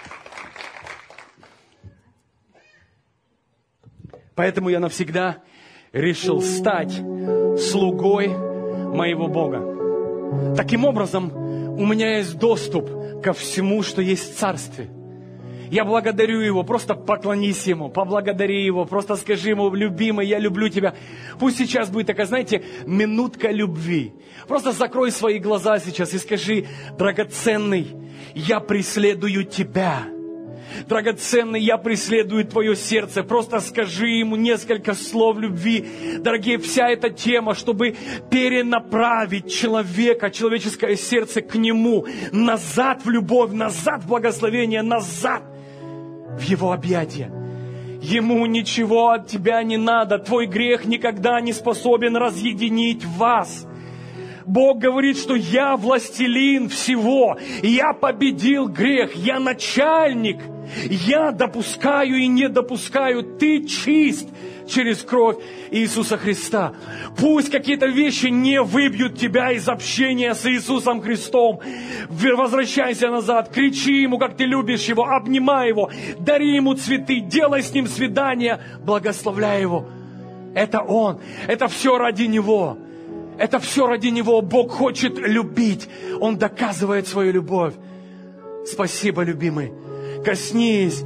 Поэтому я навсегда решил стать слугой моего Бога. Таким образом, у меня есть доступ ко всему, что есть в Царстве. Я благодарю Его, просто поклонись Ему, поблагодари Его, просто скажи Ему: любимый, я люблю Тебя. Пусть сейчас будет такая, знаете, минутка любви. Просто закрой свои глаза сейчас и скажи: драгоценный, я преследую Тебя. Драгоценный, я преследую твое сердце. Просто скажи ему несколько слов любви. Дорогие, вся эта тема, чтобы перенаправить человека, человеческое сердце к нему, назад в любовь, назад в благословение, назад в его объятия. Ему ничего от тебя не надо. Твой грех никогда не способен разъединить вас. Бог говорит, что я властелин всего, я победил грех, я начальник, я допускаю и не допускаю, ты чист через кровь Иисуса Христа. Пусть какие-то вещи не выбьют тебя из общения с Иисусом Христом. Возвращайся назад, кричи Ему, как ты любишь Его, обнимай Его, дари Ему цветы, делай с Ним свидание, благословляй Его. Это Он, это все ради Него. Это все ради Него. Бог хочет любить. Он доказывает свою любовь. Спасибо, любимый. Коснись,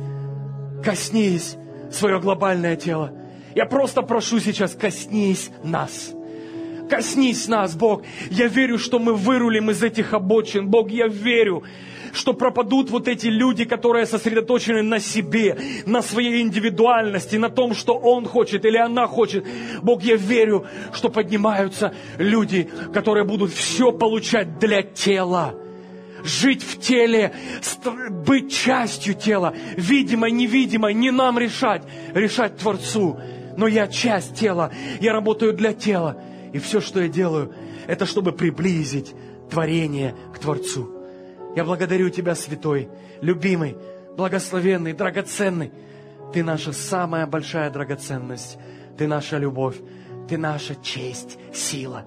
коснись свое глобальное тело. Я просто прошу сейчас, коснись нас. Коснись нас, Бог. Я верю, что мы вырулим из этих обочин. Бог, я верю, что пропадут вот эти люди, которые сосредоточены на себе, на своей индивидуальности, на том, что он хочет или она хочет. Бог, я верю, что поднимаются люди, которые будут все получать для тела. Жить в теле, быть частью тела, видимо, невидимо, не нам решать, решать Творцу. Но я часть тела, я работаю для тела. И все, что я делаю, это чтобы приблизить творение к Творцу. Я благодарю Тебя, Святой, любимый, благословенный, драгоценный. Ты наша самая большая драгоценность. Ты наша любовь. Ты наша честь, сила.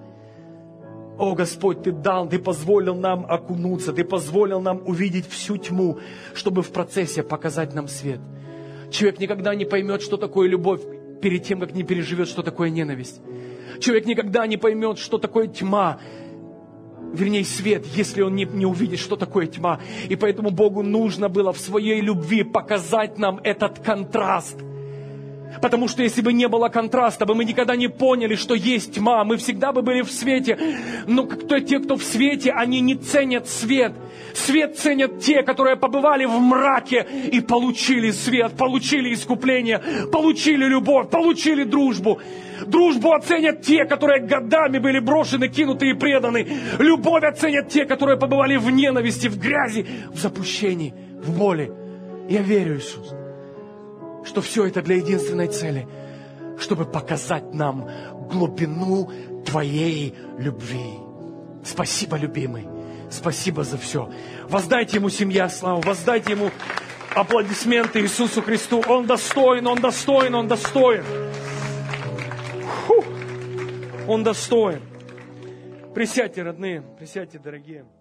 О, Господь, Ты дал, Ты позволил нам окунуться, Ты позволил нам увидеть всю тьму, чтобы в процессе показать нам свет. Человек никогда не поймет, что такое любовь, перед тем, как не переживет, что такое ненависть. Человек никогда не поймет, что такое тьма, вернее, свет, если он не, не увидит, что такое тьма. И поэтому Богу нужно было в своей любви показать нам этот контраст. Потому что если бы не было контраста, бы мы никогда не поняли, что есть тьма. Мы всегда бы были в свете. Но кто, те, кто в свете, они не ценят свет. Свет ценят те, которые побывали в мраке и получили свет, получили искупление, получили любовь, получили дружбу. Дружбу оценят те, которые годами были брошены, кинуты и преданы. Любовь оценят те, которые побывали в ненависти, в грязи, в запущении, в боли. Я верю, Иисус, что все это для единственной цели, чтобы показать нам глубину Твоей любви. Спасибо, любимый. Спасибо за все. Воздайте Ему, семья, славу. Воздайте Ему аплодисменты Иисусу Христу. Он достоин, Он достоин, Он достоин. Фу. Он достоин. Присядьте, родные, присядьте, дорогие.